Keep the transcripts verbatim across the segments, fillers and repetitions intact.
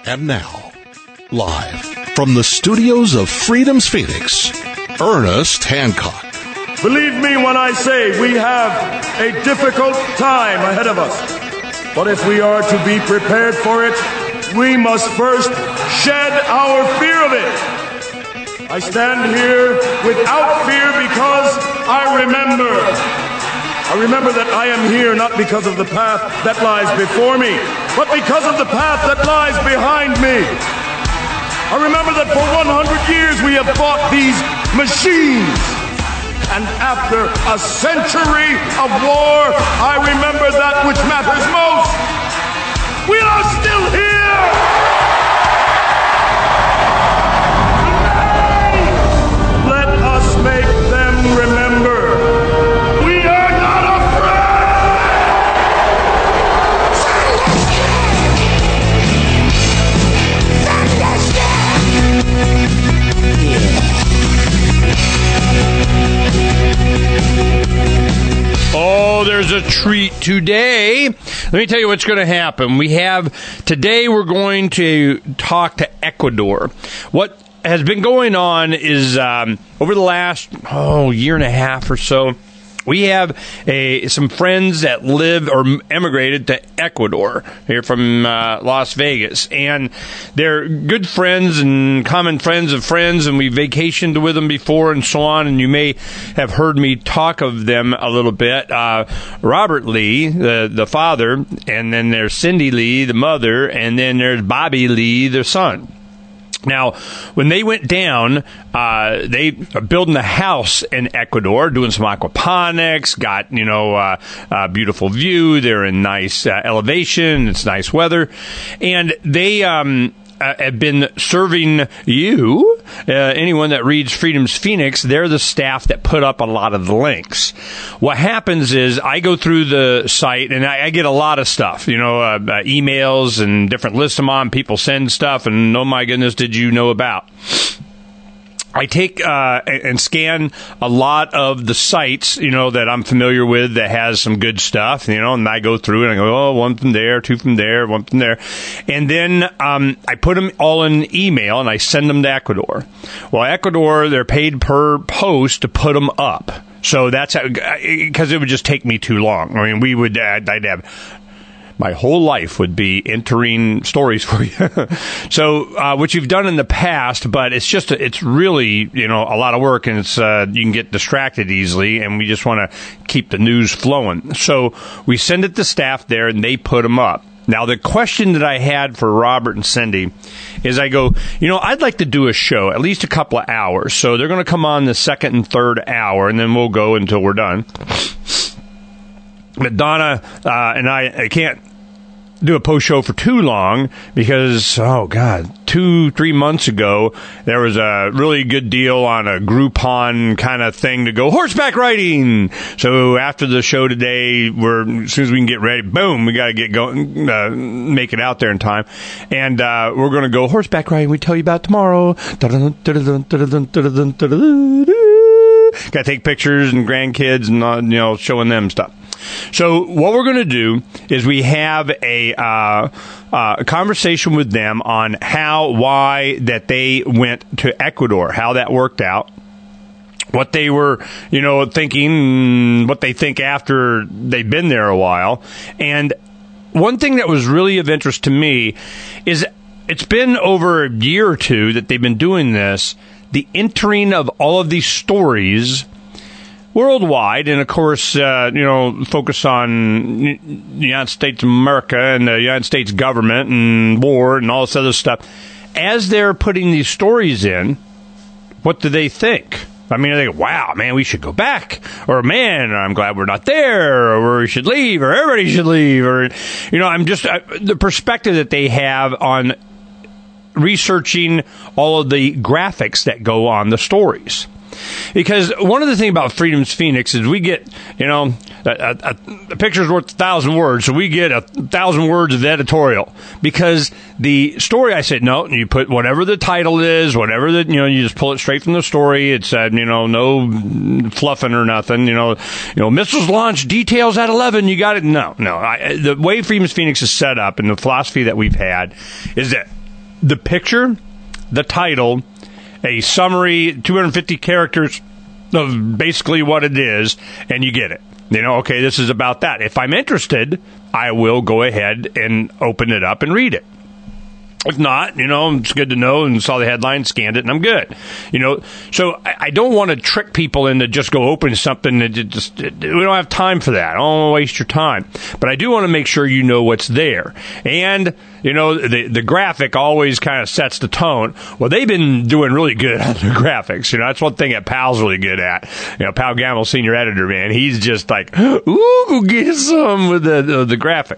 And now, live from the studios of Freedom's Phoenix, Ernest Hancock. Believe me when I say we have a difficult time ahead of us. But if we are to be prepared for it, we must first shed our fear of it. I stand here without fear because I remember. I remember that I am here not because of the path that lies before me, but because of the path that lies behind me. I remember that for one hundred years we have fought these machines. And after a century of war, I remember that which matters most. We are still here! Today, let us make them remember. We are not Oh, there's a treat today. Let me tell you what's going to happen. We have, today we're going to talk to Ecuador. What has been going on is, um, over the last, oh, year and a half or so, we have a some friends that live or emigrated to Ecuador here from uh, Las Vegas, and they're good friends and common friends of friends, and we vacationed with them before and so on, and you may have heard me talk of them a little bit. Uh, Robert Lee, the, the father, and then there's Cindy Lee, the mother, and then there's Bobby Lee, the son. Now, when they went down, uh, they are building a house in Ecuador, doing some aquaponics, got, you know, uh, a beautiful view. They're in nice uh, elevation. It's nice weather. And they um, uh, have been serving you, uh, anyone that reads Freedom's Phoenix. They're the staff that put up a lot of the links. What happens is I go through the site and I, I get a lot of stuff, you know, uh, uh, emails and different lists them on. People send stuff, and oh my goodness, did you know about? I take uh, and scan a lot of the sites, you know, that I'm familiar with that has some good stuff, you know, and I go through and I go, oh, one from there, two from there, one from there. And then um, I put them all in email and I send them to Ecuador. Well, Ecuador, they're paid per post to put them up. So that's how, because it would just take me too long. I mean, we would, uh, I'd have, my whole life would be entering stories for you. So, uh, which you've done in the past, but it's just, a, it's really, you know, a lot of work, and it's, uh, you can get distracted easily, and we just want to keep the news flowing. So we send it to staff there, and they put them up. Now, the question that I had for Robert and Cindy is I go, you know, I'd like to do a show, at least a couple of hours. So they're going to come on the second and third hour, and then we'll go until we're done. But Donna uh, and I, I can't do a post show for too long because, oh God, two, three months ago, there was a really good deal on a Groupon kind of thing to go horseback riding. So after the show today, we're, as soon as we can get ready, boom, we got to get going, uh, make it out there in time. And, uh, we're going to go horseback riding. We tell you about tomorrow. Got to take pictures and grandkids and, uh, you know, showing them stuff. So what we're going to do is we have a, uh, uh, a conversation with them on how, why that they went to Ecuador, how that worked out, what they were, you know, thinking, what they think after they've been there a while. And one thing that was really of interest to me is it's been over a year or two that they've been doing this, the entering of all of these stories worldwide, and of course, uh, you know, focus on the United States of America and the United States government and war and all this other stuff. As they're putting these stories in, what do they think? I mean, they go, wow, man, we should go back. Or, man, I'm glad we're not there. Or we should leave. Or everybody should leave. Or, you know, I'm just, uh, the perspective that they have on researching all of the graphics that go on the stories. Because one of the things about Freedom's Phoenix is we get, you know, a, a, a picture's worth a thousand words, so we get a thousand words of editorial. Because the story, I said, no, you put whatever the title is, whatever the, you know, you just pull it straight from the story. It's, uh, you know, no fluffing or nothing, you know, you know, missiles launch details at eleven, you got it. No, no. I, the way Freedom's Phoenix is set up and the philosophy that we've had is that the picture, the title, a summary, two hundred fifty characters of basically what it is, and you get it. You know, okay, this is about that. If I'm interested, I will go ahead and open it up and read it. If not, you know, it's good to know, and saw the headline, scanned it, and I'm good. You know, so I, I don't want to trick people into just go open something that just, we don't have time for that. I don't want to waste your time. But I do want to make sure you know what's there. And, you know, the the graphic always kind of sets the tone. Well, they've been doing really good on the graphics. You know, that's one thing that Pal's really good at. You know, Pal Gamble, senior editor, man, he's just like, ooh, go get some with the, the, the graphic.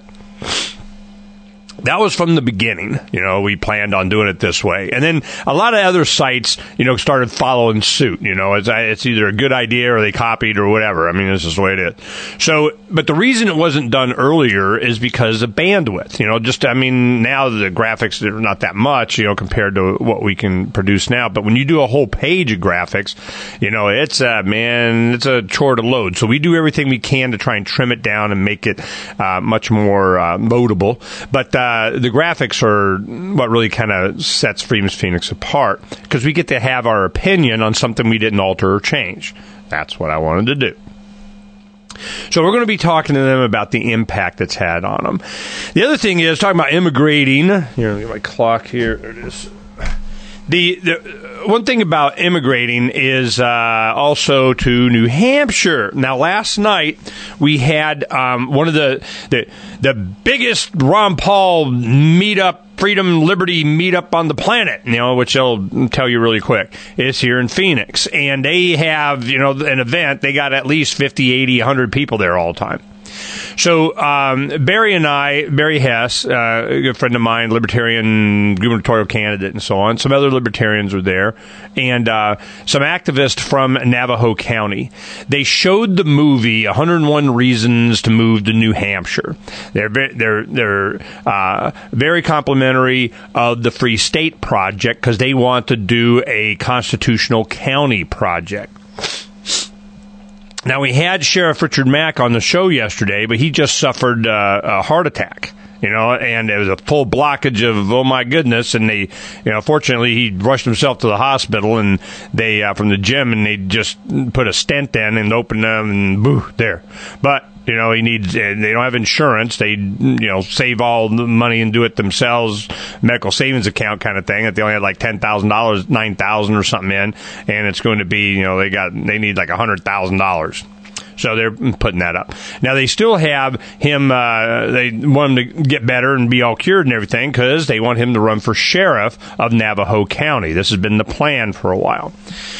That was from the beginning. You know, we planned on doing it this way. And then a lot of other sites, you know, started following suit. You know, it's, it's either a good idea or they copied or whatever. I mean, this is the way it is. So, but the reason it wasn't done earlier is because of bandwidth. You know, just, I mean, now the graphics are not that much, you know, compared to what we can produce now. But when you do a whole page of graphics, you know, it's, uh, man, it's a chore to load. So we do everything we can to try and trim it down and make it uh, much more uh, loadable. But, uh, Uh, the graphics are what really kind of sets Freedom's Phoenix apart, because we get to have our opinion on something we didn't alter or change. That's what I wanted to do. So we're going to be talking to them about the impact it's had on them. The other thing is, talking about immigrating. Here, let me get my clock here. There it is. The, the one thing about immigrating is uh, also to New Hampshire. Now, last night we had um, one of the, the the biggest Ron Paul meetup, Freedom Liberty meetup on the planet, you know, which I'll tell you really quick, is here in Phoenix. And they have, you know, an event. They got at least fifty, eighty, one hundred people there all the time. So um, Barry and I, Barry Hess, uh, a good friend of mine, libertarian gubernatorial candidate and so on, some other libertarians were there, and uh, some activists from Navajo County. They showed the movie one hundred one Reasons to Move to New Hampshire. They're they're they're uh, very complimentary of the Free State Project, because they want to do a constitutional county project. Now, we had Sheriff Richard Mack on the show yesterday, but he just suffered uh, a heart attack, you know, and it was a full blockage of, oh, my goodness. And they, you know, fortunately, he rushed himself to the hospital, and they, uh, from the gym, and they just put a stent in and opened them, and boo, there. But, you know, he needs, they don't have insurance. They, you know, save all the money and do it themselves, medical savings account kind of thing. That they only had like ten thousand dollars, nine thousand dollars or something in, and it's going to be, you know, they got, they need like one hundred thousand dollars. So they're putting that up. Now, they still have him, uh, they want him to get better and be all cured and everything, because they want him to run for sheriff of Navajo County. This has been the plan for a while.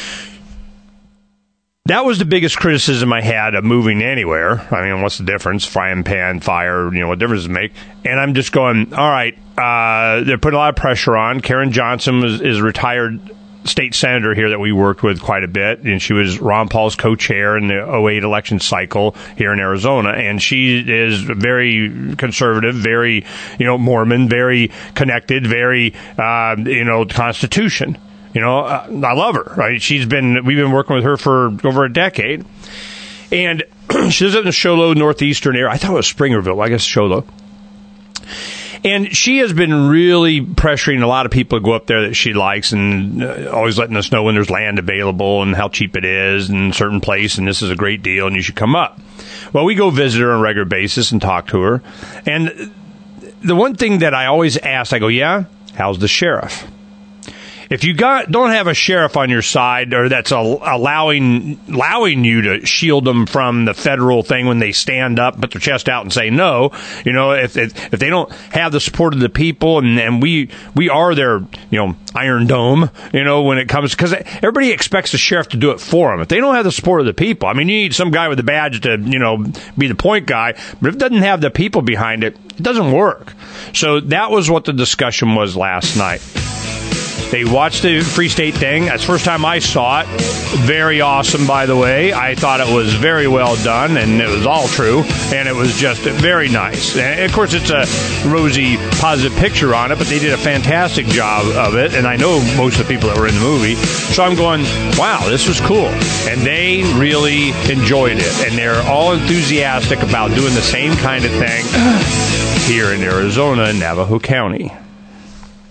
That was the biggest criticism I had of moving anywhere. I mean, what's the difference? Frying pan, fire, you know, what difference does it make? And I'm just going, all right, uh, they're putting a lot of pressure on. Karen Johnson is, is a retired state senator here that we worked with quite a bit, and she was Ron Paul's co-chair in the oh eight election cycle here in Arizona, and she is very conservative, very, you know, Mormon, very connected, very, uh, you know, Constitution. You know, uh, I love her, right? She's been, we've been working with her for over a decade. And she lives in the Show Low northeastern area. I thought it was Springerville. I guess Show Low. And she has been really pressuring a lot of people to go up there that she likes, and uh, always letting us know when there's land available and how cheap it is in a certain place, and this is a great deal and you should come up. Well, we go visit her on a regular basis and talk to her. And the one thing that I always ask, I go, yeah, how's the sheriff? If you got don't have a sheriff on your side, or that's allowing allowing you to shield them from the federal thing when they stand up, put their chest out, and say no, you know, if if, if they don't have the support of the people, and, and we we are their, you know, Iron Dome, you know, when it comes, because everybody expects the sheriff to do it for them. If they don't have the support of the people, I mean, you need some guy with a badge to, you know, be the point guy, but if it doesn't have the people behind it, it doesn't work. So that was what the discussion was last night. They watched the Free State thing. That's the first time I saw it. Very awesome, by the way. I thought it was very well done, and it was all true, and it was just very nice. And, of course, it's a rosy, positive picture on it, but they did a fantastic job of it, and I know most of the people that were in the movie. So I'm going, wow, this was cool. And they really enjoyed it, and they're all enthusiastic about doing the same kind of thing here in Arizona, in Navajo County.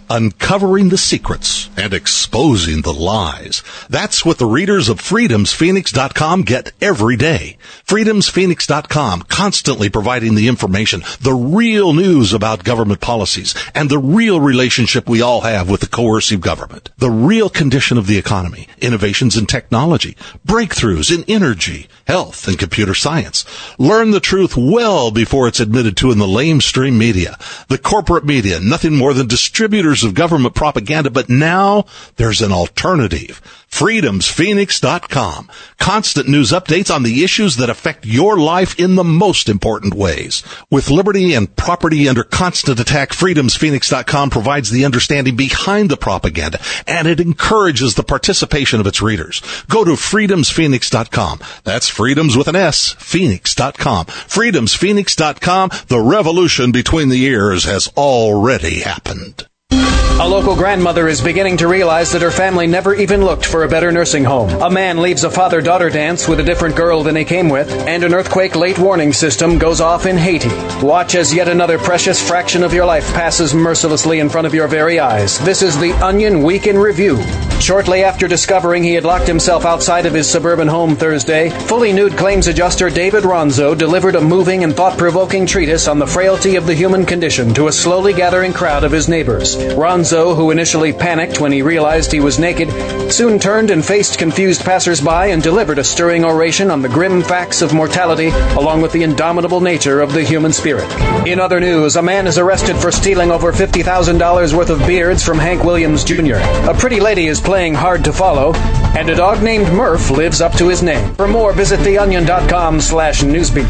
uncovering the secrets and exposing the lies. That's what the readers of freedoms phoenix dot com get every day. freedoms phoenix dot com, constantly providing the information, the real news about government policies, and the real relationship we all have with the coercive government. The real condition of the economy, innovations in technology, breakthroughs in energy, health, and computer science. Learn the truth well before it's admitted to in the lamestream media. The corporate media, nothing more than distributors of government propaganda, but now there's an alternative. freedoms phoenix dot com. Constant news updates on the issues that affect your life in the most important ways. With liberty and property under constant attack, freedoms phoenix dot com provides the understanding behind the propaganda, and it encourages the participation of its readers. Go to freedoms phoenix dot com. That's freedoms with an S, phoenix dot com. freedoms phoenix dot com. The revolution between the ears has already happened. A local grandmother is beginning to realize that her family never even looked for a better nursing home. A man leaves a father-daughter dance with a different girl than he came with, and an earthquake late warning system goes off in Haiti. Watch as yet another precious fraction of your life passes mercilessly in front of your very eyes. This is the Onion Week in Review. Shortly after discovering he had locked himself outside of his suburban home Thursday, fully nude claims adjuster David Ronzo delivered a moving and thought-provoking treatise on the frailty of the human condition to a slowly gathering crowd of his neighbors. Ronzo, who initially panicked when he realized he was naked, soon turned and faced confused passersby and delivered a stirring oration on the grim facts of mortality, along with the indomitable nature of the human spirit. In other news, a man is arrested for stealing over fifty thousand dollars worth of beards from Hank Williams Junior A pretty lady is playing hard to follow, and a dog named Murph lives up to his name. For more, visit the onion dot com slash newsbeat.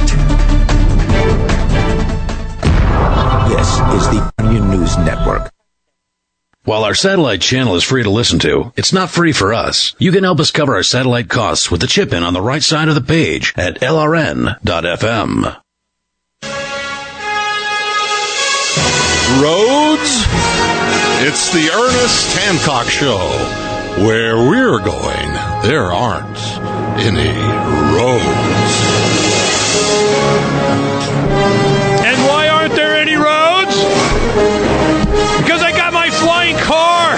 This is the Onion News Network. While our satellite channel is free to listen to, it's not free for us. You can help us cover our satellite costs with the chip-in on the right side of the page at L R N dot F M. Roads? It's the Ernest Hancock Show. Where we're going, there aren't any roads. And why aren't there any roads? Because I got my flying car,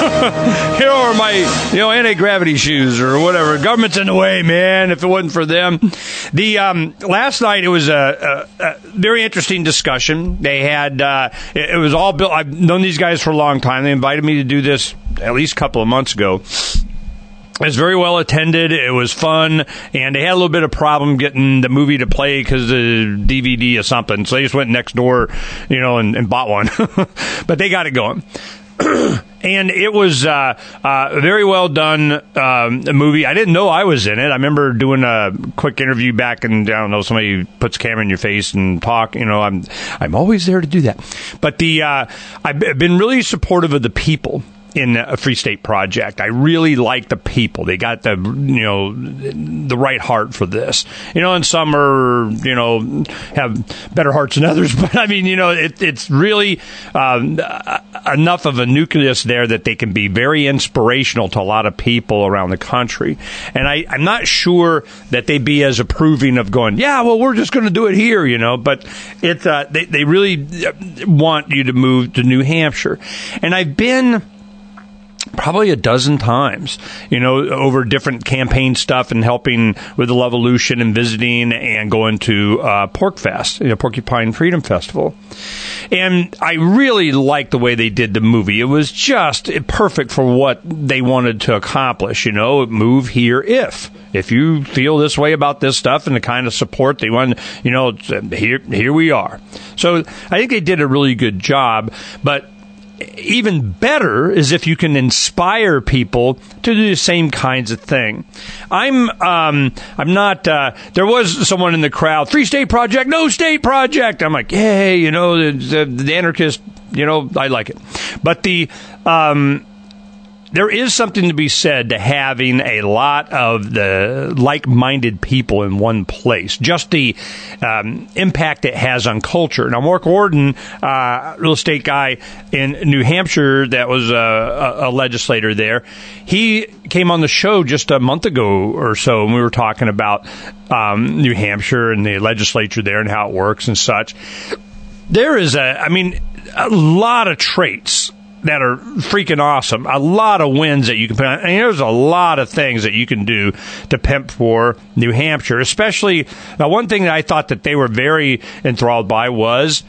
you know, or my, you know, anti-gravity shoes or whatever. Government's in the way, man. If it wasn't for them, the um, last night it was a, a, a very interesting discussion. They had uh, it, it was all built. I've known these guys for a long time. They invited me to do this at least a couple of months ago. It was very well attended. It was fun, and they had a little bit of problem getting the movie to play because of the D V D or something. So they just went next door, you know, and, and bought one. But they got it going. And it was uh, uh, very well done um, a movie. I didn't know I was in it. I remember doing a quick interview back, and I don't know, somebody puts a camera in your face and talk. You know, I'm I'm always there to do that. But the uh, I've been really supportive of the people in a Free State Project. I really like the people. They got the, you know, the right heart for this. You know, and some are, you know, have better hearts than others. But I mean, you know, it, it's really um, enough of a nucleus there that they can be very inspirational to a lot of people around the country. And I, I'm not sure that they'd be as approving of going, yeah, well, we're just going to do it here, you know. But it, uh, they, they really want you to move to New Hampshire. And I've been probably a dozen times, you know, over different campaign stuff and helping with the Levolution and visiting and going to uh, PorcFest, you know, Porcupine Freedom Festival. And I really liked the way they did the movie. It was just perfect for what they wanted to accomplish, you know, move here if. If you feel this way about this stuff and the kind of support they want, you know, here, here we are. So I think they did a really good job, but even better is if you can inspire people to do the same kinds of thing. I'm um, I'm not, uh, there was someone in the crowd, Free State Project, no state project. I'm like, hey, you know, the, the, the anarchist, you know, I like it. But the, um, there is something to be said to having a lot of the like-minded people in one place. Just the um, impact it has on culture. Now, Mark Warden, uh, real estate guy in New Hampshire that was a, a legislator there, he came on the show just a month ago or so, and we were talking about um, New Hampshire and the legislature there and how it works and such. There is a, I mean, a lot of traits that are freaking awesome. A lot of wins that you can put on. And there's a lot of things that you can do to pimp for New Hampshire, especially. Now, one thing that I thought that they were very enthralled by was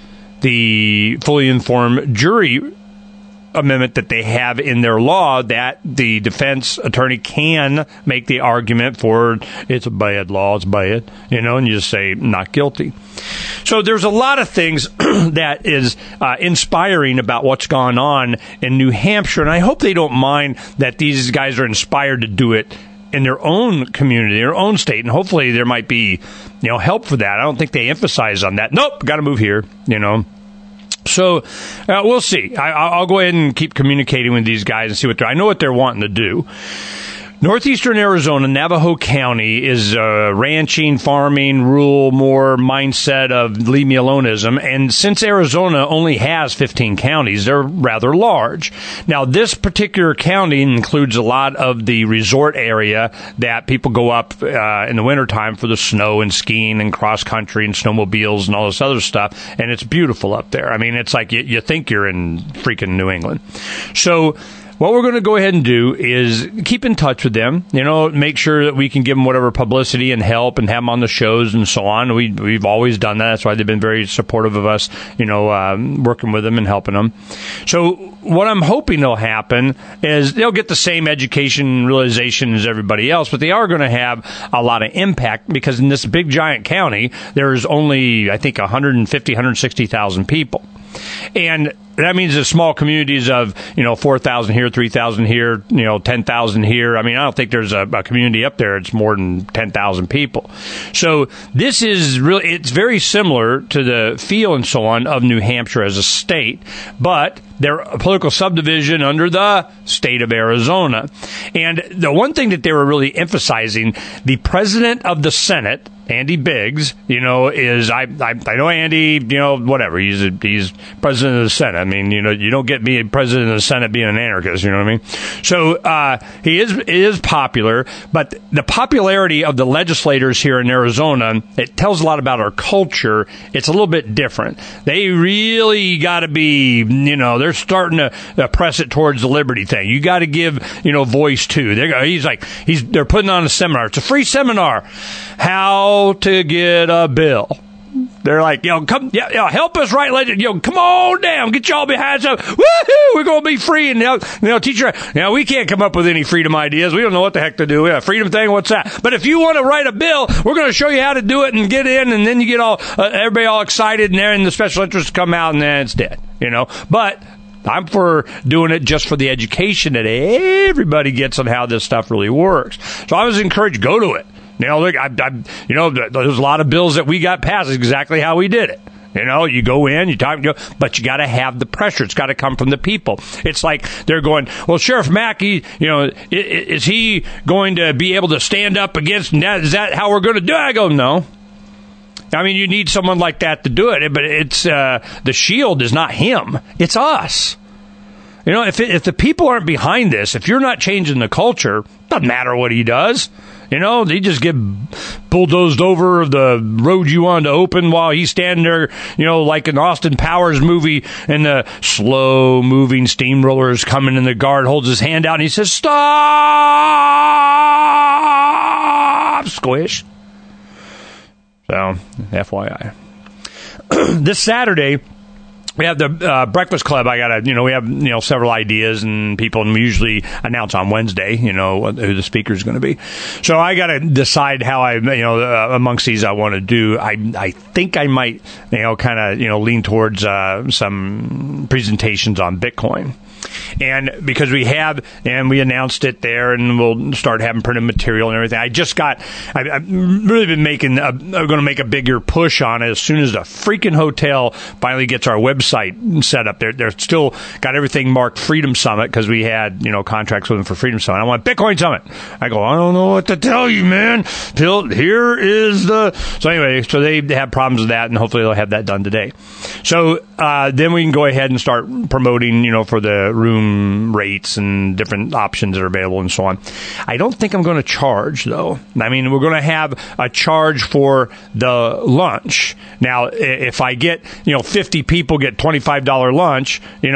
the fully informed jury amendment that they have in their law, that the defense attorney can make the argument for it's a bad law, it's bad, you know, and you just say not guilty. So there's a lot of things that is uh, inspiring about what's gone on in New Hampshire, and I hope they don't mind that these guys are inspired to do it in their own community, their own state, and hopefully there might be, you know, help for that. I don't think they emphasize on that. Nope, got to move here, you know. So uh, we'll see. I, I'll go ahead and keep communicating with these guys and see what they're. I know what they're wanting to do. Northeastern Arizona, Navajo County, is a ranching, farming, rural, more mindset of leave me aloneism. And since Arizona only has fifteen counties, they're rather large. Now, this particular county includes a lot of the resort area that people go up uh, in the wintertime for the snow and skiing and cross country and snowmobiles and all this other stuff. And it's beautiful up there. I mean, it's like you, you think you're in freaking New England. So what we're going to go ahead and do is keep in touch with them, you know, make sure that we can give them whatever publicity and help and have them on the shows and so on. We, we've always done that. That's why they've been very supportive of us, you know, um, working with them and helping them. So what I'm hoping will happen is they'll get the same education and realization as everybody else, but they are going to have a lot of impact because in this big giant county, there's only, I think, one hundred fifty, one hundred sixty thousand people. And that means the small communities of, you know, four thousand here, three thousand here, you know, ten thousand here. I mean, I don't think there's a, a community up there it's more than ten thousand people. So this is really, it's very similar to the feel and so on of New Hampshire as a state, but they're a political subdivision under the state of Arizona. And the one thing that they were really emphasizing, the president of the Senate, Andy Biggs, you know, is, I I, I know Andy, you know, whatever, he's a, he's president of the Senate. I mean, you know, you don't get me president of the Senate being an anarchist, you know what I mean? So uh, he is is popular, but the popularity of the legislators here in Arizona, it tells a lot about our culture. It's a little bit different. They really got to be, you know, they're starting to uh, press it towards the liberty thing. You got to give, you know, voice too. They're, he's like, he's they're putting on a seminar. It's a free seminar. How to get a bill. They're like, yo, come, yeah, yo, help us write legend. Yo, come on down, get y'all behind some. Woohoo! We're gonna be free, and they'll, they'll teach you. Now we can't come up with any freedom ideas. We don't know what the heck to do. Yeah, freedom thing, what's that? But if you want to write a bill, we're gonna show you how to do it and get in, and then you get all uh, everybody all excited, and then the special interests come out, and then it's dead. You know, but I'm for doing it just for the education that everybody gets on how this stuff really works. So I was encouraged, go to it. You know, look, I, I, you know, there's a lot of bills that we got passed exactly how we did it. You know, you go in, you talk, you know, but you got to have the pressure. It's got to come from the people. It's like they're going, well, Sheriff Mackey, you know, is, is he going to be able to stand up against, is that how we're going to do it? I go, no. I mean, you need someone like that to do it, but it's, uh, the shield is not him. It's us. You know, if it, if the people aren't behind this, if you're not changing the culture, doesn't matter what he does. You know, they just get bulldozed over the road you wanted to open while he's standing there, you know, like an Austin Powers movie, and the slow-moving steamrollers coming, and the guard holds his hand out, and he says, stop! Squish. So, F Y I. This Saturday, we have the uh, Breakfast Club. I gotta, you know, we have, you know, several ideas and people, and we usually announce on Wednesday, you know, who the speaker is going to be. So I gotta decide how I, you know, uh, amongst these I want to do. I, I think I might, you know, kind of, you know, lean towards uh, some presentations on Bitcoin. And because we have, and we announced it there, and we'll start having printed material and everything. I just got, I, I've really been making, a, I'm going to make a bigger push on it as soon as the freaking hotel finally gets our website set up. They're, they're still got everything marked Freedom Summit because we had, you know, contracts with them for Freedom Summit. I want Bitcoin Summit. I go, I don't know what to tell you, man. Till here is the, so anyway, so they have problems with that, and hopefully they'll have that done today. So uh, then we can go ahead and start promoting, you know, for the room rates and different options that are available and so on. I don't think I'm going to charge, though. I mean, we're going to have a charge for the lunch. Now, if I get, you know, fifty people get twenty-five dollars lunch, you know,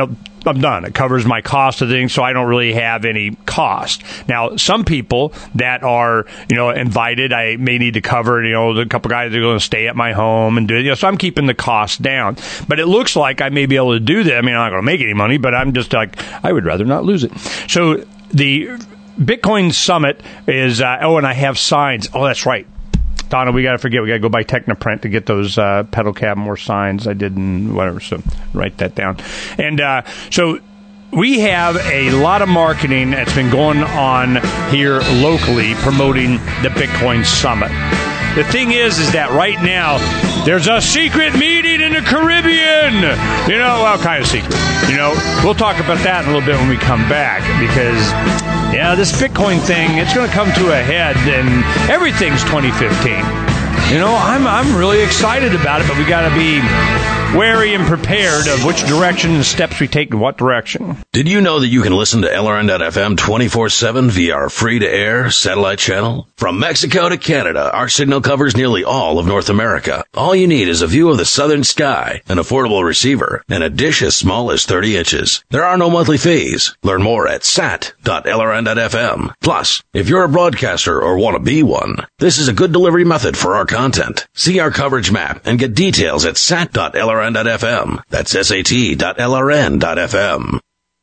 I'm done. It covers my cost of things, so I don't really have any cost. Now, some people that are, you know, invited, I may need to cover, you know, the couple guys that are going to stay at my home and do it. You know, so I'm keeping the cost down. But it looks like I may be able to do that. I mean, I'm not going to make any money, but I'm just like, I would rather not lose it. So the Bitcoin Summit is, uh, oh, and I have signs. Oh, that's right. Donna, we got to forget. We got to go buy Technoprint to get those uh, pedal cab more signs. I didn't, whatever, so write that down. And uh, so we have a lot of marketing that's been going on here locally promoting the Bitcoin Summit. The thing is, is that right now, there's a secret meeting in the Caribbean. You know, well, kind of secret. You know, we'll talk about that in a little bit when we come back because, yeah, this Bitcoin thing, it's going to come to a head and everything's twenty fifteen. You know, I'm I'm really excited about it, but we got to be wary and prepared of which direction and steps we take in what direction. Did you know that you can listen to L R N dot F M twenty-four seven via our free-to-air satellite channel? From Mexico to Canada, our signal covers nearly all of North America. All you need is a view of the southern sky, an affordable receiver, and a dish as small as thirty inches. There are no monthly fees. Learn more at sat dot L R N dot F M. Plus, if you're a broadcaster or want to be one, this is a good delivery method for our content. See our coverage map and get details at sat dot L R N dot F M. That's S A T dot L R N dot F M.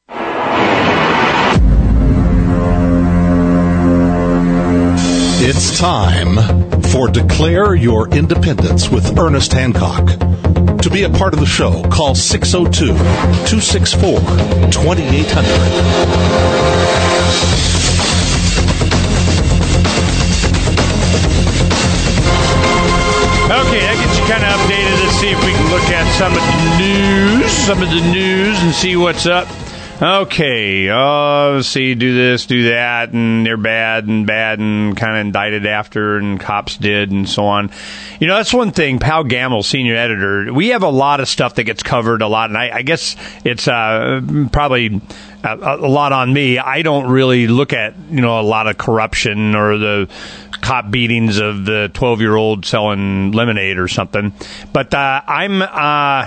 It's time for Declare Your Independence with Ernest Hancock. To be a part of the show, call six oh two, two six four, two eight zero zero. Okay, that gets you kind of updated. Let's see if we can look at some of the news, some of the news, and see what's up. Okay, oh, let's see, do this, do that, and they're bad and bad and kind of indicted after, and cops did, and so on. You know, that's one thing, Pal Gamble, senior editor, we have a lot of stuff that gets covered a lot, and I, I guess it's uh, probably a, a lot on me. I don't really look at, you know, a lot of corruption or the cop beatings of the twelve-year-old selling lemonade or something. But uh, I'm... Uh,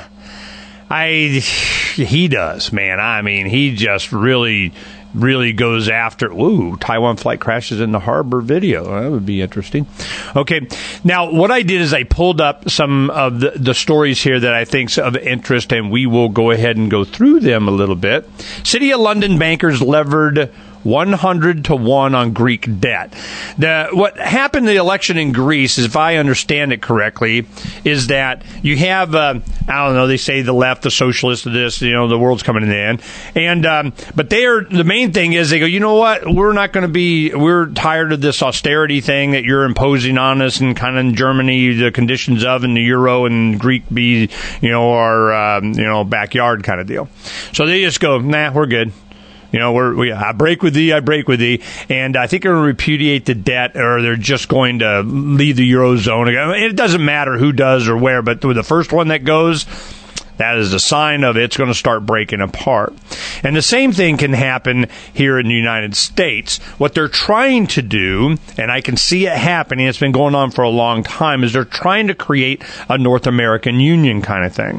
I, he does, man. I mean, he just really, really goes after, ooh, Taiwan flight crashes in the harbor video. That would be interesting. Okay. Now, what I did is I pulled up some of the, the stories here that I think's of interest, and we will go ahead and go through them a little bit. City of London bankers levered one hundred to one on Greek debt. The, what happened in the election in Greece, if I understand it correctly, is that you have, uh, I don't know, they say the left, the socialists, this, you know, the world's coming to the end. And, um, but they are, the main thing is they go, you know what, we're not going to be, we're tired of this austerity thing that you're imposing on us, and kind of in Germany, the conditions of, and the euro and Greek be, you know, our, um, you know, backyard kind of deal. So they just go, nah, we're good. You know, we're, we, I break with thee, I break with thee. And I think they're going to repudiate the debt, or they're just going to leave the Eurozone. I mean, it doesn't matter who does or where, but the first one that goes, that is a sign of it's going to start breaking apart. And the same thing can happen here in the United States. What they're trying to do, and I can see it happening, it's been going on for a long time, is they're trying to create a North American Union kind of thing.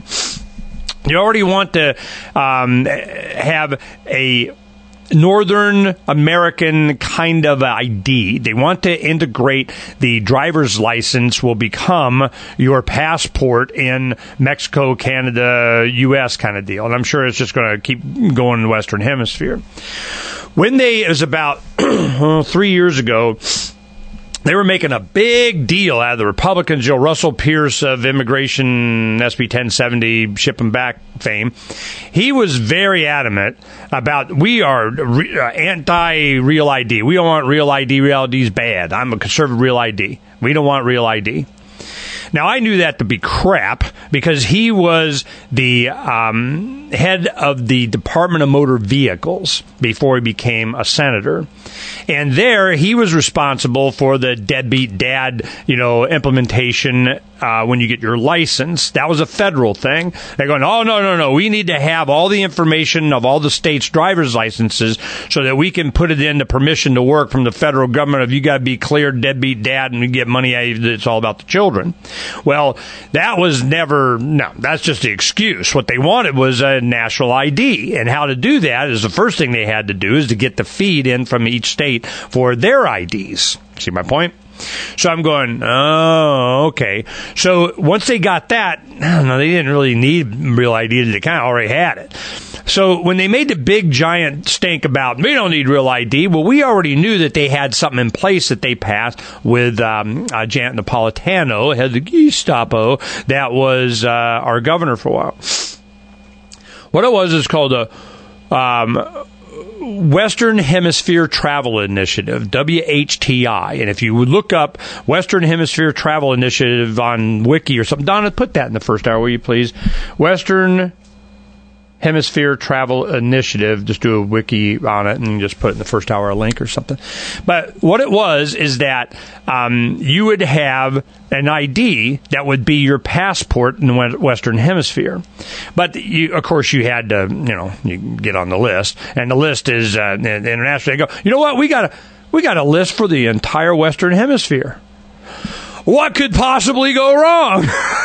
You already want to um, have a Northern American kind of I D. They want to integrate the driver's license will become your passport in Mexico, Canada, U S kind of deal. And I'm sure it's just going to keep going in the Western Hemisphere. When they, it was about three years ago, they were making a big deal out of the Republicans, Joe Russell Pierce of Immigration, S B ten seventy, ship them back fame. He was very adamant about, we are re- uh, anti-real I D. We don't want real I D. Real I D is bad. I'm a conservative real I D. We don't want real I D. Now, I knew that to be crap because he was the um, head of the Department of Motor Vehicles before he became a senator. And there, he was responsible for the deadbeat dad, you know, implementation uh, when you get your license. That was a federal thing. They're going, oh, no, no, no. We need to have all the information of all the states' driver's licenses so that we can put it in the permission to work from the federal government. If you got to be cleared deadbeat dad and you get money, it's all about the children. Well, that was never, no, that's just the excuse. What they wanted was a national I D. And how to do that is the first thing they had to do is to get the feed in from each state for their I Ds. See my point? So I'm going, oh, okay. So once they got that, no, they didn't really need real I D. They kind of already had it. So when they made the big giant stink about, we don't need real I D, well, we already knew that they had something in place that they passed with um, uh, Janet Napolitano, head of the Gestapo, that was uh, our governor for a while. What it was is called a um, Western Hemisphere Travel Initiative, W H T I. And if you would look up Western Hemisphere Travel Initiative on Wiki or something, Donna, put that in the first hour, will you please? Western Hemisphere Travel Initiative. Just do a wiki on it and just put in the first hour a link or something. But what it was is that um, you would have an I D that would be your passport in the Western Hemisphere. But you, of course, you had to, you know, you get on the list, and the list is uh, international. They go, you know what? We got a we got a list for the entire Western Hemisphere. What could possibly go wrong?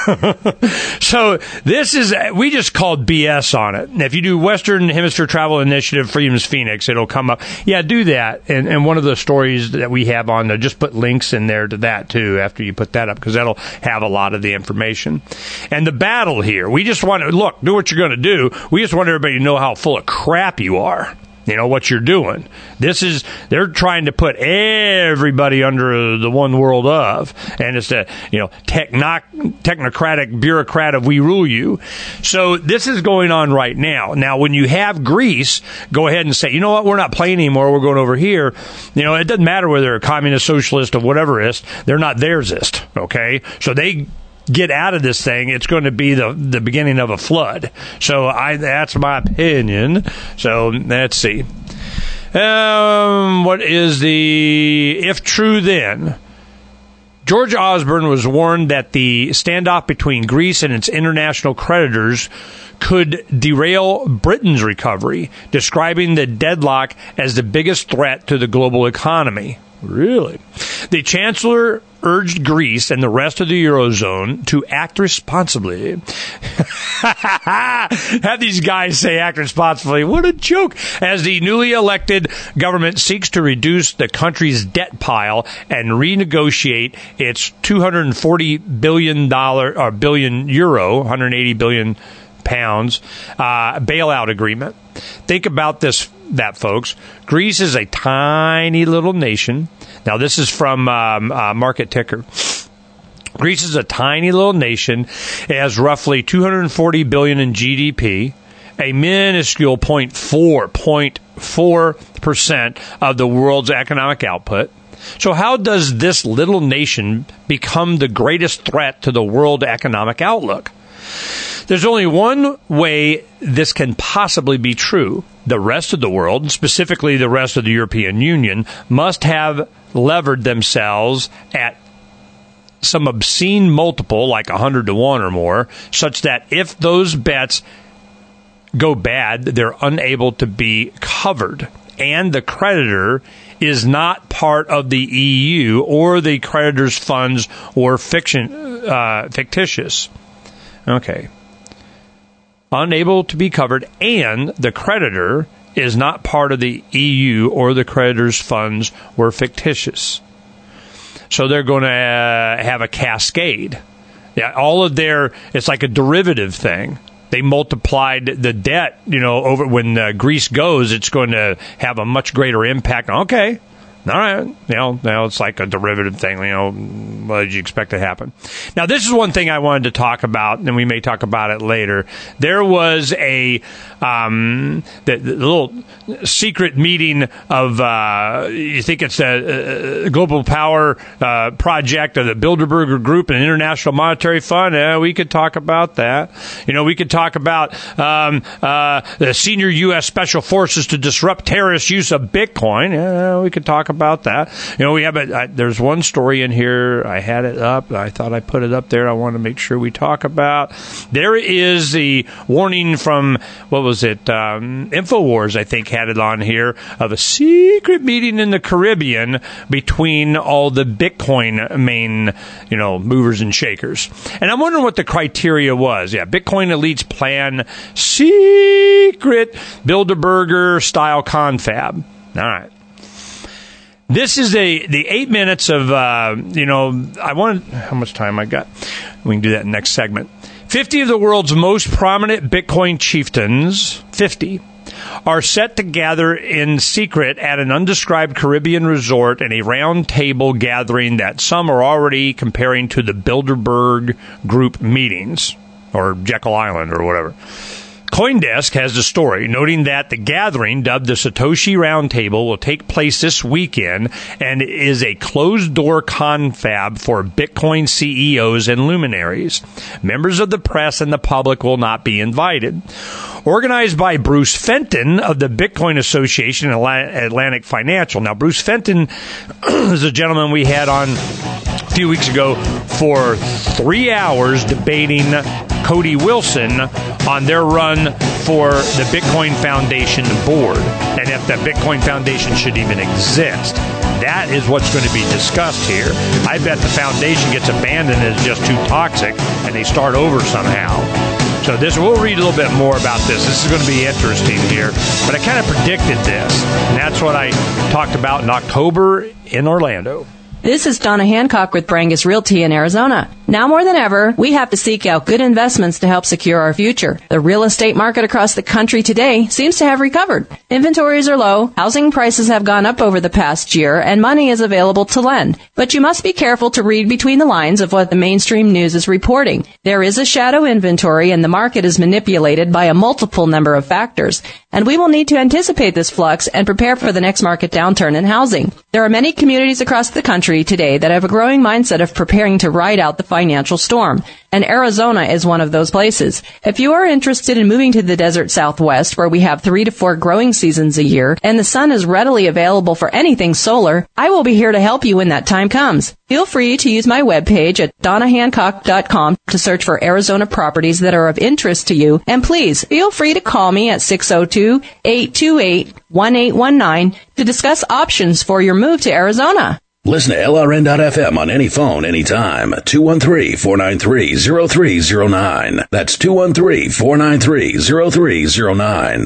So this is, we just called B S on it. And if you do Western Hemisphere Travel Initiative Freedom's Phoenix, it'll come up. Yeah, do that. And, and one of the stories that we have on there, just put links in there to that too after you put that up, because that'll have a lot of the information. And the battle here, we just want to, look, do what you're going to do. We just want everybody to know how full of crap you are. You know, what you're doing. This is, they're trying to put everybody under the one world of, and it's a, you know, techno, technocratic bureaucrat of we rule you. So this is going on right now. Now, when you have Greece go ahead and say, you know what, we're not playing anymore, we're going over here, you know, it doesn't matter whether they're a communist, socialist, or whateverist, they're not theirsist, okay? So they get out of this thing, it's going to be the the beginning of a flood. So I that's my opinion. So let's see. Um, what is the if true then? George Osborne was warned that the standoff between Greece and its international creditors could derail Britain's recovery, describing the deadlock as the biggest threat to the global economy. Really? The Chancellor urged Greece and the rest of the Eurozone to act responsibly. Have these guys say act responsibly. What a joke. As the newly elected government seeks to reduce the country's debt pile and renegotiate its two hundred forty billion dollars or billion euro, one hundred eighty billion pounds uh, bailout agreement. Think about this, that folks. Greece is a tiny little nation. Now, this is from um, uh, Market Ticker. Greece is a tiny little nation. It has roughly two hundred forty billion dollars in G D P, a minuscule zero point four, zero point four percent of the world's economic output. So how does this little nation become the greatest threat to the world economic outlook? There's only one way this can possibly be true. The rest of the world, specifically the rest of the European Union, must have levered themselves at some obscene multiple, like one hundred to one or more, such that if those bets go bad, they're unable to be covered. And the creditor is not part of the E U or the creditor's funds or fiction, uh, fictitious. Okay. Unable to be covered, and the creditor is not part of the E U or the creditor's funds were fictitious. So they're going to uh, have a cascade. Yeah, all of their, it's like a derivative thing. They multiplied the debt, you know, over when uh, Greece goes, it's going to have a much greater impact. Okay. All right, you know, now it's like a derivative thing, you know, what did you expect to happen? Now, this is one thing I wanted to talk about, and we may talk about it later. There was a um, the, the little secret meeting of, uh, you think it's a, a global power uh, project of the Bilderberger Group and International Monetary Fund. Yeah, we could talk about that. You know, we could talk about um, uh, the senior U S Special Forces to disrupt terrorist use of Bitcoin. Yeah, we could talk about that. You know, we have a, I, there's one story in here. I had it up. I thought I put it up there. I want to make sure we talk about. There is the warning from, what was it, um, InfoWars, I think, had it on here, of a secret meeting in the Caribbean between all the Bitcoin main, you know, movers and shakers. And I'm wondering what the criteria was. Yeah, Bitcoin elites plan secret Bilderberger style confab. All right. This is a the eight minutes of, uh, you know, I wanted, how much time I got? We can do that in the next segment. fifty of the world's most prominent Bitcoin chieftains, fifty, are set to gather in secret at an undescribed Caribbean resort in a round table gathering that some are already comparing to the Bilderberg Group meetings, or Jekyll Island, or whatever. CoinDesk has the story, noting that the gathering, dubbed the Satoshi Roundtable, will take place this weekend and is a closed-door confab for Bitcoin C E Os and luminaries. Members of the press and the public will not be invited. Organized by Bruce Fenton of the Bitcoin Association and Atlantic Financial. Now, Bruce Fenton is a gentleman we had on a few weeks ago for three hours debating Cody Wilson on their run for the Bitcoin Foundation board, and if the Bitcoin Foundation should even exist. That is what's going to be discussed here. I bet the foundation gets abandoned as just too toxic, and they start over somehow. So this, we'll read a little bit more about this. This is going to be interesting here. But I kind of predicted this, and that's what I talked about in October in Orlando. This is Donna Hancock with Brangus Realty in Arizona. Now more than ever, we have to seek out good investments to help secure our future. The real estate market across the country today seems to have recovered. Inventories are low, housing prices have gone up over the past year, and money is available to lend. But you must be careful to read between the lines of what the mainstream news is reporting. There is a shadow inventory, and the market is manipulated by a multiple number of factors. And we will need to anticipate this flux and prepare for the next market downturn in housing. There are many communities across the country today that have a growing mindset of preparing to ride out the financial storm, and Arizona is one of those places. If you are interested in moving to the desert Southwest, where we have three to four growing seasons a year, and the sun is readily available for anything solar, I will be here to help you when that time comes. Feel free to use my webpage at donna hancock dot com to search for Arizona properties that are of interest to you, and please feel free to call me at six oh two, eight two eight, one eight one nine to discuss options for your move to Arizona. Listen to L R N dot F M on any phone, anytime. two one three, four nine three, zero three zero nine. That's two one three, four nine three, zero three zero nine.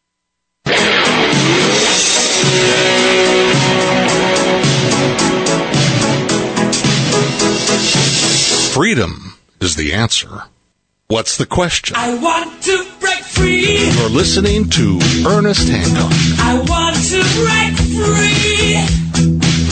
Freedom is the answer. What's the question? I want to break free. You're listening to Ernest Hancock. I want to break free.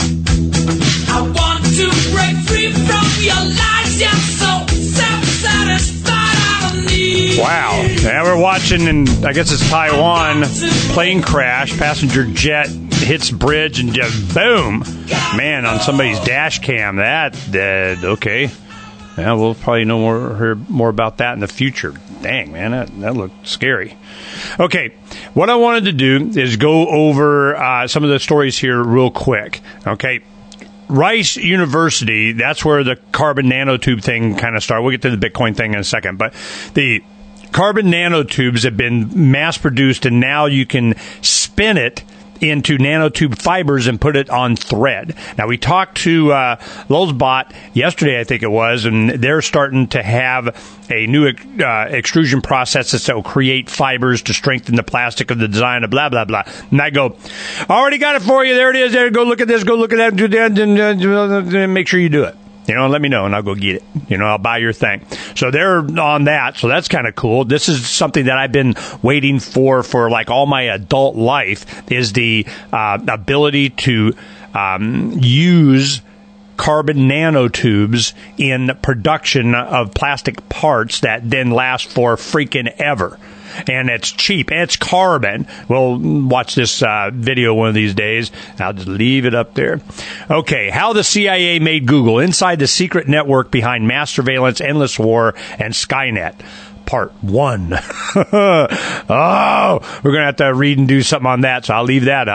I want to break free from your lies. You're so self-satisfied. I don't need. Wow. Yeah, we're watching, and I guess it's Taiwan, plane crash, passenger jet hits bridge, and just boom. Man, on somebody's dash cam. That, dead. Okay. Yeah, we'll probably know more, hear more about that in the future. Dang, man, that, that looked scary. Okay, what I wanted to do is go over uh, some of the stories here real quick. Okay, Rice University, that's where the carbon nanotube thing kind of started. We'll get to the Bitcoin thing in a second, but the carbon nanotubes have been mass-produced, and now you can spin it into nanotube fibers and put it on thread. Now, we talked to uh, Lulzbot yesterday, I think it was, and they're starting to have a new uh, extrusion process that will create fibers to strengthen the plastic of the design of blah, blah, blah. And I go, already got it for you. There it is. There, go look at this. Go look at that. Do that. And make sure you do it. You know, let me know, and I'll go get it. You know, I'll buy your thing. So they're on that, so that's kind of cool. This is something that I've been waiting for for, like, all my adult life, is the uh, ability to um, use carbon nanotubes in production of plastic parts that then last for freaking ever. And it's cheap. It's carbon. We'll watch this uh, video one of these days. I'll just leave it up there. Okay, how the C I A made Google inside the secret network behind mass surveillance, endless war, and Skynet. Part one. Oh, we're going to have to read and do something on that, so I'll leave that up.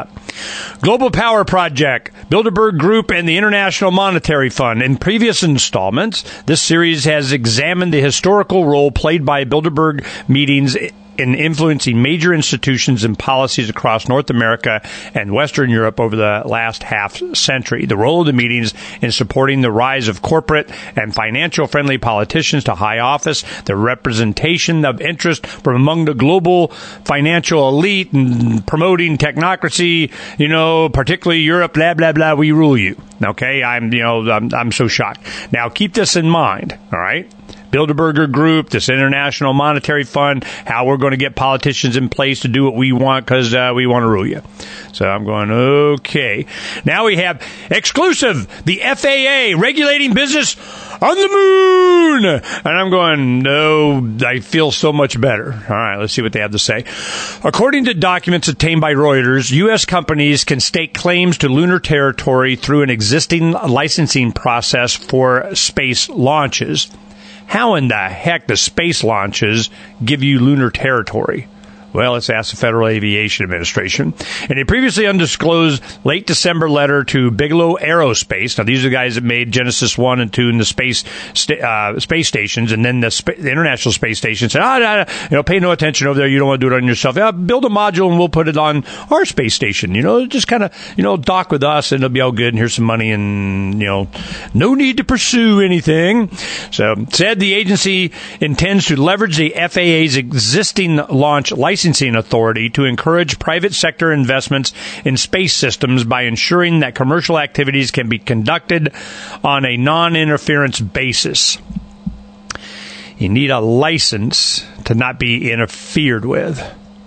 Global Power Project, Bilderberg Group, and the International Monetary Fund. In previous installments, this series has examined the historical role played by Bilderberg meetings in influencing major institutions and policies across North America and Western Europe over the last half century. The role of the meetings in supporting the rise of corporate and financial-friendly politicians to high office, the representation of interest from among the global financial elite and promoting technocracy, you know, particularly Europe, blah, blah, blah, we rule you. Okay, I'm, you know, I'm, I'm so shocked. Now, keep this in mind, all right? Bilderberger Group, this International Monetary Fund, how we're going to get politicians in place to do what we want because uh, we want to rule you. So I'm going, okay. Now we have exclusive, the F A A regulating business on the moon. And I'm going, no, I feel so much better. All right, let's see what they have to say. According to documents obtained by Reuters, U S companies can stake claims to lunar territory through an existing licensing process for space launches. How in the heck does space launches give you lunar territory? Well, let's ask the Federal Aviation Administration. In a previously undisclosed late December letter to Bigelow Aerospace, now these are the guys that made Genesis one and two and the space sta- uh, space stations, and then the, sp- the International Space Station said, ah, nah, nah, you know, pay no attention over there. You don't want to do it on yourself. Yeah, build a module and we'll put it on our space station. You know, just kind of, you know, dock with us and it'll be all good and here's some money and, you know, no need to pursue anything. So, said the agency intends to leverage the F A A's existing launch license Licensing authority to encourage private sector investments in space systems by ensuring that commercial activities can be conducted on a non-interference basis. You need a license to not be interfered with.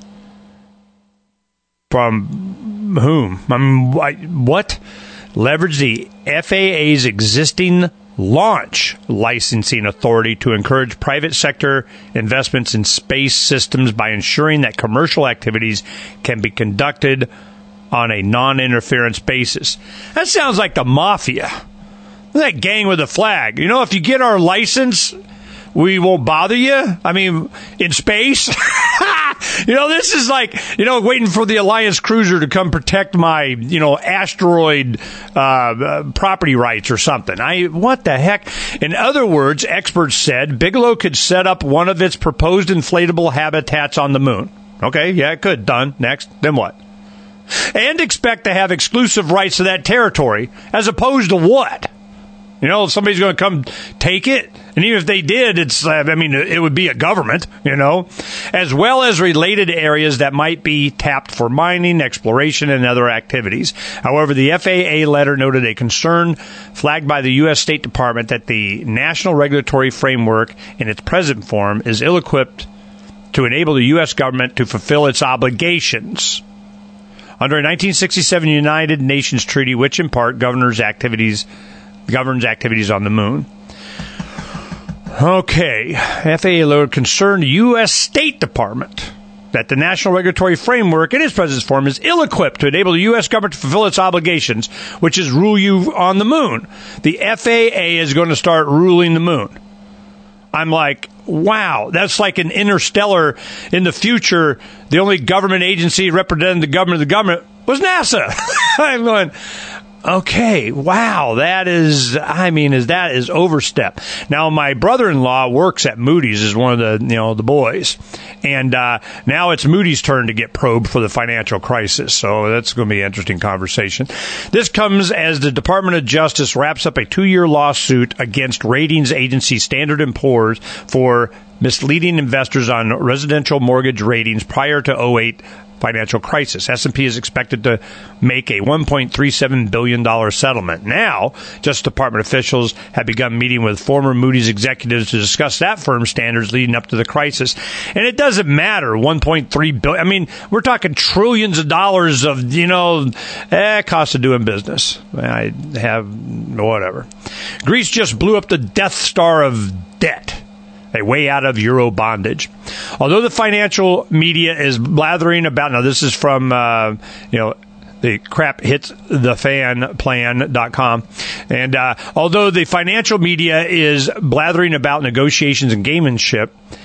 From whom? I mean, what? Leverage the F A A's existing launch licensing authority to encourage private sector investments in space systems by ensuring that commercial activities can be conducted on a non-interference basis. That sounds like the mafia. That gang with a flag. You know, if you get our license, we won't bother you. I mean, in space. You know, this is like, you know, waiting for the Alliance cruiser to come protect my, you know, asteroid uh, uh, property rights or something. I what the heck? In other words, experts said Bigelow could set up one of its proposed inflatable habitats on the moon. Okay, yeah, it could. Done. Next. Then what? And expect to have exclusive rights to that territory, as opposed to what? You know, if somebody's going to come take it, and even if they did, it's, uh, I mean, it would be a government, you know, as well as related areas that might be tapped for mining, exploration, and other activities. However, the F A A letter noted a concern flagged by the U S State Department that the national regulatory framework in its present form is ill-equipped to enable the U S government to fulfill its obligations under a nineteen sixty-seven United Nations treaty, which in part governs activities governs activities on the moon. Okay, F A A letter concerned the U S State Department that the national regulatory framework in its present form is ill-equipped to enable the U S government to fulfill its obligations, which is rule you on the moon. The F A A is going to start ruling the moon. I'm like, wow, that's like an interstellar in the future. The only government agency representing the government of the government was NASA. I'm going, okay, wow, that is, I mean, is that is overstep. Now, my brother-in-law works at Moody's as one of the, you know, the boys. And uh, now it's Moody's turn to get probed for the financial crisis. So that's going to be an interesting conversation. This comes as the Department of Justice wraps up a two-year lawsuit against ratings agency Standard and Poor's for misleading investors on residential mortgage ratings prior to oh eight financial crisis. S and P is expected to make a one point three seven billion dollars settlement. Now, Justice Department officials have begun meeting with former Moody's executives to discuss that firm's standards leading up to the crisis. And it doesn't matter, one point three billion dollars. I mean, we're talking trillions of dollars of, you know, eh, cost of doing business. I have whatever. Greece just blew up the Death Star of debt. A way out of Euro bondage. Although the financial media is blathering about, now this is from, uh, you know, the crap hits the fan plan dot com. And uh, although the financial media is blathering about negotiations and gamemanship,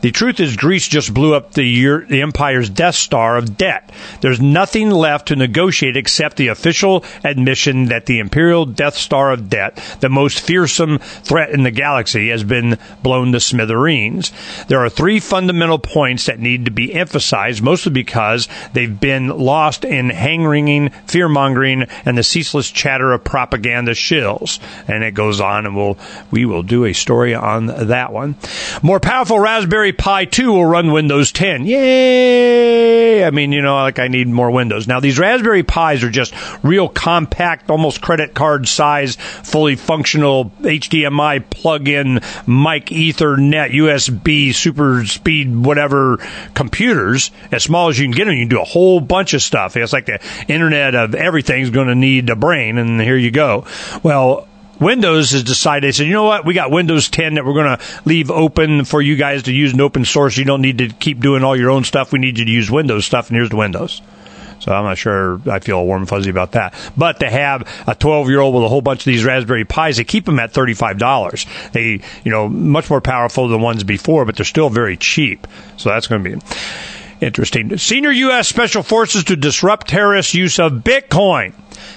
The truth is, Greece just blew up the, Euro- the empire's Death Star of debt. There's nothing left to negotiate except the official admission that the imperial Death Star of debt, the most fearsome threat in the galaxy, has been blown to smithereens. There are three fundamental points that need to be emphasized, mostly because they've been lost in hang-wringing, fear-mongering, and the ceaseless chatter of propaganda shills. And it goes on, and we'll, we will do a story on that one. More powerful Raspberry Pi two will run Windows ten. Yay! I mean, you know, like I need more Windows. Now, these Raspberry Pis are just real compact, almost credit card size, fully functional H D M I plug-in, mic, Ethernet, U S B, super speed, whatever computers. As small as you can get them, you can do a whole bunch of stuff. It's like the internet of everything's going to need a brain, and here you go. Well, Windows has decided, they said, you know what, we got Windows ten that we're going to leave open for you guys to use in open source. You don't need to keep doing all your own stuff. We need you to use Windows stuff, and here's the Windows. So I'm not sure I feel warm and fuzzy about that. But to have a twelve-year-old with a whole bunch of these Raspberry Pis, they keep them at thirty-five dollars. They, you know, much more powerful than the ones before, but they're still very cheap. So that's going to be interesting. Senior U S Special Forces to disrupt terrorist use of Bitcoin.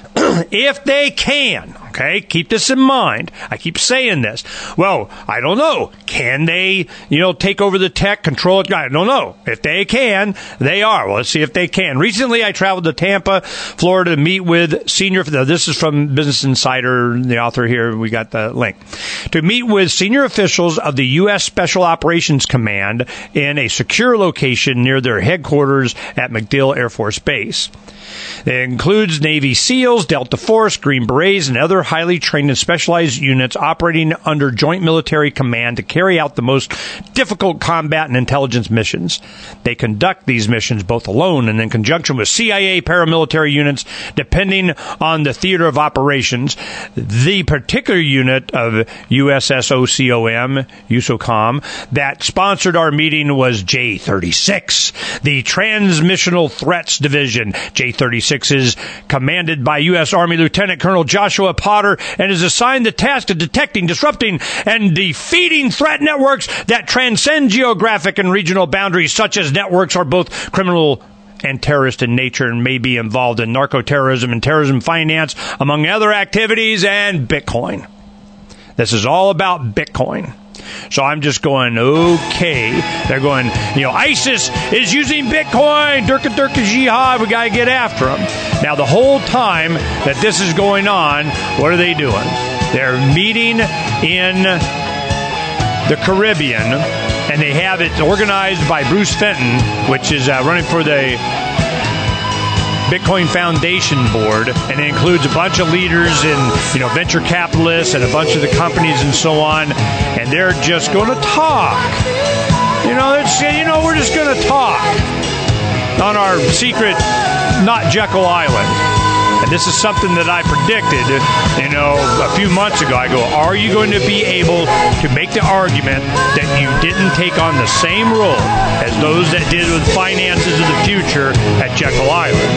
If they can, okay, keep this in mind. I keep saying this. Well, I don't know. Can they, you know, take over the tech, control it? I don't know. If they can, they are. Well, let's see if they can. Recently, I traveled to Tampa, Florida to meet with senior, this is from Business Insider, the author here, we got the link, to meet with senior officials of the U S Special Operations Command in a secure location near their headquarters at MacDill Air Force Base. It includes Navy SEALs, Delta Force, Green Berets, and other highly trained and specialized units operating under Joint Military Command to carry out the most difficult combat and intelligence missions. They conduct these missions both alone and in conjunction with C I A paramilitary units, depending on the theater of operations. The particular unit of U S S O C O M, USOCOM, that sponsored our meeting was J thirty-six, the Transmissional Threats Division. J thirty-six is commanded by U S Army Lieutenant Colonel Joshua Potter and is assigned the task of detecting, disrupting, and defeating threat networks that transcend geographic and regional boundaries. Such as networks are both criminal and terrorist in nature and may be involved in narco-terrorism and terrorism finance, among other activities, and Bitcoin. This is all about Bitcoin. So I'm just going, okay. They're going, you know, ISIS is using Bitcoin. Durka Durka Jihad. We got to get after them. Now, the whole time that this is going on, what are they doing? They're meeting in the Caribbean, and they have it organized by Bruce Fenton, which is uh, running for the Bitcoin Foundation Board, and it includes a bunch of leaders and, you know, venture capitalists and a bunch of the companies and so on, and they're just going to talk. You know, they're just, you know, we're just going to talk on our secret Not Jekyll Island. And this is something that I predicted, you know, a few months ago. I go, are you going to be able to make the argument that you didn't take on the same role as those that did with finances of the future at Jekyll Island?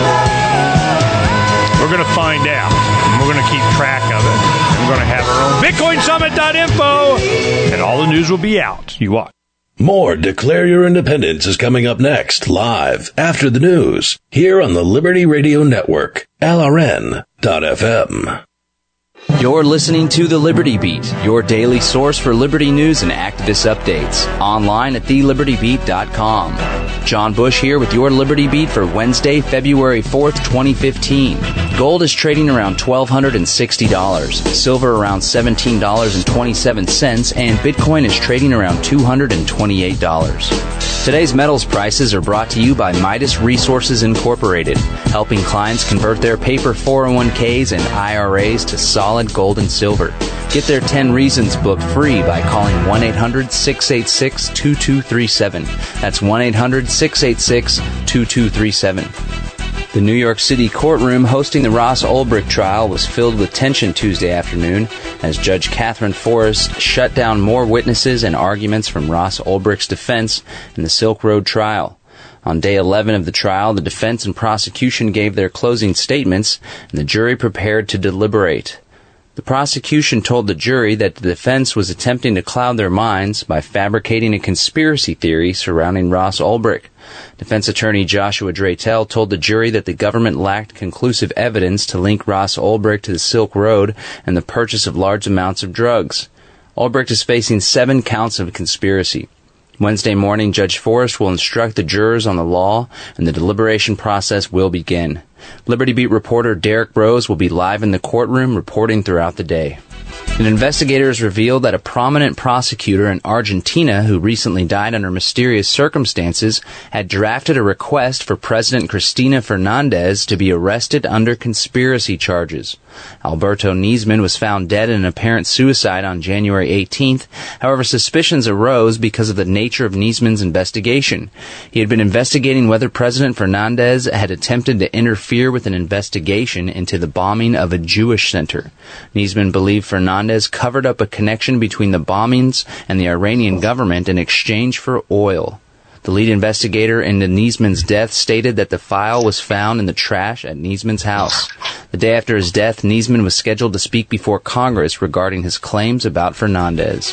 We're going to find out, and we're going to keep track of it. We're going to have our own Bitcoin Summit dot info, and all the news will be out. You watch. More Declare Your Independence is coming up next, live after the news, here on the Liberty Radio Network, L R N dot F M. You're listening to The Liberty Beat, your daily source for liberty news and activist updates. Online at the liberty beat dot com. John Bush here with your Liberty Beat for Wednesday, February fourth, twenty fifteen. Gold is trading around one thousand two hundred sixty dollars, silver around seventeen dollars and twenty-seven cents, and Bitcoin is trading around two hundred twenty-eight dollars. Today's metals prices are brought to you by Midas Resources Incorporated, helping clients convert their paper four oh one k's and I R As to solid gold and silver. Get their ten Reasons book free by calling one eight hundred six eight six two two three seven. That's one eight hundred six eight six two two three seven. The New York City courtroom hosting the Ross Ulbricht trial was filled with tension Tuesday afternoon as Judge Catherine Forrest shut down more witnesses and arguments from Ross Ulbricht's defense in the Silk Road trial. On day eleven of the trial, the defense and prosecution gave their closing statements, and the jury prepared to deliberate. The prosecution told the jury that the defense was attempting to cloud their minds by fabricating a conspiracy theory surrounding Ross Ulbricht. Defense attorney Joshua Dratel told the jury that the government lacked conclusive evidence to link Ross Ulbricht to the Silk Road and the purchase of large amounts of drugs. Ulbricht is facing seven counts of conspiracy. Wednesday morning, Judge Forrest will instruct the jurors on the law, and the deliberation process will begin. Liberty Beat reporter Derek Rose will be live in the courtroom reporting throughout the day. And investigators revealed that a prominent prosecutor in Argentina who recently died under mysterious circumstances had drafted a request for President Cristina Fernandez to be arrested under conspiracy charges. Alberto Niesman was found dead in an apparent suicide on January eighteenth. However, suspicions arose because of the nature of Niesman's investigation. He had been investigating whether President Fernandez had attempted to interfere with an investigation into the bombing of a Jewish center. Niesman believed Fernandez covered up a connection between the bombings and the Iranian government in exchange for oil. The lead investigator into Niesman's death stated that the file was found in the trash at Niesman's house. The day after his death, Niesman was scheduled to speak before Congress regarding his claims about Fernandez.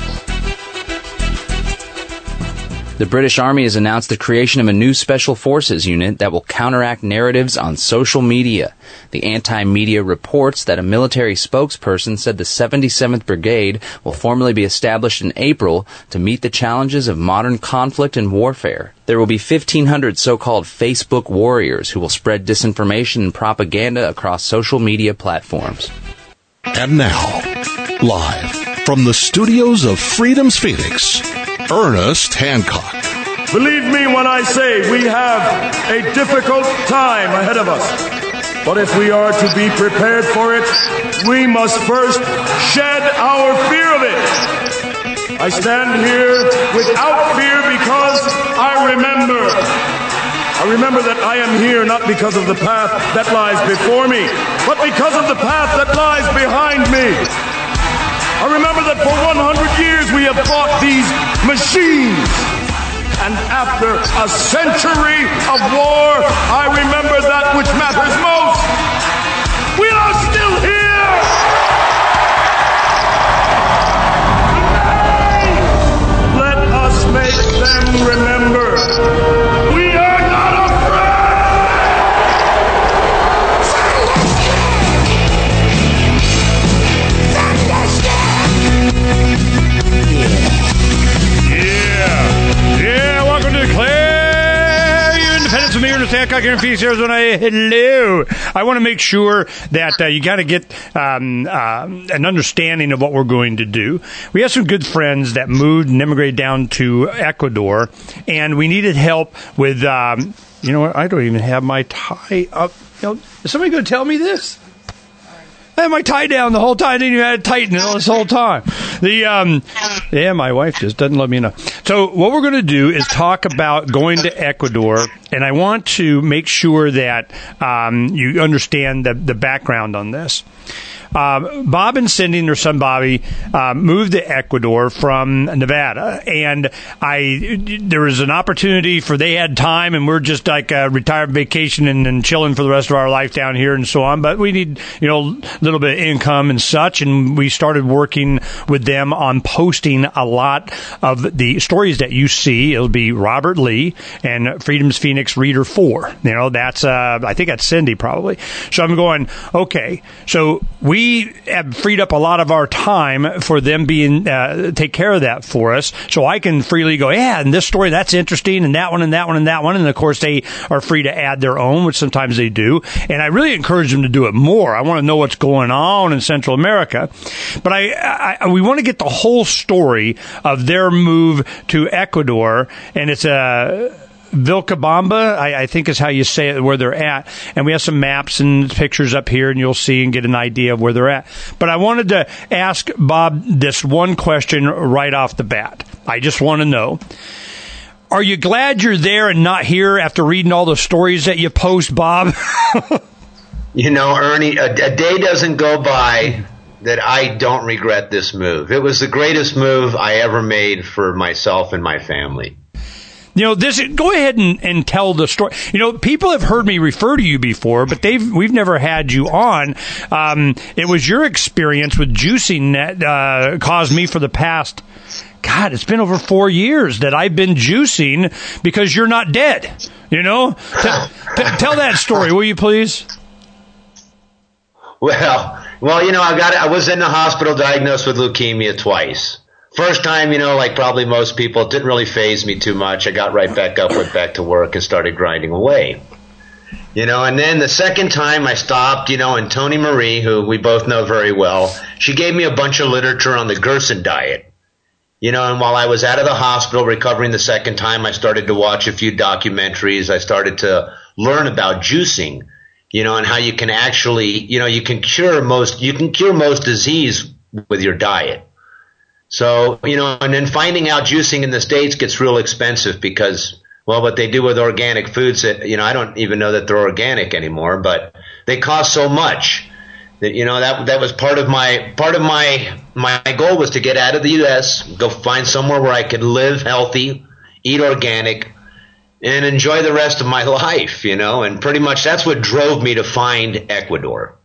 The British Army has announced the creation of a new Special Forces unit that will counteract narratives on social media. The Anti-Media reports that a military spokesperson said the seventy-seventh Brigade will formally be established in April to meet the challenges of modern conflict and warfare. There will be fifteen hundred so-called Facebook warriors who will spread disinformation and propaganda across social media platforms. And now, live from the studios of Freedom's Phoenix, Ernest Hancock. Believe me when I say we have a difficult time ahead of us. But if we are to be prepared for it, we must first shed our fear of it. I stand here without fear because I remember. I remember that I am here not because of the path that lies before me, but because of the path that lies behind me. I remember that for one hundred years we have fought these machines. And after a century of war, I remember that which matters most. We are still here! Today, let us make them remember. We are not afraid! From here to Hancock here in Phoenix, Arizona. Hello. I want to make sure that uh, you got to get um, uh, an understanding of what we're going to do. We have some good friends that moved and immigrated down to Ecuador, and we needed help with, um, you know what, I don't even have my tie up. You know, is somebody going to tell me this? I had my tie down the whole time. I didn't even have to tighten it this whole time. The um, yeah, my wife just doesn't let me know. So what we're going to do is talk about going to Ecuador, and I want to make sure that um, you understand the, the background on this. Um, Bob and Cindy and their son Bobby uh, moved to Ecuador from Nevada, and I there was an opportunity for they had time, and we're just like a retired vacation and, and chilling for the rest of our life down here and so on. But we need you know a little bit of income and such, and we started working with them on posting a lot of the stories that you see. It'll be Robert Lee and Freedom's Phoenix Reader four. You know that's uh, I think that's Cindy probably. So I'm going okay. So we. We have freed up a lot of our time for them being uh, take care of that for us, so I can freely go, yeah, and this story, that's interesting, and that one, and that one, and that one, and of course they are free to add their own, which sometimes they do, and I really encourage them to do it more. I want to know what's going on in Central America, but I, I we want to get the whole story of their move to Ecuador, and it's a Vilcabamba, I, I think is how you say it, where they're at. And we have some maps and pictures up here, and you'll see and get an idea of where they're at. But I wanted to ask Bob this one question right off the bat. I just want to know, are you glad you're there and not here after reading all the stories that you post, Bob? You know, Ernie, a, a day doesn't go by that I don't regret this move. It was the greatest move I ever made for myself and my family. you know, this. Go ahead and, and tell the story. You know, people have heard me refer to you before, but they've we've never had you on. Um, it was your experience with juicing that uh, caused me for the past. God, it's been over four years that I've been juicing because you're not dead. You know, T- t- tell that story, will you please? Well, well, you know, I got I was in the hospital diagnosed with leukemia twice. First time, you know, like probably most people, it didn't really faze me too much. I got right back up, went back to work, and started grinding away. You know, and then the second time I stopped, you know, and Tony Marie, who we both know very well, she gave me a bunch of literature on the Gerson diet. You know, and while I was out of the hospital recovering the second time, I started to watch a few documentaries. I started to learn about juicing, you know, and how you can actually, you know, you can cure most, you can cure most disease with your diet. So, you know, and then finding out juicing in the States gets real expensive because, well, what they do with organic foods that, you know, I don't even know that they're organic anymore, but they cost so much. That, you know, that that was part of my part of my my goal was to get out of the U S, go find somewhere where I could live healthy, eat organic, and enjoy the rest of my life, you know, and pretty much that's what drove me to find Ecuador.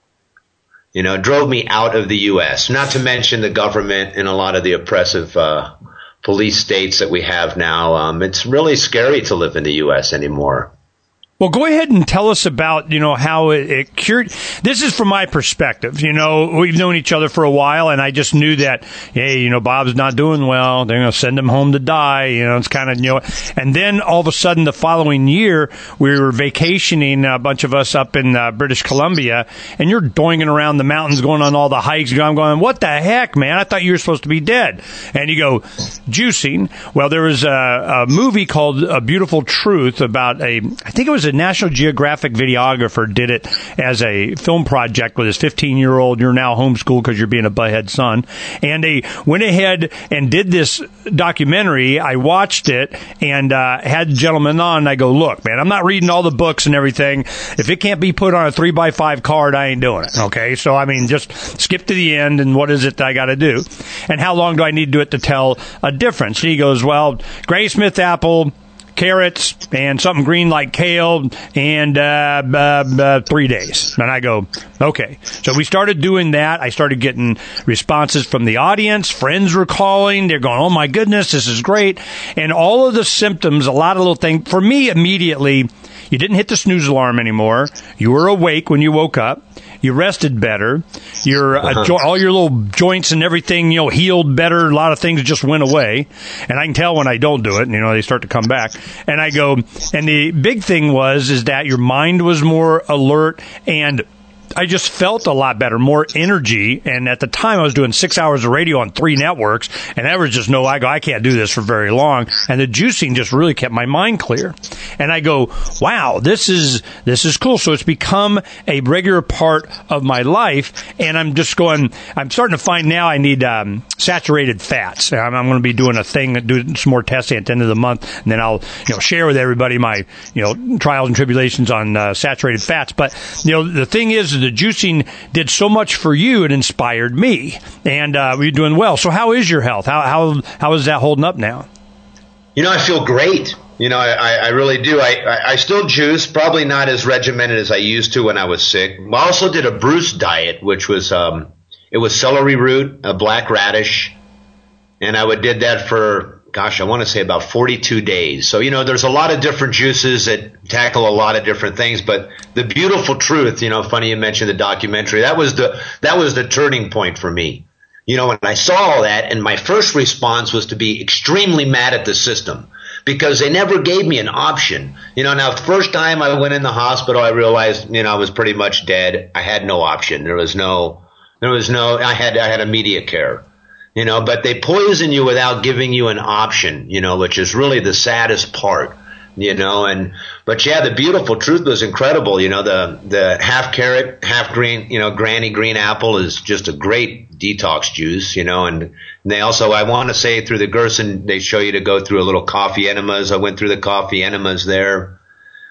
You know, drove me out of the U S, not to mention the government and a lot of the oppressive uh, police states that we have now. Um, it's really scary to live in the U S anymore. Well, go ahead and tell us about, you know, how it, it cured. This is from my perspective. You know, we've known each other for a while, and I just knew that, hey, you know, Bob's not doing well. They're going to send him home to die. You know, it's kind of, you know. And then all of a sudden, the following year, we were vacationing, a bunch of us up in uh, British Columbia, and you're doinging around the mountains, going on all the hikes. I'm going, what the heck, man? I thought you were supposed to be dead. And you go, juicing. Well, there was a, a movie called A Beautiful Truth about a, I think it was a National Geographic videographer did it as a film project with his fifteen-year-old, you're now homeschooled because you're being a butthead son. And they went ahead and did this documentary. I watched it and uh, had the gentleman on, and I go, look, man, I'm not reading all the books and everything. If it can't be put on a three by five card, I ain't doing it. Okay? So, I mean, just skip to the end, and what is it that I got to do? And how long do I need to do it to tell a difference? And he goes, well, Granny Smith apple, carrots, and something green like kale, and uh, uh, uh, three days. And I go, okay. So we started doing that. I started getting responses from the audience. Friends were calling. They're going, oh, my goodness, this is great. And all of the symptoms, a lot of little things. For me, immediately, you didn't hit the snooze alarm anymore. You were awake when you woke up. You rested better. Your uh, jo- all your little joints and everything, you know, healed better. A lot of things just went away. And I can tell when I don't do it, and, you know, they start to come back. And I go, and the big thing was, is that your mind was more alert, and I just felt a lot better, more energy. And at the time, I was doing six hours of radio on three networks, and that was just no, I go, I can't do this for very long. And the juicing just really kept my mind clear. And I go, wow, this is, this is cool. So it's become a regular part of my life. And I'm just going, I'm starting to find now I need, um, saturated fats. I'm, I'm going to be doing a thing, doing some more testing at the end of the month. And then I'll, you know, share with everybody my, you know, trials and tribulations on, uh, saturated fats. But, you know, the thing is, the juicing did so much for you, it inspired me. And, uh, you're doing well. So how is your health? How, how, how is that holding up now? You know, I feel great. You know, I, I really do. I, I, I still juice, probably not as regimented as I used to when I was sick. I also did a Bruce diet, which was, um, it was celery root, a black radish, and I would did that for, gosh, I want to say about forty-two days. So, you know, there's a lot of different juices that tackle a lot of different things, but The Beautiful Truth, you know, funny you mentioned the documentary, that was the, that was the turning point for me. You know, when I saw all that, and my first response was to be extremely mad at the system because they never gave me an option. You know, now the first time I went in the hospital, I realized, you know, I was pretty much dead. I had no option. There was no, there was no, I had, I had immediate care, you know, but they poison you without giving you an option, you know, which is really the saddest part. You know, and, but yeah, The Beautiful Truth was incredible. You know, the, the half carrot, half green, you know, Granny green apple is just a great detox juice, you know, and they also, I want to say through the Gerson, they show you to go through a little coffee enemas. I went through the coffee enemas there.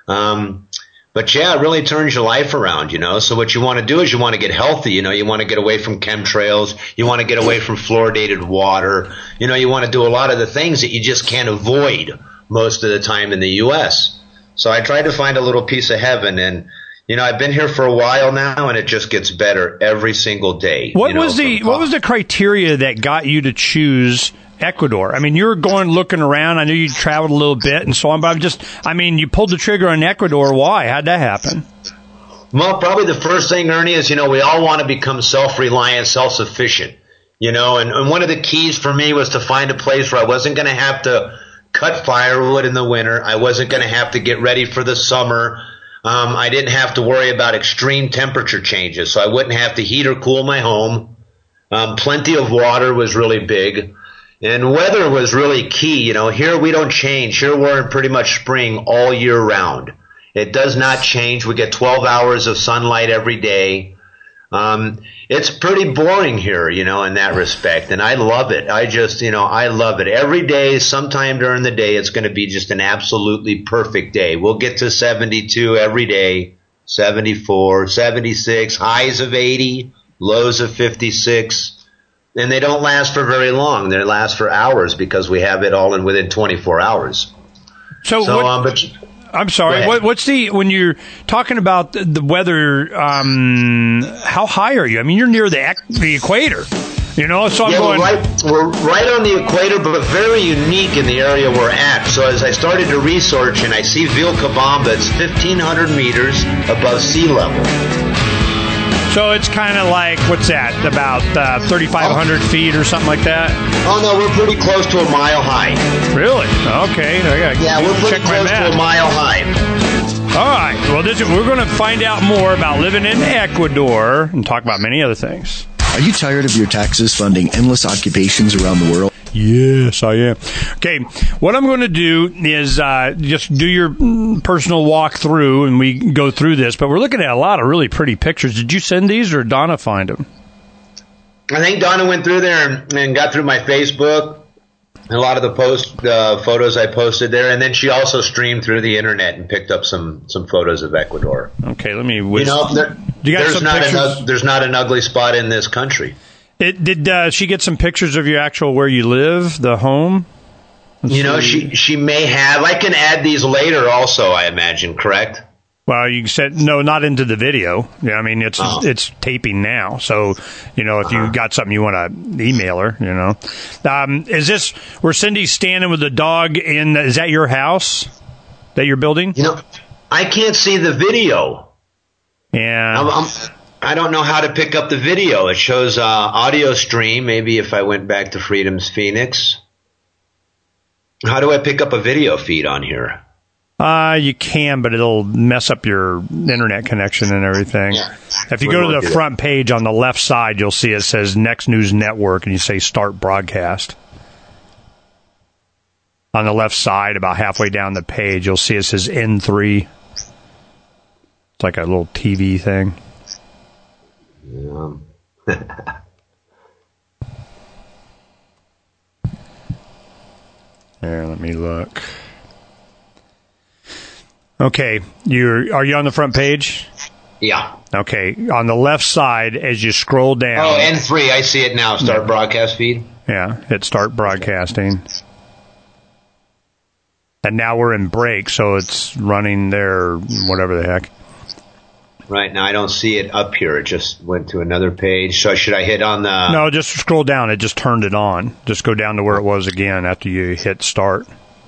Um, but yeah, it really turns your life around, you know. So what you want to do is you want to get healthy, you know, you want to get away from chemtrails. You want to get away from fluoridated water. You know, you want to do a lot of the things that you just can't avoid most of the time in the U S. So I tried to find a little piece of heaven, and you know, I've been here for a while now, and it just gets better every single day. What you know, was the what was the criteria that got you to choose Ecuador? I mean, you were going looking around. I knew you traveled a little bit and so on, but I'm just, I mean, you pulled the trigger on Ecuador. Why? How'd that happen? Well, probably the first thing, Ernie, is, you know, we all want to become self-reliant, self-sufficient, you know, and, and one of the keys for me was to find a place where I wasn't going to have to cut firewood in the winter. I wasn't going to have to get ready for the summer. Um, I didn't have to worry about extreme temperature changes, so I wouldn't have to heat or cool my home. Um, plenty of water was really big, and weather was really key. You know, here we don't change. Here we're in pretty much spring all year round. It does not change. We get twelve hours of sunlight every day. Um, it's pretty boring here, you know, in that respect, and I love it. I just, you know, I love it. Every day, sometime during the day, it's going to be just an absolutely perfect day. We'll get to seventy-two every day, seventy-four, seventy-six, highs of eighty, lows of fifty-six, and they don't last for very long. They last for hours because we have it all in within twenty-four hours. So, so what- um, but I'm sorry. What, what's the when you're talking about the, the weather? Um, how high are you? I mean, you're near the ec- the equator. You know, so I'm yeah, going. We're right, we're right on the equator, but very unique in the area we're at. So as I started to research, and I see Vilcabamba, it's fifteen hundred meters above sea level. So it's kind of like, what's that? About uh, thirty-five hundred feet or something like that. Oh no, we're pretty close to a mile high. Really? Okay. I gotta yeah, we're pretty check my close map. to a mile high. All right. Well, this is, we're going to find out more about living in Ecuador and talk about many other things. Are you tired of your taxes funding endless occupations around the world? Yes, I am. Okay, what I'm going to do is uh, just do your personal walkthrough, and we go through this. But we're looking at a lot of really pretty pictures. Did you send these, or Donna find them? I think Donna went through there and, and got through my Facebook, a lot of the post uh, photos I posted there, and then she also streamed through the internet and picked up some, some photos of Ecuador. Okay, let me. Whisk- you know, there, you got there's some not pictures? an, there's not an ugly spot in this country. It, did uh, she get some pictures of your actual where you live, the home? Let's you know, see. she she may have. I can add these later, also. I imagine, correct? Well, you said no, not into the video. Yeah, I mean it's Oh. it's taping now, so you know if Uh-huh. you got something you want to email her, you know. Um, is this where Cindy's standing with the dog in? Is that your house that you're building? You know, I can't see the video. Yeah. I'm, I'm, I don't know how to pick up the video. It shows uh, audio stream. Maybe if I went back to Freedom's Phoenix. How do I pick up a video feed on here? Uh, you can, but it'll mess up your internet connection and everything. Yeah. If you We go won't to do the that. front page on the left side, you'll see it says Next News Network, and you say Start Broadcast. On the left side, about halfway down the page, you'll see it says N three. It's like a little T V thing. Yeah. Here, let me look. Okay, you're are you on the front page? Yeah. Okay, on the left side, as you scroll down. Oh, N three. I see it now. Start broadcast feed. Yeah, hit Start Broadcasting. And now we're in break, so it's running there, whatever the heck. Right now, I don't see it up here. It just went to another page. So should I hit on the? No, just scroll down. It just turned it on. Just go down to where it was again after you hit Start.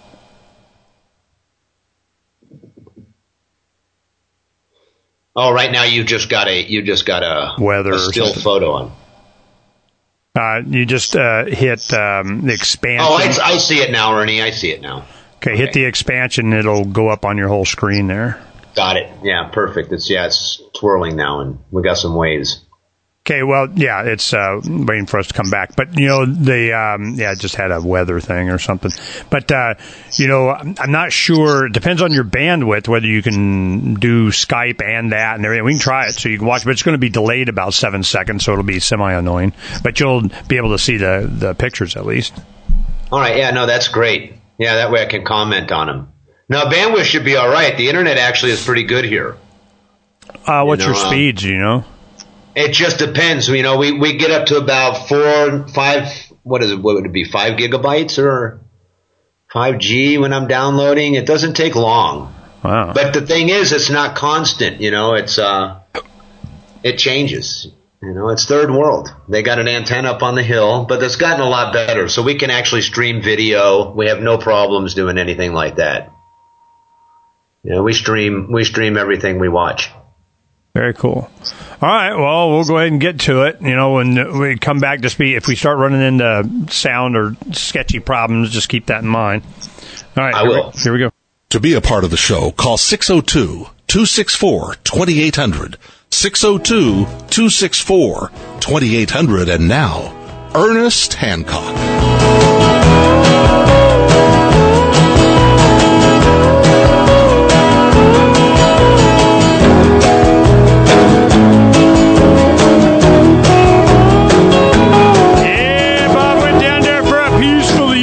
Oh, right now you just got a you just got a Weather a or still something. photo on. Uh, you just uh, hit um, the expansion. Oh, I, I see it now, Ernie. I see it now. Okay, hit the expansion. It'll go up on your whole screen there. Got it. Yeah, perfect. It's yeah, it's twirling now, and we got some waves. Okay, well, yeah, it's uh, waiting for us to come back. But, you know, the, um, yeah, it just had a weather thing or something. But, uh, you know, I'm I'm not sure. It depends on your bandwidth, whether you can do Skype and that and everything. We can try it so you can watch, but it's going to be delayed about seven seconds, so it'll be semi-annoying. But you'll be able to see the, the pictures at least. All right. Yeah, no, that's great. Yeah, that way I can comment on them. Now, bandwidth should be all right. The internet actually is pretty good here. Uh, what's You know, your uh, speeds, you know? It just depends. You know, we, we get up to about four, five, what is it? What would it be? Five gigabytes or five G when I'm downloading. It doesn't take long. Wow. But the thing is, it's not constant. You know, it's uh, it changes. You know, it's third world. They got an antenna up on the hill, but it's gotten a lot better. So we can actually stream video. We have no problems doing anything like that. You know, we stream we stream everything we watch. Very cool. All right, well, we'll go ahead and get to it. You know, when we come back, just be if we start running into sound or sketchy problems, just keep that in mind. All right, I here will. We, here we go. To be a part of the show, call six oh two, two six four, two eight hundred. six oh two, two six four, two eight hundred. And now, Ernest Hancock. Yeah, Bob went down there for a peaceful,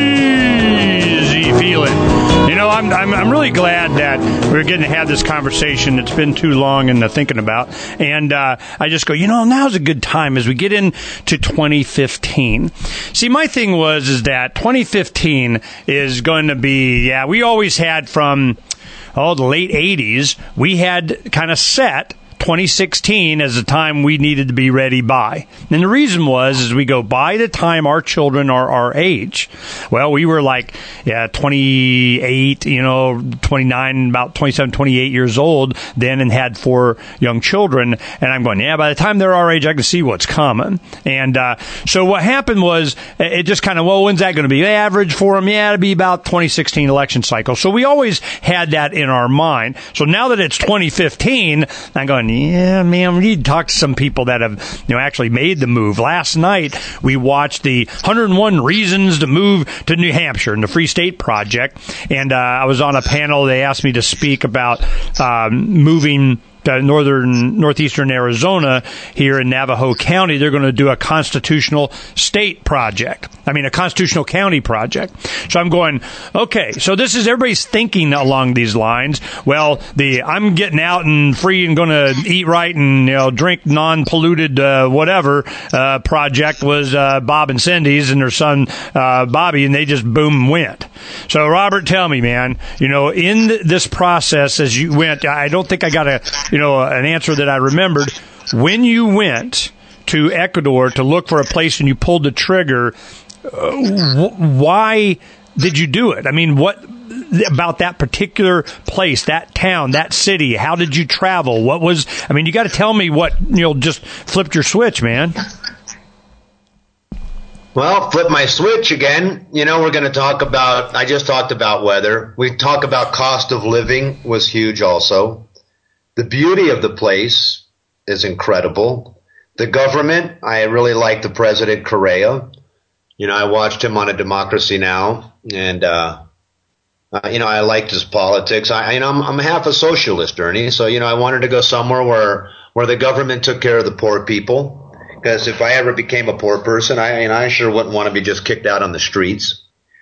easy feeling. You know, I'm, I'm, I'm really glad that we're getting to have this conversation. It's been too long in the thinking about. And uh, I just go, you know, now's a good time as we get into twenty fifteen. See, my thing was is that twenty fifteen is going to be, yeah, we always had from, oh, the late eighties, we had kind of set twenty sixteen as the time we needed to be ready by. And the reason was, is we go by the time our children are our age. Well, we were like, yeah, twenty-eight, you know, twenty-nine, about twenty-seven, twenty-eight years old then and had four young children. And I'm going, yeah, by the time they're our age, I can see what's coming. And uh, so what happened was, it just kind of, well, when's that going to be? Average for them? Yeah, it'll be about twenty sixteen election cycle. So we always had that in our mind. So now that it's twenty fifteen, I'm going, yeah, man, we need to talk to some people that have, you know, actually made the move. Last night, we watched the one hundred one Reasons to Move to New Hampshire and the Free State Project. And uh, I was on a panel. They asked me to speak about um, moving Uh, northern, northeastern Arizona here in Navajo County. They're going to do a constitutional state project. I mean, a constitutional county project. So I'm going, okay, so this is everybody's thinking along these lines. Well, the I'm getting out and free and going to eat right and, you know, drink non-polluted uh, whatever uh, project was uh, Bob and Cindy's and their son uh, Bobby, and they just boom went. So, Robert, tell me, man, you know, in th- this process as you went, I don't think I got a, you know, an answer that I remembered. When you went to Ecuador to look for a place and you pulled the trigger, uh, wh- why did you do it? I mean, what about that particular place, that town, that city? How did you travel? What was, I mean, you got to tell me what, you know, just flipped your switch, man. Well, flip my switch again. You know, we're going to talk about, I just talked about weather. We talk about cost of living was huge also. The beauty of the place is incredible. The government, I really like the President Correa. You know, I watched him on A Democracy Now! And, uh, uh you know, I liked his politics. I, you know, I'm, I'm half a socialist, Ernie. So, you know, I wanted to go somewhere where, where the government took care of the poor people. Because if I ever became a poor person, I, you know, I sure wouldn't want to be just kicked out on the streets.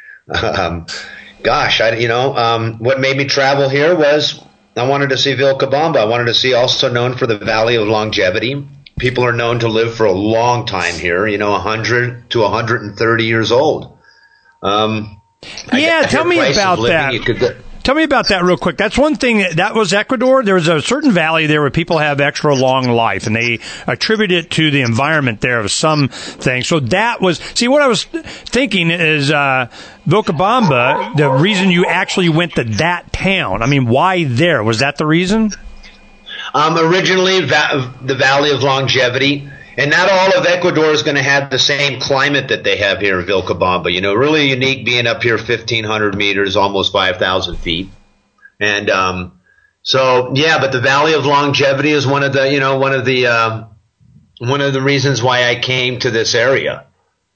Um, gosh, I, you know, um, what made me travel here was I wanted to see Vilcabamba. I wanted to see, also known for the Valley of Longevity. People are known to live for a long time here, you know, one hundred to one hundred thirty years old. Um, yeah, I, I tell me about living, that. You could go, Tell me about that real quick. That's one thing. That, that was Ecuador. There was a certain valley there where people have extra long life, and they attribute it to the environment there of some thing. So that was, see, what I was thinking is uh, Vilcabamba, the reason you actually went to that town. I mean, why there? Was that the reason? Um, originally, va- the Valley of Longevity. And not all of Ecuador is going to have the same climate that they have here in Vilcabamba. You know, really unique being up here fifteen hundred meters, almost five thousand feet. And um, so, yeah, but the Valley of Longevity is one of the, you know, one of the uh, one of the reasons why I came to this area.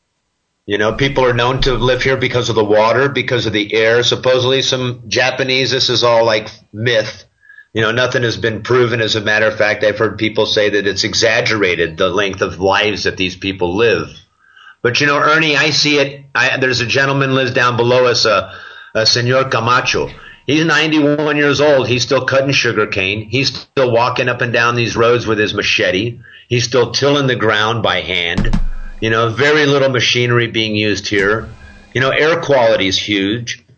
You know, people are known to live here because of the water, because of the air. Supposedly some Japanese, this is all like myth. You know, nothing has been proven. As a matter of fact, I've heard people say that it's exaggerated, the length of lives that these people live. But, you know, Ernie, I see it. I, there's a gentleman lives down below us, uh, uh, Senor Camacho. He's ninety-one years old. He's still cutting sugar cane. He's still walking up and down these roads with his machete. He's still tilling the ground by hand. You know, very little machinery being used here. You know, air quality is huge.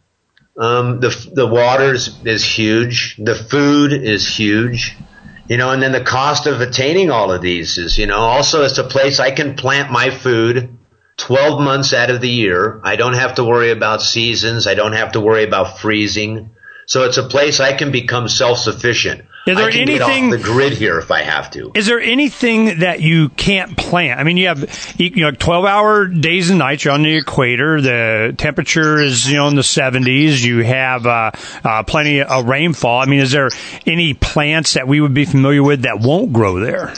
Um, the the water is, is huge. The food is huge. You know, and then the cost of attaining all of these is, you know, also it's a place I can plant my food twelve months out of the year. I don't have to worry about seasons. I don't have to worry about freezing. So it's a place I can become self-sufficient. Is there I can anything, get off the grid here if I have to. Is there anything that you can't plant? I mean, you have you know twelve-hour days and nights. You're on the equator. The temperature is you know in the seventies. You have uh, uh, plenty of rainfall. I mean, is there any plants that we would be familiar with that won't grow there?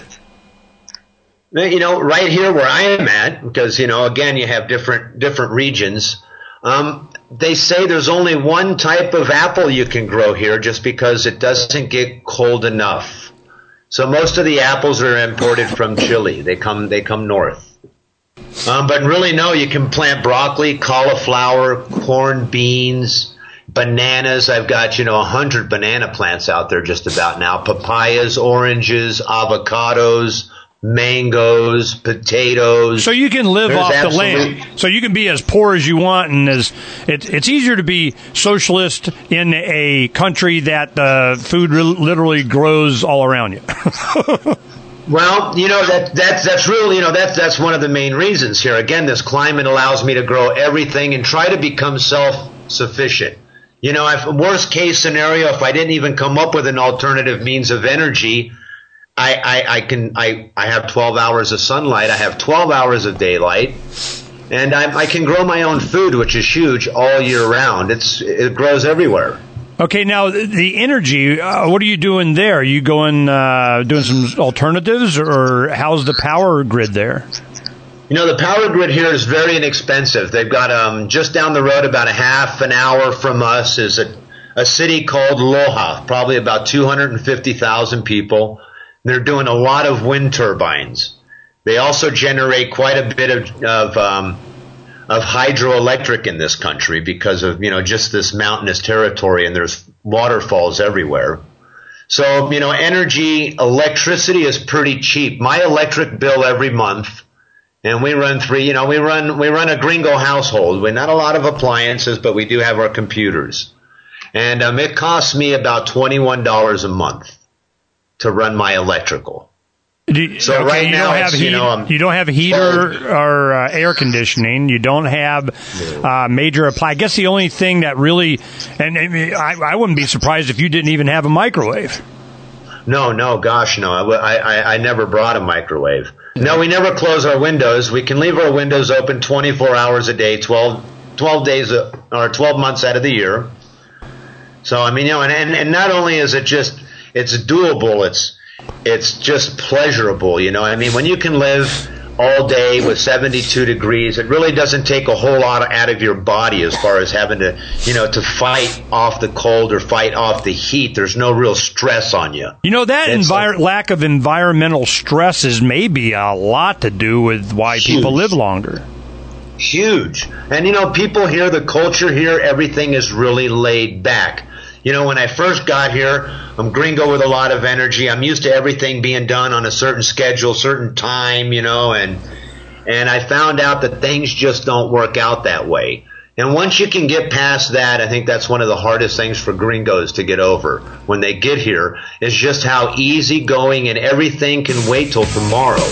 You know, right here where I am at, because you know, again, you have different different regions. Um, they say there's only one type of apple you can grow here just because it doesn't get cold enough. So most of the apples are imported from Chile. They come, they come north. Um, but really, no, you can plant broccoli, cauliflower, corn, beans, bananas. I've got, you know, a hundred banana plants out there just about now. Papayas, oranges, avocados, mangoes, potatoes. So you can live There's off absolute- the land. So you can be as poor as you want, and as it, it's easier to be socialist in a country that uh, food re- literally grows all around you. Well, you know that that's that's really you know that's that's one of the main reasons here. Again, this climate allows me to grow everything and try to become self-sufficient. You know, if worst case scenario, if I didn't even come up with an alternative means of energy, I, I, I can I, I have twelve hours of sunlight. I have twelve hours of daylight, and I, I can grow my own food, which is huge all year round. It's it grows everywhere. Okay, now the energy. Uh, what are you doing there? Are you going uh, doing some alternatives, or how's the power grid there? You know, the power grid here is very inexpensive. They've got um just down the road, about a half an hour from us, is a a city called Loja, probably about two hundred fifty thousand people. They're doing a lot of wind turbines. They also generate quite a bit of of, um, of hydroelectric in this country because of, you know, just this mountainous territory, and there's waterfalls everywhere. So, you know, energy, electricity is pretty cheap. My electric bill every month, and we run three, you know, we run we run a gringo household. We're not a lot of appliances, but we do have our computers. And um, it costs me about twenty-one dollars a month to run my electrical. You, so okay, right you now, don't have it's, heat, you know, I'm you don't have heater or uh, air conditioning. You don't have uh, major apply. I guess the only thing that really, and, and I, I wouldn't be surprised if you didn't even have a microwave. No, no, gosh, no. I, I, I never brought a microwave. No, we never close our windows. We can leave our windows open twenty-four hours a day, twelve, twelve days a, or twelve months out of the year. So, I mean, you know, and, and, and not only is it just, it's doable, it's it's just pleasurable, you know. I mean, when you can live all day with seventy-two degrees, it really doesn't take a whole lot out of your body as far as having to, you know, to fight off the cold or fight off the heat. There's no real stress on you. You know, that It's envir- lack of environmental stresses may be a lot to do with why Huge. people live longer. Huge. And, you know, people here, the culture here, everything is really laid back. You know, when I first got here, I'm gringo with a lot of energy. I'm used to everything being done on a certain schedule, certain time, you know, and and I found out that things just don't work out that way. And once you can get past that, I think that's one of the hardest things for gringos to get over when they get here, is just how easygoing and everything can wait till tomorrow.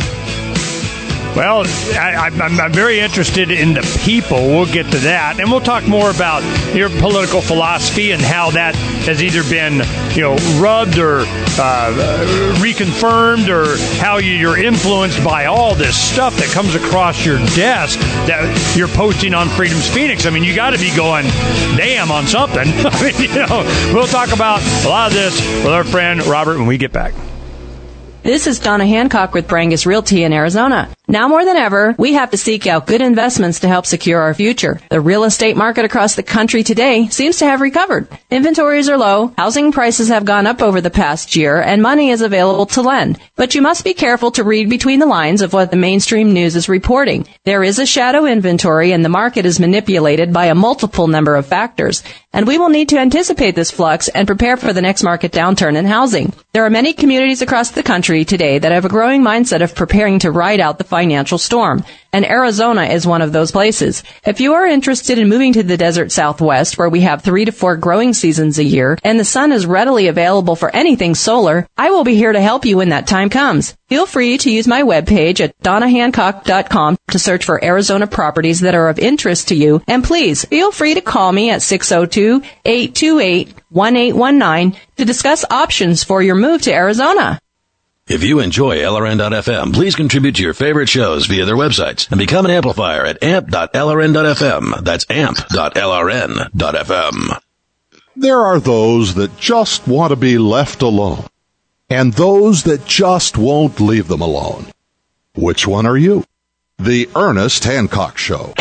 Well, I, I'm, I'm very interested in the people. We'll get to that, and we'll talk more about your political philosophy and how that has either been, you know, rubbed or uh, reconfirmed, or how you're influenced by all this stuff that comes across your desk that you're posting on Freedom's Phoenix. I mean, you got to be going, damn, on something. I mean, you know, we'll talk about a lot of this with our friend Robert when we get back. This is Donna Hancock with Brangus Realty in Arizona. Now more than ever, we have to seek out good investments to help secure our future. The real estate market across the country today seems to have recovered. Inventories are low, housing prices have gone up over the past year, and money is available to lend. But you must be careful to read between the lines of what the mainstream news is reporting. There is a shadow inventory, and the market is manipulated by a multiple number of factors. And we will need to anticipate this flux and prepare for the next market downturn in housing. There are many communities across the country today that have a growing mindset of preparing to ride out the financial storm. and Arizona is one of those places. If you are interested in moving to the desert Southwest, where we have three to four growing seasons a year, and the sun is readily available for anything solar, I will be here to help you when that time comes. Feel free to use my webpage at donna hancock dot com to search for Arizona properties that are of interest to you, and please feel free to call me at six oh two, eight two eight, one eight one nine to discuss options for your move to Arizona. If you enjoy L R N dot F M, please contribute to your favorite shows via their websites and become an amplifier at amp dot L R N dot F M. That's amp dot L R N dot F M. There are those that just want to be left alone, and those that just won't leave them alone. Which one are you? The Ernest Hancock Show.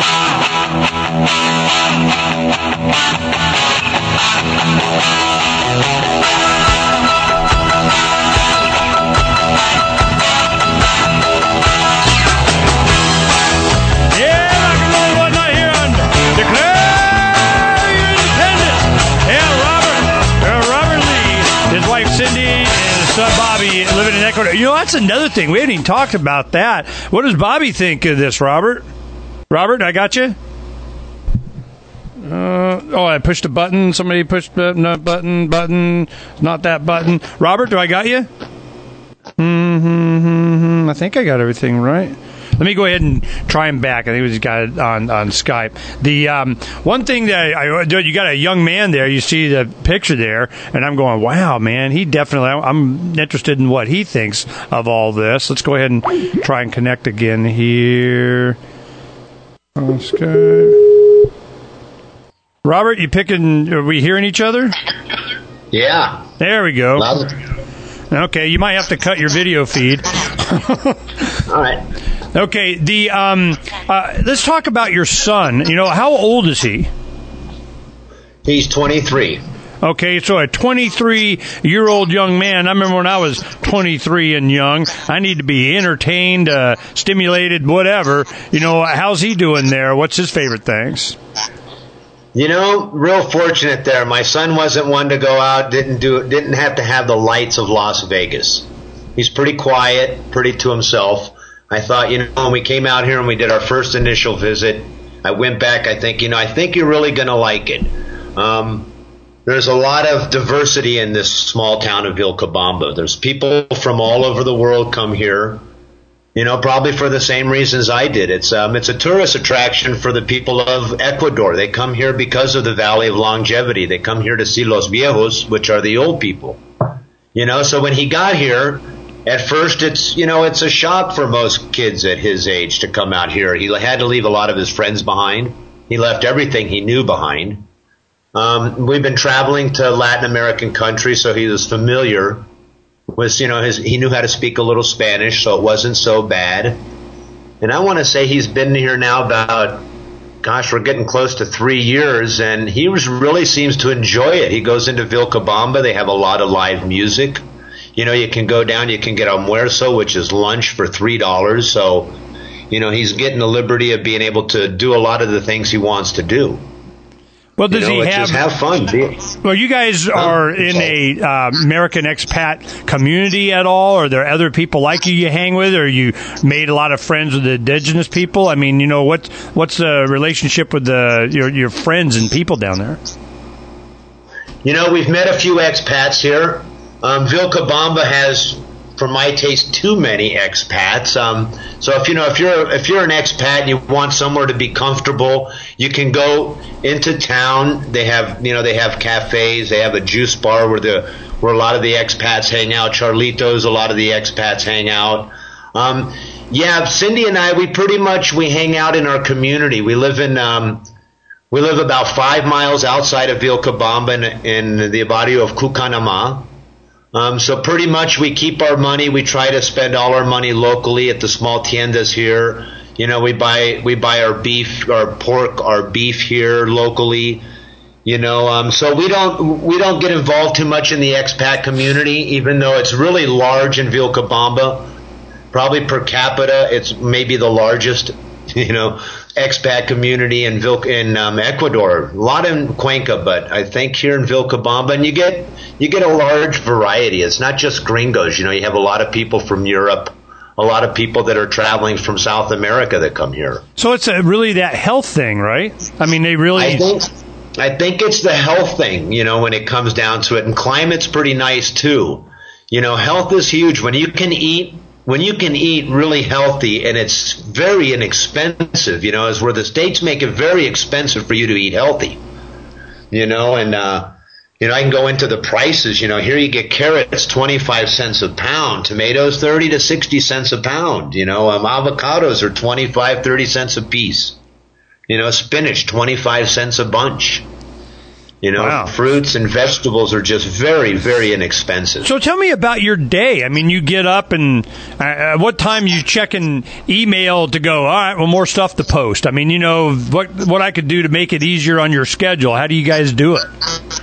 Living in Ecuador. You know, that's another thing. We haven't even talked about that. What does Bobby think of this, Robert? Robert, I got you? Uh, oh, I pushed a button. Somebody pushed a no, button, button. Not that button. Robert, do I got you? Mm-hmm, I think I got everything right. Let me go ahead and try him back. I think we just got it on, on Skype. The um, one thing that I, I you got a young man there. You see the picture there, and I'm going, wow, man, he definitely. I'm interested in what he thinks of all this. Let's go ahead and try and connect again here on Skype. Robert, you picking? Are we hearing each other? Yeah. There we go. Loud. Okay, you might have to cut your video feed. All right. Okay, the um, uh, let's talk about your son. You know, how old is he? He's twenty-three. Okay, so a twenty-three-year-old young man. I remember when I was twenty-three and young. I need to be entertained, uh, stimulated, whatever. You know, how's he doing there? What's his favorite things? You know, real fortunate there. My son wasn't one to go out, didn't do, didn't have to have the lights of Las Vegas. He's pretty quiet, pretty to himself. I thought, you know, when we came out here and we did our first initial visit, I went back, I think, you know, I think you're really going to like it. Um, there's a lot of diversity in this small town of Vilcabamba. There's people from all over the world come here, you know, probably for the same reasons I did. It's um, it's a tourist attraction for the people of Ecuador. They come here because of the Valley of Longevity. They come here to see Los Viejos, which are the old people. You know, so when he got here, at first, it's, you know, it's a shock for most kids at his age to come out here. He had to leave a lot of his friends behind. He left everything he knew behind. Um, we've been traveling to Latin American countries, so he was familiar with, you know, his, he knew how to speak a little Spanish, so it wasn't so bad. And I want to say he's been here now about, gosh, we're getting close to three years, and he was, really seems to enjoy it. He goes into Vilcabamba. They have a lot of live music. You know, you can go down, you can get almuerzo, which is lunch, for three dollars. So, you know, he's getting the liberty of being able to do a lot of the things he wants to do. Well, does you know, he have... Just have fun. Well, you guys are in a uh, American expat community at all? Are there other people like you you hang with? Or you made a lot of friends with the indigenous people? I mean, you know, what what's the relationship with the your your friends and people down there? You know, we've met a few expats here. Um, Vilcabamba has, for my taste, too many expats. Um, so if you know if you're if you're an expat and you want somewhere to be comfortable, you can go into town. They have you know they have cafes. They have a juice bar where the where a lot of the expats hang out. Charlitos, a lot of the expats hang out. Um, yeah, Cindy and I, we pretty much we hang out in our community. We live in um, we live about five miles outside of Vilcabamba in, in the barrio of Cucanama. Um, so pretty much we keep our money. We try to spend all our money locally at the small tiendas here. You know, we buy we buy our beef, our pork, our beef here locally. You know, um, so we don't we don't get involved too much in the expat community, even though it's really large in Vilcabamba. Probably per capita, it's maybe the largest, you know, expat community in Vil- in um, Ecuador. A lot in Cuenca, but I think here in Vilcabamba, and you get you get a large variety. It's not just gringos. You know, you have a lot of people from Europe, a lot of people that are traveling from South America that come here. So it's a, really that health thing, right? I mean, they really... I think, I think it's the health thing, you know, when it comes down to it. And climate's pretty nice, too. You know, health is huge. When you can eat, when you can eat really healthy, and it's very inexpensive, you know, is where the states make it very expensive for you to eat healthy. You know, and... uh You know, I can go into the prices. You know, here you get carrots, twenty-five cents a pound, tomatoes, thirty to sixty cents a pound. You know, um, avocados are twenty-five, thirty cents a piece. You know, spinach, twenty-five cents a bunch. You know, wow. Fruits and vegetables are just very, very inexpensive. So tell me about your day. I mean, you get up and uh, what time you checking email to go, all right, well, more stuff to post. I mean, you know, what what I could do to make it easier on your schedule. How do you guys do it?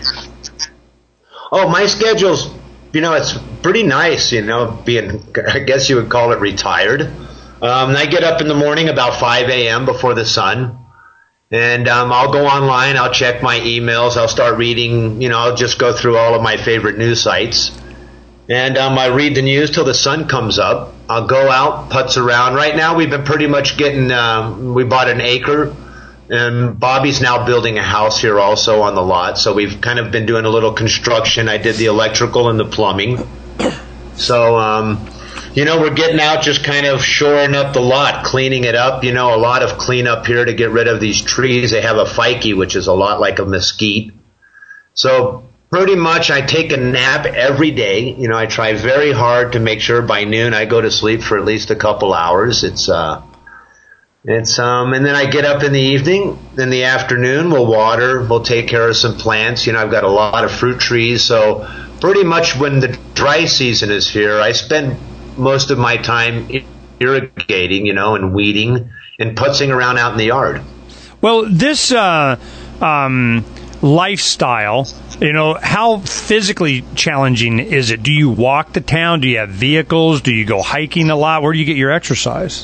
Oh, my schedule's, you know, it's pretty nice, you know, being, I guess you would call it retired. Um, I get up in the morning about five a.m. before the sun, and um, I'll go online, I'll check my emails, I'll start reading, you know, I'll just go through all of my favorite news sites. And um, I read the news till the sun comes up. I'll go out, putz around. Right now we've been pretty much getting, um, we bought an acre. And Bobby's now building a house here also on the lot. So we've kind of been doing a little construction. I did the electrical and the plumbing. So, um, you know, we're getting out just kind of shoring up the lot, cleaning it up. You know, a lot of cleanup here to get rid of these trees. They have a ficus, which is a lot like a mesquite. So pretty much I take a nap every day. You know, I try very hard to make sure by noon I go to sleep for at least a couple hours. It's, uh, It's um and then I get up in the evening, in the afternoon, we'll water, we'll take care of some plants. You know, I've got a lot of fruit trees, so pretty much when the dry season is here, I spend most of my time irrigating, you know, and weeding and putzing around out in the yard. Well, this uh um lifestyle, you know, how physically challenging is it? Do you walk to town? Do you have vehicles? Do you go hiking a lot? Where do you get your exercise?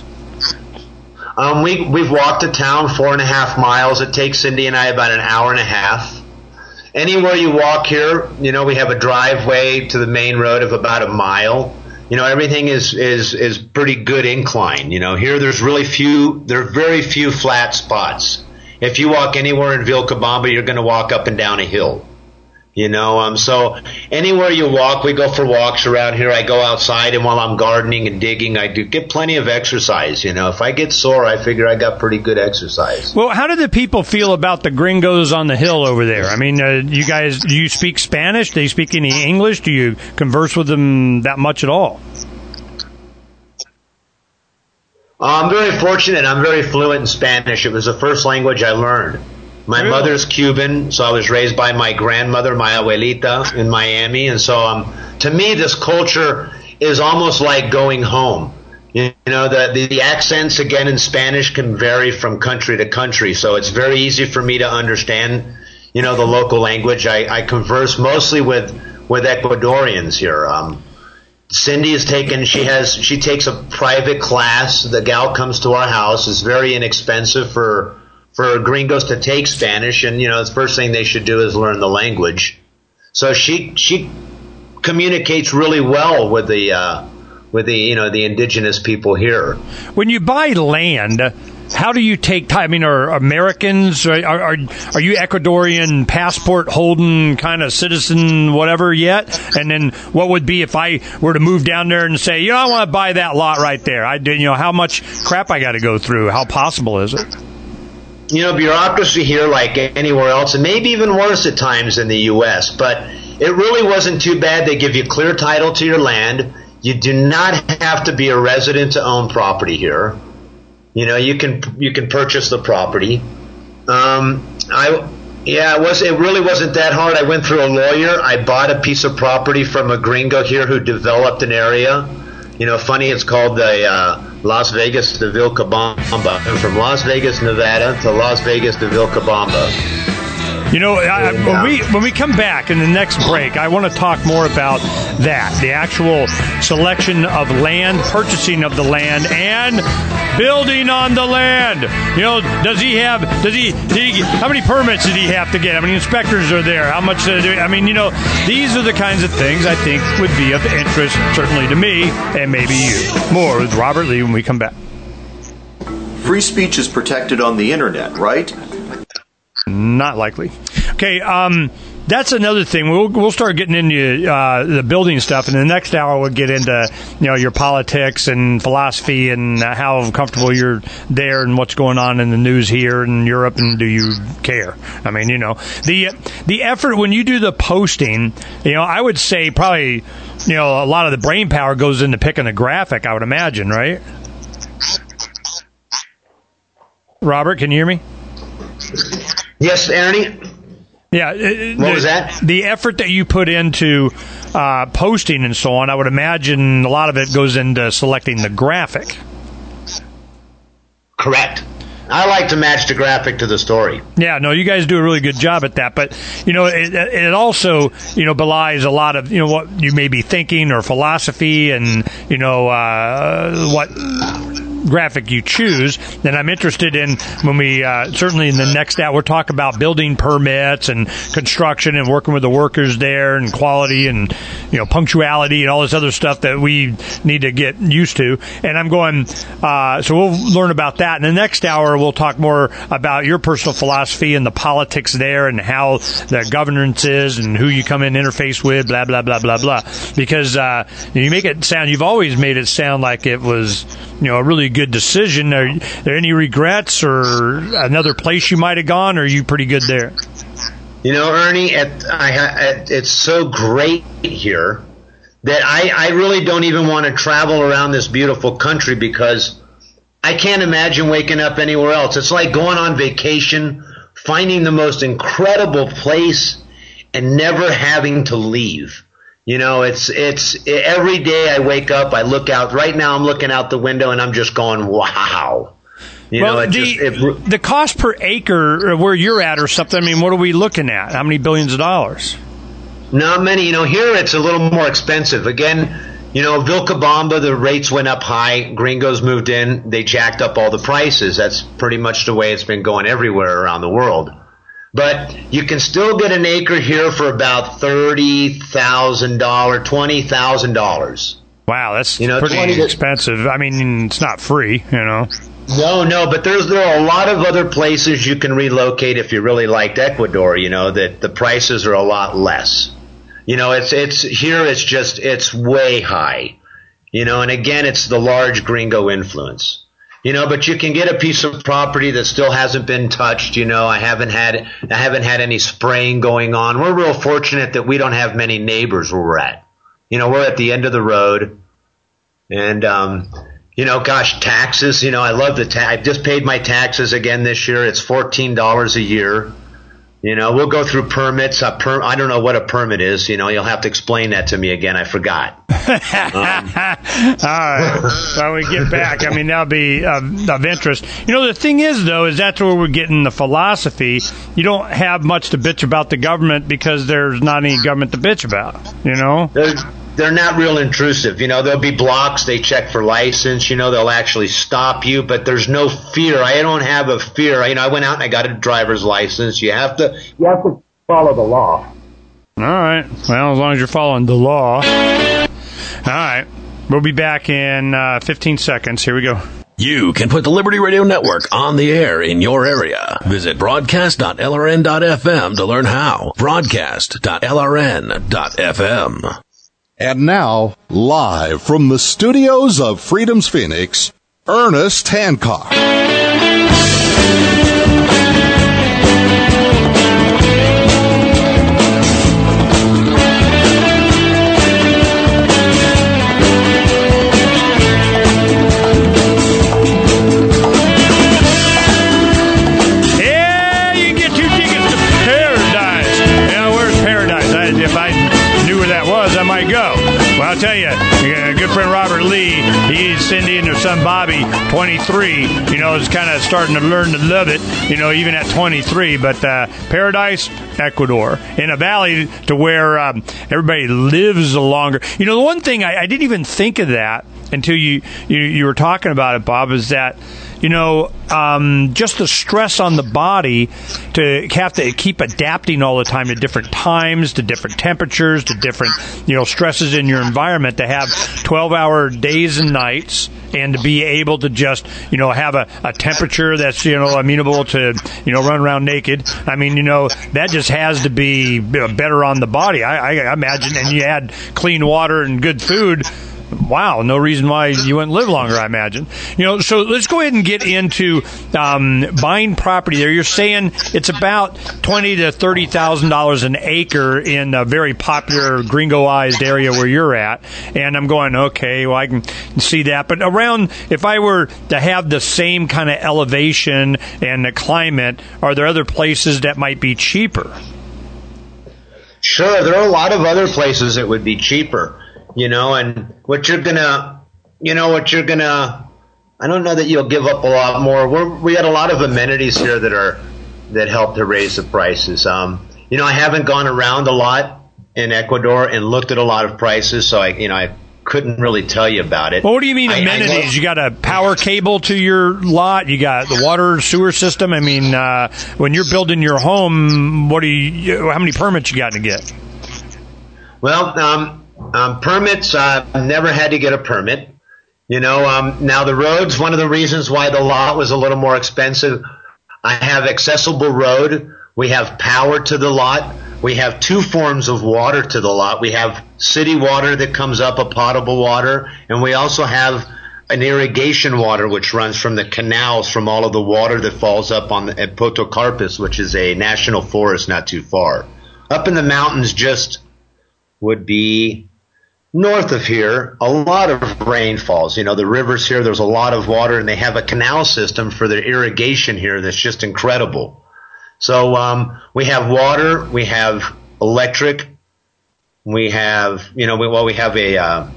Um, we, we've walked to town four and a half miles. It takes Cindy and I about an hour and a half. Anywhere you walk here, you know, we have a driveway to the main road of about a mile. You know, everything is, is, is pretty good incline. You know, here there's really few, there are very few flat spots. If you walk anywhere in Vilcabamba, you're going to walk up and down a hill. You know, um, so anywhere you walk, we go for walks around here. I go outside, and while I'm gardening and digging, I do get plenty of exercise. You know, if I get sore, I figure I got pretty good exercise. Well, how do the people feel about the gringos on the hill over there? I mean, uh, you guys, do you speak Spanish? Do you speak any English? Do you converse with them that much at all? I'm very fortunate. I'm very fluent in Spanish. It was the first language I learned. My really? mother's Cuban, so I was raised by my grandmother, my abuelita, in Miami. And so um, to me, this culture is almost like going home. You know, the, the, the accents, again, in Spanish can vary from country to country. So it's very easy for me to understand, you know, the local language. I, I converse mostly with, with Ecuadorians here. Um, Cindy has taken, she has, she takes a private class. The gal comes to our house. It's very inexpensive for for gringos to take Spanish, and, you know, the first thing they should do is learn the language. So she she communicates really well with the uh, with the you know the indigenous people here. When you buy land, how do you take time? I mean, are Americans, are are, are you Ecuadorian passport holding kind of citizen whatever yet? And then what would be if I were to move down there and say, you know, I want to buy that lot right there? I you know how much crap I got to go through? How possible is it? You know, bureaucracy here, like anywhere else, and maybe even worse at times in the U S, but it really wasn't too bad. They give you clear title to your land. You do not have to be a resident to own property here. You know, you can you can purchase the property. Um, I yeah, it was it really wasn't that hard. I went through a lawyer. I bought a piece of property from a gringo here who developed an area. You know, funny, it's called the uh, Las Vegas to Vilcabamba. From Las Vegas, Nevada to Las Vegas to Vilcabamba. You know, I, when we when we come back in the next break, I want to talk more about that, the actual selection of land, purchasing of the land, and building on the land. You know, does he have, does he, did he how many permits did he have to get? How many inspectors are there? How much, uh, I mean, you know, these are the kinds of things I think would be of interest, certainly to me, and maybe you. More with Robert Lee when we come back. Free speech is protected on the internet, right? Not likely. Okay, um, that's another thing. We'll we'll start getting into uh, the building stuff, and the next hour we'll get into you know your politics and philosophy and uh, how comfortable you're there and what's going on in the news here in Europe, and do you care? I mean, you know, the the effort when you do the posting, you know, I would say probably you know a lot of the brain power goes into picking a graphic. I would imagine, right? Robert, can you hear me? Yes, Ernie. Yeah. What the, was that? The effort that you put into uh, posting and so on, I would imagine a lot of it goes into selecting the graphic. Correct. I like to match the graphic to the story. Yeah, no, you guys do a really good job at that. But, you know, it, it also, you know, belies a lot of, you know, what you may be thinking or philosophy and, you know, uh, what graphic you choose. Then I'm interested in when we, uh, certainly in the next hour, talk about building permits and construction and working with the workers there and quality and, you know, punctuality and all this other stuff that we need to get used to. And I'm going, uh, so we'll learn about that. In the next hour, we'll talk more about your personal philosophy and the politics there and how the governance is and who you come in interface with, blah, blah, blah, blah, blah. Because uh, you make it sound, you've always made it sound like it was, you know, a really good decision. Are there any regrets or another place you might have gone, or are you pretty good there? You know, Ernie, at, I, at, it's so great here that I, I really don't even want to travel around this beautiful country because I can't imagine waking up anywhere else. It's like going on vacation, finding the most incredible place, and never having to leave. You know, it's it's every day I wake up, I look out. Right now I'm looking out the window and I'm just going, wow. You well, know, it the, just, it, the cost per acre where you're at or something, I mean, what are we looking at? How many billions of dollars? Not many. You know, here it's a little more expensive. Again, you know, Vilcabamba, the rates went up high. Gringos moved in. They jacked up all the prices. That's pretty much the way it's been going everywhere around the world. But you can still get an acre here for about thirty thousand dollars, twenty thousand dollars. Wow, that's you know, pretty expensive. I mean, it's not free, you know. No, no, but there's there are a lot of other places you can relocate if you really liked Ecuador, you know, that the prices are a lot less. You know, it's it's here it's just it's way high. You know, and again it's the large gringo influence. You know, but you can get a piece of property that still hasn't been touched. You know, I haven't had I haven't had any spraying going on. We're real fortunate that we don't have many neighbors where we're at. You know, we're at the end of the road, and um, you know, gosh, taxes. You know, I love the tax. I just paid my taxes again this year. It's fourteen dollars a year. You know, we'll go through permits. A per- I don't know what a permit is. You know, you'll have to explain that to me again. I forgot. um. All right. When we get back, I mean, that'll be of, of interest. You know, the thing is, though, is that's where we're getting the philosophy. You don't have much to bitch about the government because there's not any government to bitch about, you know? There's, they're not real intrusive. You know, there'll be blocks. They check for license. You know, they'll actually stop you, but there's no fear. I don't have a fear. You know, I went out and I got a driver's license. You have to, you have to follow the law. All right. Well, as long as you're following the law. All right. We'll be back in uh, fifteen seconds. Here we go. You can put the Liberty Radio Network on the air in your area. Visit broadcast dot L R N dot F M to learn how. broadcast dot L R N dot F M. And now, live from the studios of Freedom's Phoenix, Ernest Hancock. Yeah, you can get two tickets to Paradise. Now, where's Paradise? I, if I knew where that was, I might go. Well, I'll tell you, good friend Robert Lee Lee, he's Cindy and their son Bobby, twenty-three, you know, is kind of starting to learn to love it, you know, even at twenty-three. But uh, Paradise, Ecuador, in a valley to where um, everybody lives longer. You know, the one thing, I, I didn't even think of that until you, you, you were talking about it, Bob, is that, you know, um, just the stress on the body to have to keep adapting all the time to different times, to different temperatures, to different, you know, stresses in your environment, to have twelve-hour days and nights, and to be able to just, you know, have a, a temperature that's, you know, amenable to, you know, run around naked. I mean, you know, that just has to be better on the body, I, I imagine. And you add clean water and good food. Wow, no reason why you wouldn't live longer, I imagine. You know, so let's go ahead and get into um, buying property there. You're saying it's about twenty to thirty thousand dollars an acre in a very popular gringoized area where you're at. And I'm going, okay, well, I can see that. But around, if I were to have the same kind of elevation and the climate, are there other places that might be cheaper? Sure, there are a lot of other places that would be cheaper. You know, and what you're gonna, you know, what you're gonna, I don't know that you'll give up a lot more. We're, we had a lot of amenities here that are, that help to raise the prices. Um, you know, I haven't gone around a lot in Ecuador and looked at a lot of prices, so I, you know, I couldn't really tell you about it. Well, what do you mean I, amenities? I know, you got a power cable to your lot? You got the water sewer system? I mean, uh, when you're building your home, what do you, how many permits you got to get? Well, um, Um, permits, uh, never had to get a permit. You know, um, now the roads, one of the reasons why the lot was a little more expensive, I have accessible road. We have power to the lot. We have two forms of water to the lot. We have city water that comes up, a potable water, and we also have an irrigation water which runs from the canals from all of the water that falls up on the, at Potocarpus, which is a national forest not too far. Up in the mountains just would be north of here, a lot of rain falls. You know, the rivers here, there's a lot of water, and they have a canal system for their irrigation here that's just incredible. So um, we have water, we have electric, we have, you know, we, well, we have a uh,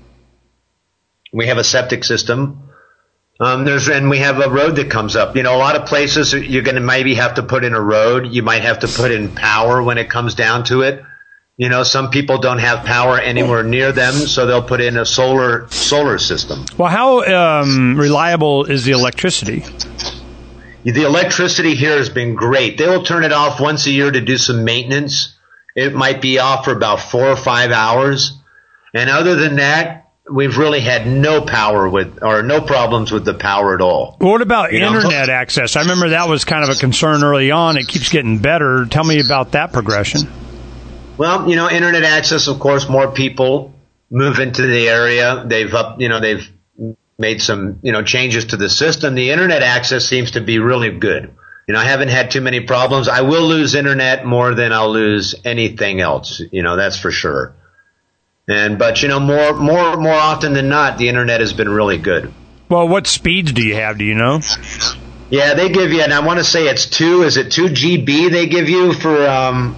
we have a septic system. Um, there's and we have a road that comes up. You know, a lot of places you're going to maybe have to put in a road. You might have to put in power when it comes down to it. You know, some people don't have power anywhere near them, so they'll put in a solar solar system. Well, how um, reliable is the electricity? The electricity here has been great. They will turn it off once a year to do some maintenance. It might be off for about four or five hours. And other than that, we've really had no power with, or no problems with the power at all. What about you internet know? access? I remember that was kind of a concern early on. It keeps getting better. Tell me about that progression. Well, you know, internet access, of course, more people move into the area. They've up, you know, they've made some, you know, changes to the system. The internet access seems to be really good. You know, I haven't had too many problems. I will lose internet more than I'll lose anything else. You know, that's for sure. And, but, you know, more, more, more often than not, the internet has been really good. Well, what speeds do you have? Do you know? Yeah, they give you, and I want to say it's two, is it two G B they give you for, um,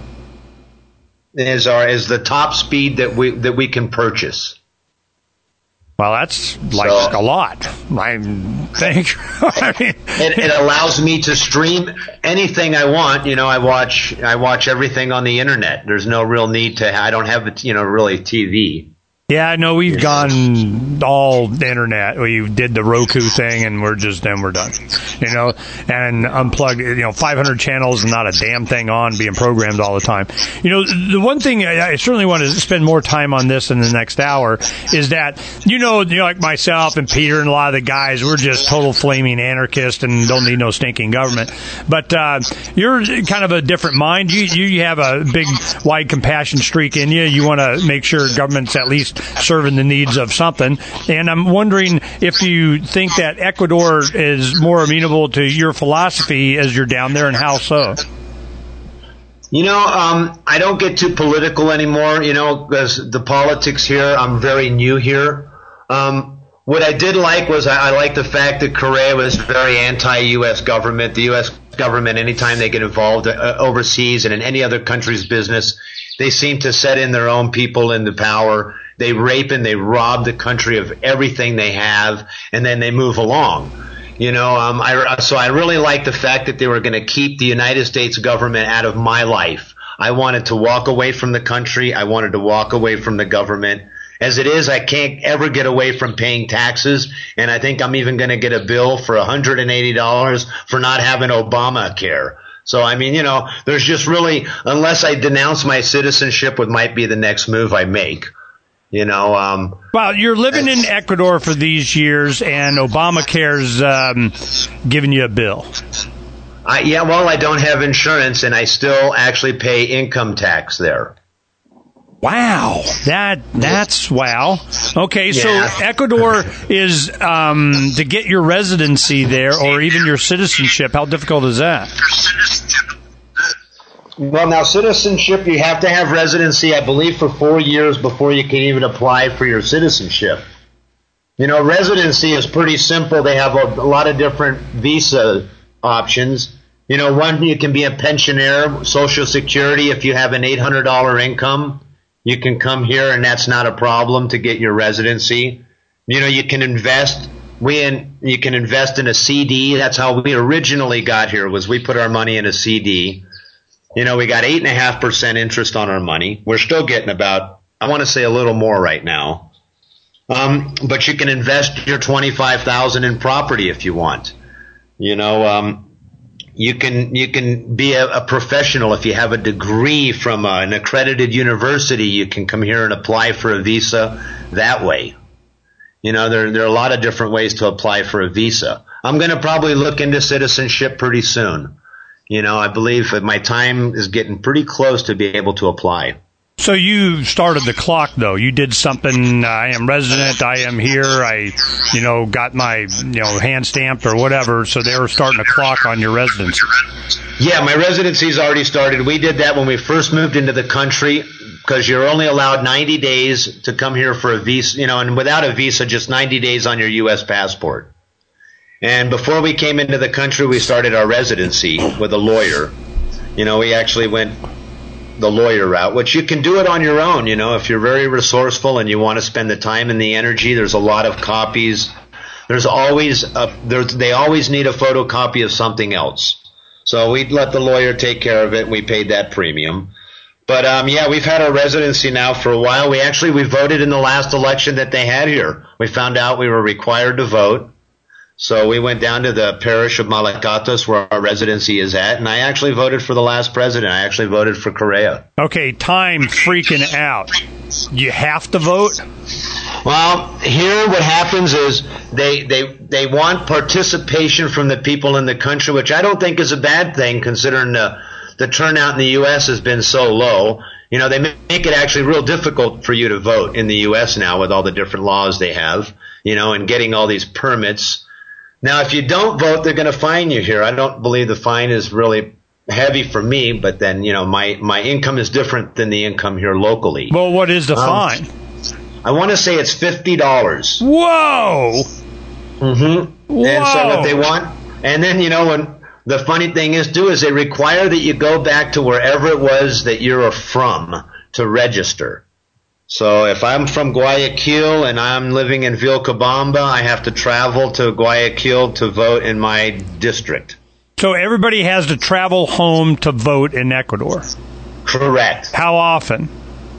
is our is the top speed that we that we can purchase. Well, that's like so, a lot. I think. I mean, it, it allows me to stream anything I want. You know, I watch I watch everything on the internet. There's no real need to. I don't have you know really T V. Yeah, no, we've gone all internet. We did the Roku thing, and we're just then we're done. You know, and unplugged. You know, five hundred channels and not a damn thing on, being programmed all the time. You know, the one thing I certainly want to spend more time on this in the next hour is that you know, you know, like myself and Peter and a lot of the guys, we're just total flaming anarchists and don't need no stinking government. But uh, you're kind of a different mind. You you have a big, wide compassion streak in you. You want to make sure government's at least serving the needs of something. And I'm wondering if you think that Ecuador is more amenable to your philosophy as you're down there, and how so? You know, um, I don't get too political anymore, you know, because the politics here, I'm very new here. Um, what I did like was I, I liked the fact that Correa was very anti-U S government. The U S government, anytime they get involved uh, overseas and in any other country's business, they seem to set in their own people into power. they rape and they rob the country of everything they have, and then they move along. You know, um, I, so I really like the fact that they were going to keep the United States government out of my life. I wanted to walk away from the country. I wanted to walk away from the government. As it is, I can't ever get away from paying taxes, and I think I'm even going to get a bill for one hundred eighty dollars for not having Obamacare. So, I mean, you know, there's just really, unless I denounce my citizenship, what might be the next move I make. You know, um, well, you're living in Ecuador for these years, and Obamacare's um, giving you a bill. I, yeah, well, I don't have insurance, and I still actually pay income tax there. Wow, that that's wow. Okay, Yeah. so Ecuador is um, to get your residency there, or even your citizenship. How difficult is that? Well, now, citizenship, you have to have residency, I believe, for four years before you can even apply for your citizenship. You know, residency is pretty simple. They have a, a lot of different visa options. You know, one, you can be a pensioner, Social Security. If you have an eight hundred dollars income, you can come here, and that's not a problem to get your residency. You know, you can invest. We in, you can invest in a C D. That's how we originally got here, was we put our money in a C D. You know, we got eight and a half percent interest on our money. We're still getting about, I want to say a little more right now. Um, but you can invest your twenty-five thousand dollars in property if you want. You know, um, you can, you can be a, a professional. If you have a degree from a, an accredited university, you can come here and apply for a visa that way. You know, there, there are a lot of different ways to apply for a visa. I'm going to probably look into citizenship pretty soon. You know, I believe that my time is getting pretty close to be able to apply. So you started the clock, though. You did something, uh, I am resident, I am here, I, you know, got my, you know, hand stamped or whatever, so they were starting a clock on your residency. Yeah, my residency's already started. We did that when we first moved into the country, because you're only allowed ninety days to come here for a visa, you know, and without a visa, just ninety days on your U S passport. And before we came into the country, we started our residency with a lawyer. You know, we actually went the lawyer route, which you can do it on your own. You know, if you're very resourceful and you want to spend the time and the energy, there's a lot of copies. There's always a, there's, they always need a photocopy of something else. So we let the lawyer take care of it. We paid that premium. But, um, yeah, we've had our residency now for a while. We actually, we voted in the last election that they had here. We found out we were required to vote. So we went down to the parish of Malacatos, where our residency is at, and I actually voted for the last president. I actually voted for Correa. Okay, time freaking out. You have to vote? Well, here what happens is they, they, they want participation from the people in the country, which I don't think is a bad thing, considering the, the turnout in the U S has been so low. You know, they make it actually real difficult for you to vote in the U S now with all the different laws they have, you know, and getting all these permits. Now, if you don't vote, they're going to fine you here. I don't believe the fine is really heavy for me, but then, you know, my, my income is different than the income here locally. Well, what is the um, fine? I want to say it's fifty dollars. Whoa! Mm-hmm. Whoa! And so what they want, and then, you know, when the funny thing is, too, is they require that you go back to wherever it was that you're from to register. So if I'm from Guayaquil and I'm living in Vilcabamba, I have to travel to Guayaquil to vote in my district. So everybody has to travel home to vote in Ecuador? Correct. How often?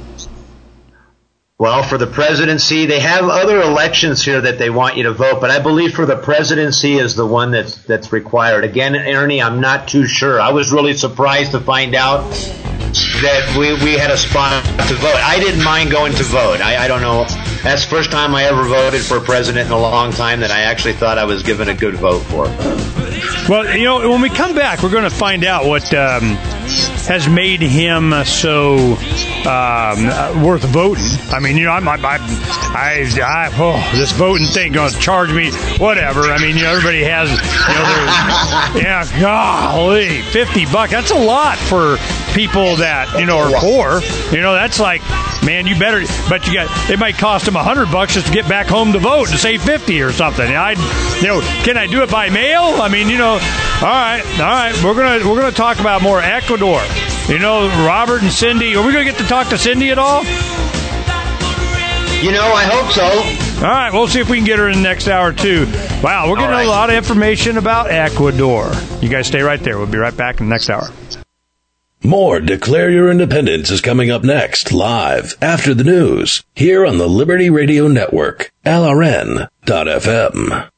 Well, for the presidency, they have other elections here that they want you to vote, but I believe for the presidency is the one that's that's required. Again, Ernie, I'm not too sure. I was really surprised to find out that we, we had a spot to vote. I didn't mind going to vote. I, I don't know. That's the first time I ever voted for president in a long time that I actually thought I was given a good vote for. Well, you know, when we come back, we're going to find out what um, has made him so um, worth voting. I mean, you know, I'm, I, I, I, I oh, this voting thing going to charge me whatever. I mean, you know, everybody has, you know, yeah, golly, fifty bucks. That's a lot for people that, you know, are poor. You know, that's like, man, you better, but you got, it might cost them a hundred bucks just to get back home to vote to save fifty or something. I, you know, can I do it by mail? I mean, you know, all right, all right, we're gonna we're gonna talk about more Ecuador. You know, Robert and Cindy. Are we gonna get to talk to Cindy at all? You know, I hope so. All right, we'll see if we can get her in the next hour, too. Wow, we're getting right. a lot of information about Ecuador. You guys stay right there. We'll be right back in the next hour. More Declare Your Independence is coming up next, live, after the news, here on the Liberty Radio Network, L R N dot F M.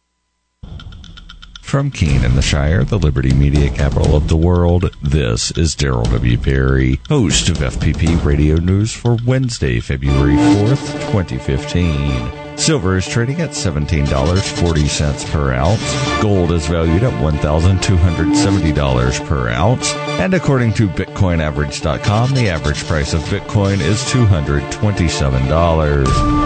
From Keene in the Shire, the Liberty Media capital of the world, this is Daryl W. Perry, host of F P P Radio News for Wednesday, February fourth, twenty fifteen. Silver is trading at seventeen dollars and forty cents per ounce. Gold is valued at one thousand two hundred seventy dollars per ounce. And according to Bitcoin Average dot com, the average price of Bitcoin is two hundred twenty-seven dollars.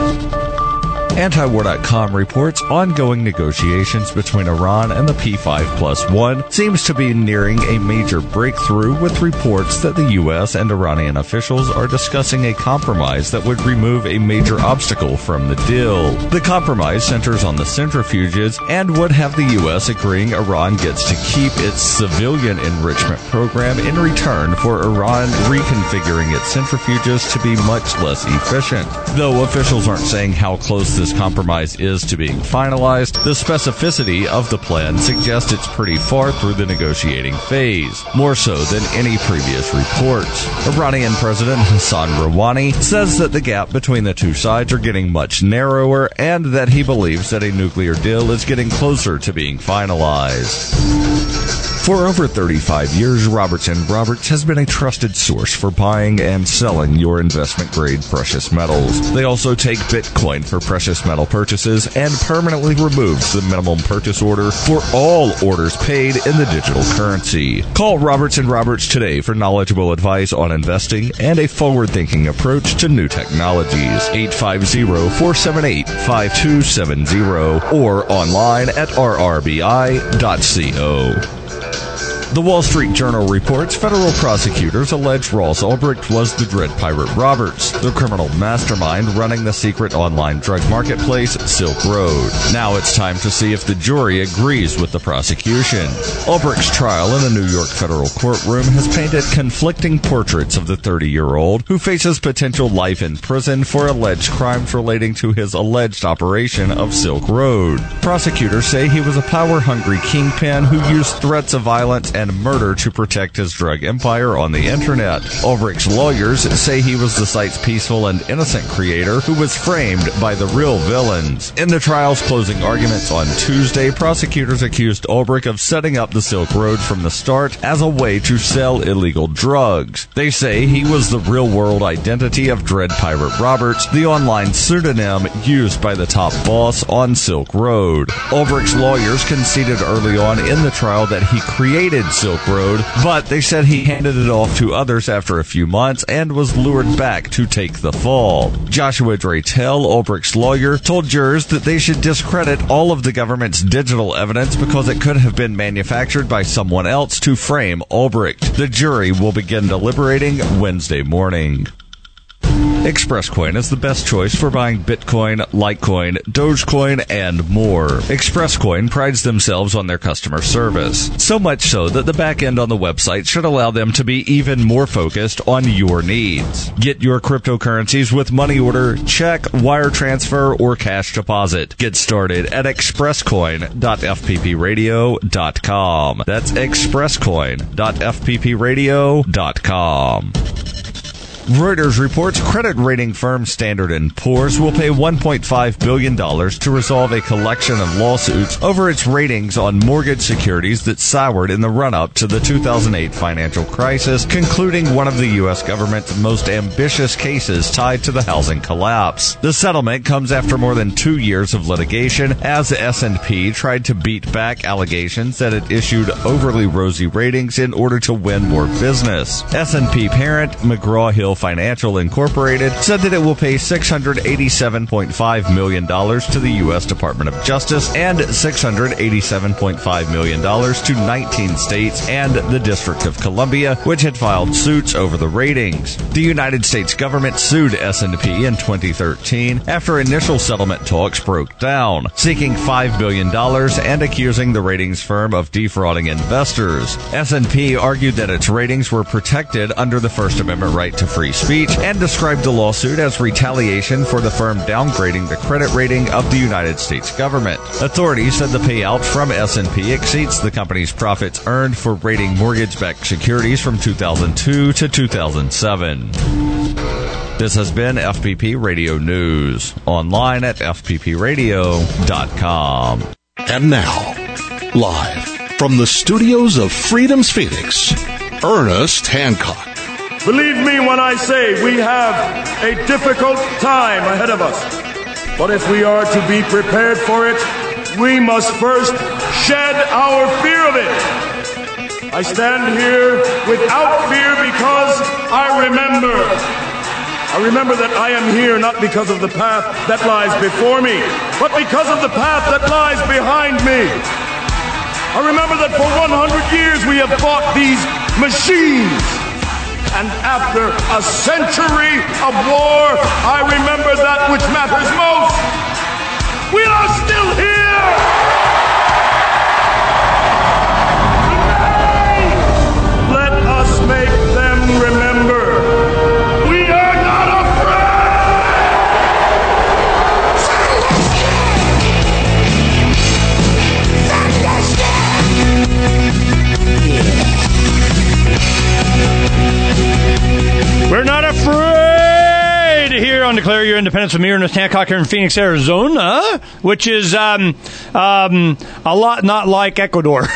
Antiwar dot com reports ongoing negotiations between Iran and the P five plus one seems to be nearing a major breakthrough, with reports that the U S and Iranian officials are discussing a compromise that would remove a major obstacle from the deal. The compromise centers on the centrifuges and would have the U S agreeing Iran gets to keep its civilian enrichment program in return for Iran reconfiguring its centrifuges to be much less efficient. Though officials aren't saying how close this This compromise is to being finalized, the specificity of the plan suggests it's pretty far through the negotiating phase, more so than any previous reports. Iranian President Hassan Rouhani says that the gap between the two sides are getting much narrower and that he believes that a nuclear deal is getting closer to being finalized. For over thirty-five years, Roberts and Roberts has been a trusted source for buying and selling your investment-grade precious metals. They also take Bitcoin for precious metal purchases and permanently removes the minimum purchase order for all orders paid in the digital currency. Call Roberts and Roberts today for knowledgeable advice on investing and a forward-thinking approach to new technologies. eight five zero, four seven eight, five two seven zero or online at r r b i dot co. The Wall Street Journal reports federal prosecutors allege Ross Ulbricht was the Dread Pirate Roberts, the criminal mastermind running the secret online drug marketplace Silk Road. Now it's time to see if the jury agrees with the prosecution. Ulbricht's trial in a New York federal courtroom has painted conflicting portraits of the thirty-year-old who faces potential life in prison for alleged crimes relating to his alleged operation of Silk Road. Prosecutors say he was a power-hungry kingpin who used threats of violence and and murder to protect his drug empire on the internet. Ulbricht's lawyers say he was the site's peaceful and innocent creator who was framed by the real villains. In the trial's closing arguments on Tuesday, prosecutors accused Ulbricht of setting up the Silk Road from the start as a way to sell illegal drugs. They say he was the real-world identity of Dread Pirate Roberts, the online pseudonym used by the top boss on Silk Road. Ulbricht's lawyers conceded early on in the trial that he created Silk Road, but they said he handed it off to others after a few months and was lured back to take the fall. Joshua Draytell, Ulbricht's lawyer, told jurors that they should discredit all of the government's digital evidence because it could have been manufactured by someone else to frame Ulbricht. The jury will begin deliberating Wednesday morning. ExpressCoin is the best choice for buying Bitcoin, Litecoin, Dogecoin, and more. ExpressCoin prides themselves on their customer service, so much so that the back end on the website should allow them to be even more focused on your needs. Get your cryptocurrencies with money order, check, wire transfer, or cash deposit. Get started at express coin dot f p p radio dot com. That's express coin dot f p p radio dot com. Reuters reports credit rating firm Standard and Poor's will pay one point five billion dollars to resolve a collection of lawsuits over its ratings on mortgage securities that soured in the run-up to the two thousand eight financial crisis, concluding one of the U S government's most ambitious cases tied to the housing collapse. The settlement comes after more than two years of litigation as S and P tried to beat back allegations that it issued overly rosy ratings in order to win more business. S and P parent McGraw-Hill Financial Incorporated said that it will pay six hundred eighty-seven point five million dollars to the U S Department of Justice and six hundred eighty-seven point five million dollars to nineteen states and the District of Columbia, which had filed suits over the ratings. The United States government sued S and P in twenty thirteen after initial settlement talks broke down, seeking five billion dollars and accusing the ratings firm of defrauding investors. S and P argued that its ratings were protected under the First Amendment right to free free speech and described the lawsuit as retaliation for the firm downgrading the credit rating of the United States government. Authorities said the payout from S and P exceeds the company's profits earned for rating mortgage-backed securities from two thousand two to two thousand seven. This has been F P P Radio News, online at f p p radio dot com. And now, live from the studios of Freedom's Phoenix, Ernest Hancock. Believe me when I say we have a difficult time ahead of us. But if we are to be prepared for it, we must first shed our fear of it. I stand here without fear because I remember. I remember that I am here not because of the path that lies before me, but because of the path that lies behind me. I remember that for one hundred years we have fought these machines. And after a century of war, I remember that which matters most. We are still here! Let us make them remember. We are not afraid! We're not afraid here on Declare Your Independence with me, Ernest Hancock, here in Phoenix, Arizona, which is um, um, a lot not like Ecuador.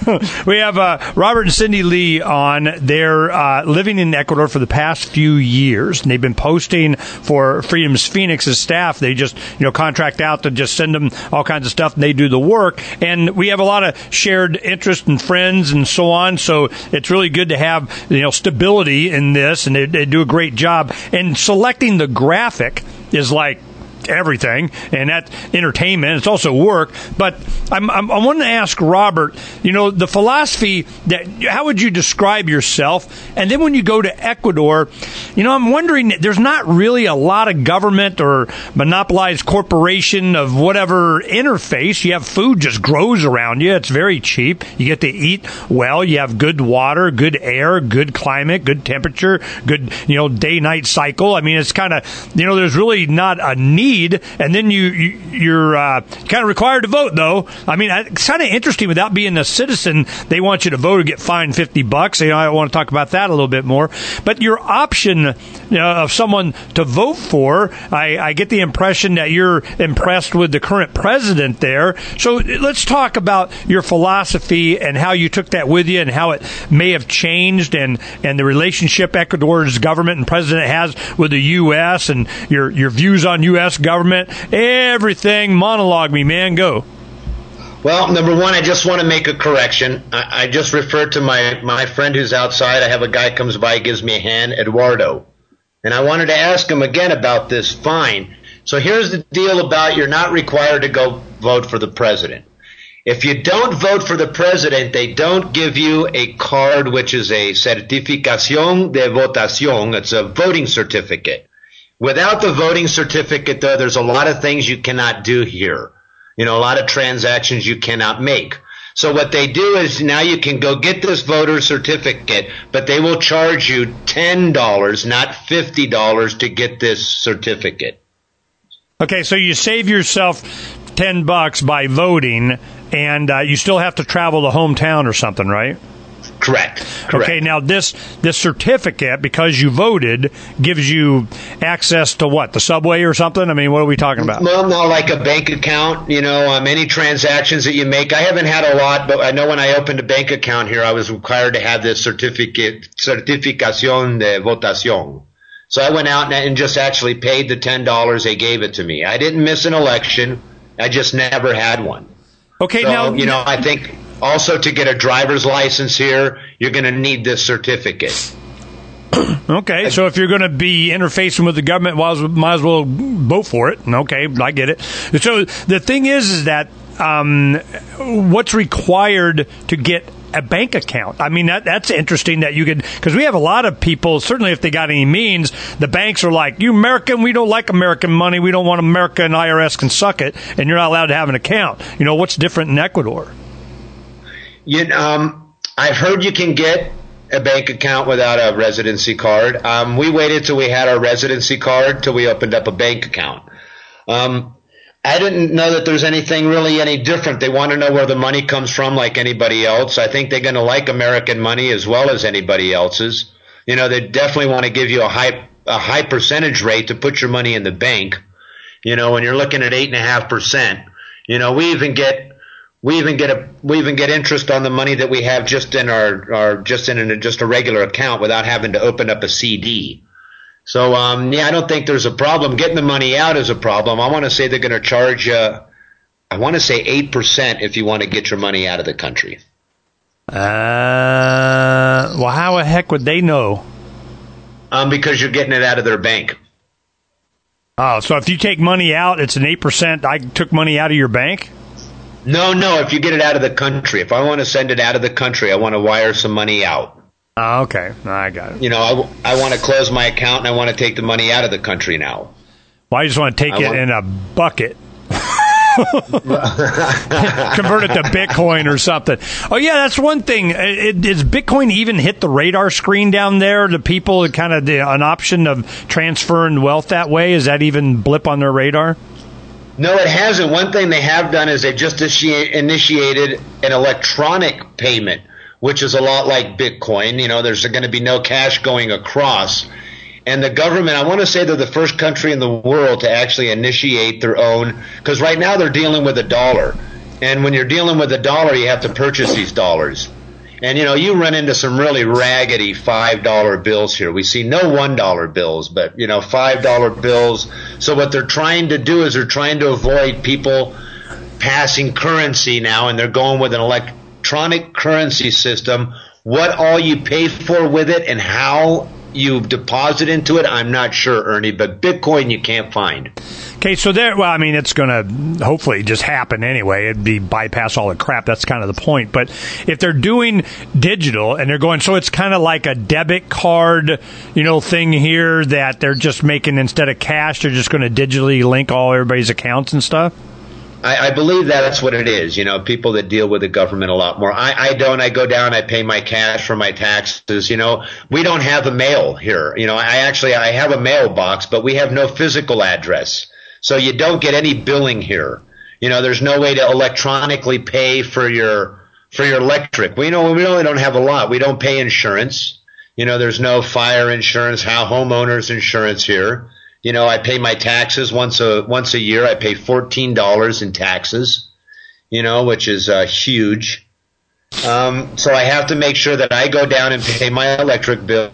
We have uh, Robert and Cindy Lee on. They're uh, living in Ecuador for the past few years, and they've been posting for Freedom's Phoenix's staff. They just, you know, contract out to just send them all kinds of stuff, and they do the work. And we have a lot of shared interest and friends and so on, so it's really good to have, you know, stability in this, and they, they do a great job. And selecting the graphic is like everything, and that's entertainment. It's also work. But I'm, I'm, I want to ask Robert, you know, the philosophy that, how would you describe yourself? And then when you go to Ecuador, you know, I'm wondering, there's not really a lot of government or monopolized corporation of whatever interface. You have food just grows around you. It's very cheap. You get to eat well. You have good water, good air, good climate, good temperature, good, you know, day-night cycle. I mean, it's kind of, you know, there's really not a need. And then you, you you're uh, kind of required to vote, though. I mean, it's kind of interesting. Without being a citizen, they want you to vote or get fined fifty bucks. You know, I want to talk about that a little bit more. But your option, you know, of someone to vote for, I, I get the impression that you're impressed with the current president there. So let's talk about your philosophy and how you took that with you and how it may have changed, and, and the relationship Ecuador's government and president has with the U S and your your views on U S government, everything. Monologue me, man. Go. Well, number one, I just want to make a correction. I, I just referred to my, my friend who's outside. I have a guy comes by, gives me a hand, Eduardo. And I wanted to ask him again about this fine. So here's the deal about you're not required to go vote for the president. If you don't vote for the president, they don't give you a card, which is a certificación de votación. It's a voting certificate. Without the voting certificate, though, there's a lot of things you cannot do here. You know, a lot of transactions you cannot make. So what they do is now you can go get this voter certificate, but they will charge you ten dollars, not fifty dollars, to get this certificate. Okay, so you save yourself ten bucks by voting, and uh, you still have to travel to hometown or something, right? Correct. Correct. Okay, now this this certificate, because you voted, gives you access to what? The subway or something? I mean, what are we talking about? Well, no, like a bank account, you know, um, any transactions that you make. I haven't had a lot, but I know when I opened a bank account here, I was required to have this certificate, certificación de votación. So I went out and just actually paid the ten dollars. They gave it to me. I didn't miss an election. I just never had one. Okay, so, now, you know, I think also to get a driver's license here, you're going to need this certificate. Okay, so if you're going to be interfacing with the government, well, might as well vote for it. Okay, I get it. So the thing is, is that um, what's required to get a bank account? I mean, that that's interesting that you could, because we have a lot of people, certainly if they got any means, the banks are like, you American, we don't like American money, we don't want America, and I R S can suck it, and you're not allowed to have an account. You know, what's different in Ecuador? You, um, I've heard you can get a bank account without a residency card. Um, we waited till we had our residency card till we opened up a bank account. Um, I didn't know that there's anything really any different. They want to know where the money comes from like anybody else. I think they're going to like American money as well as anybody else's. You know, they definitely want to give you a high a high percentage rate to put your money in the bank. You know, when you're looking at eight and a half percent, you know, we even get we even get a we even get interest on the money that we have just in our, our just in a, just a regular account without having to open up a C D. So um, yeah, I don't think there's a problem. Getting the money out is a problem. I want to say they're going to charge uh, I want to say eight percent if you want to get your money out of the country. Uh, well, how the heck would they know? Um, because you're getting it out of their bank. Oh, so if you take money out, it's an eight percent. I took money out of your bank? No, no, if you get it out of the country. If I want to send it out of the country, I want to wire some money out. Oh, okay. I got it. You know, I, I want to close my account and I want to take the money out of the country now. Well, I just want to take I it want- in a bucket. Convert it to Bitcoin or something. Oh, yeah, that's one thing. It, does Bitcoin even hit the radar screen down there? Do people kind of the, an option of transferring wealth that way? Is that even blip on their radar? No, it hasn't. One thing they have done is they just initi- initiated an electronic payment, which is a lot like Bitcoin. You know, there's going to be no cash going across. And the government, I want to say they're the first country in the world to actually initiate their own, because right now they're dealing with a dollar. And when you're dealing with a dollar, you have to purchase these dollars. And, you know, you run into some really raggedy five dollar bills here. We see no one dollar bills, but, you know, five dollar bills. So what they're trying to do is they're trying to avoid people passing currency now, and they're going with an electronic currency system. What all you pay for with it and how you deposit into it, I'm not sure, Ernie, but Bitcoin you can't find. Okay, so there, well, I mean, it's going to hopefully just happen anyway. It'd be bypass all the crap. That's kind of the point. But if they're doing digital and they're going, so it's kind of like a debit card, you know, thing here that they're just making instead of cash, they're just going to digitally link all everybody's accounts and stuff? I, I believe that's what it is. You know, people that deal with the government a lot more. I, I don't. I go down. I pay my cash for my taxes. You know, we don't have a mail here. You know, I actually I have a mailbox, but we have no physical address. So you don't get any billing here. You know, there's no way to electronically pay for your for your electric. We know we really don't have a lot. We don't pay insurance. You know, there's no fire insurance, how homeowners insurance here. You know, I pay my taxes once a once a year. I pay fourteen dollars in taxes, you know, which is uh, huge. Um, so I have to make sure that I go down and pay my electric bill.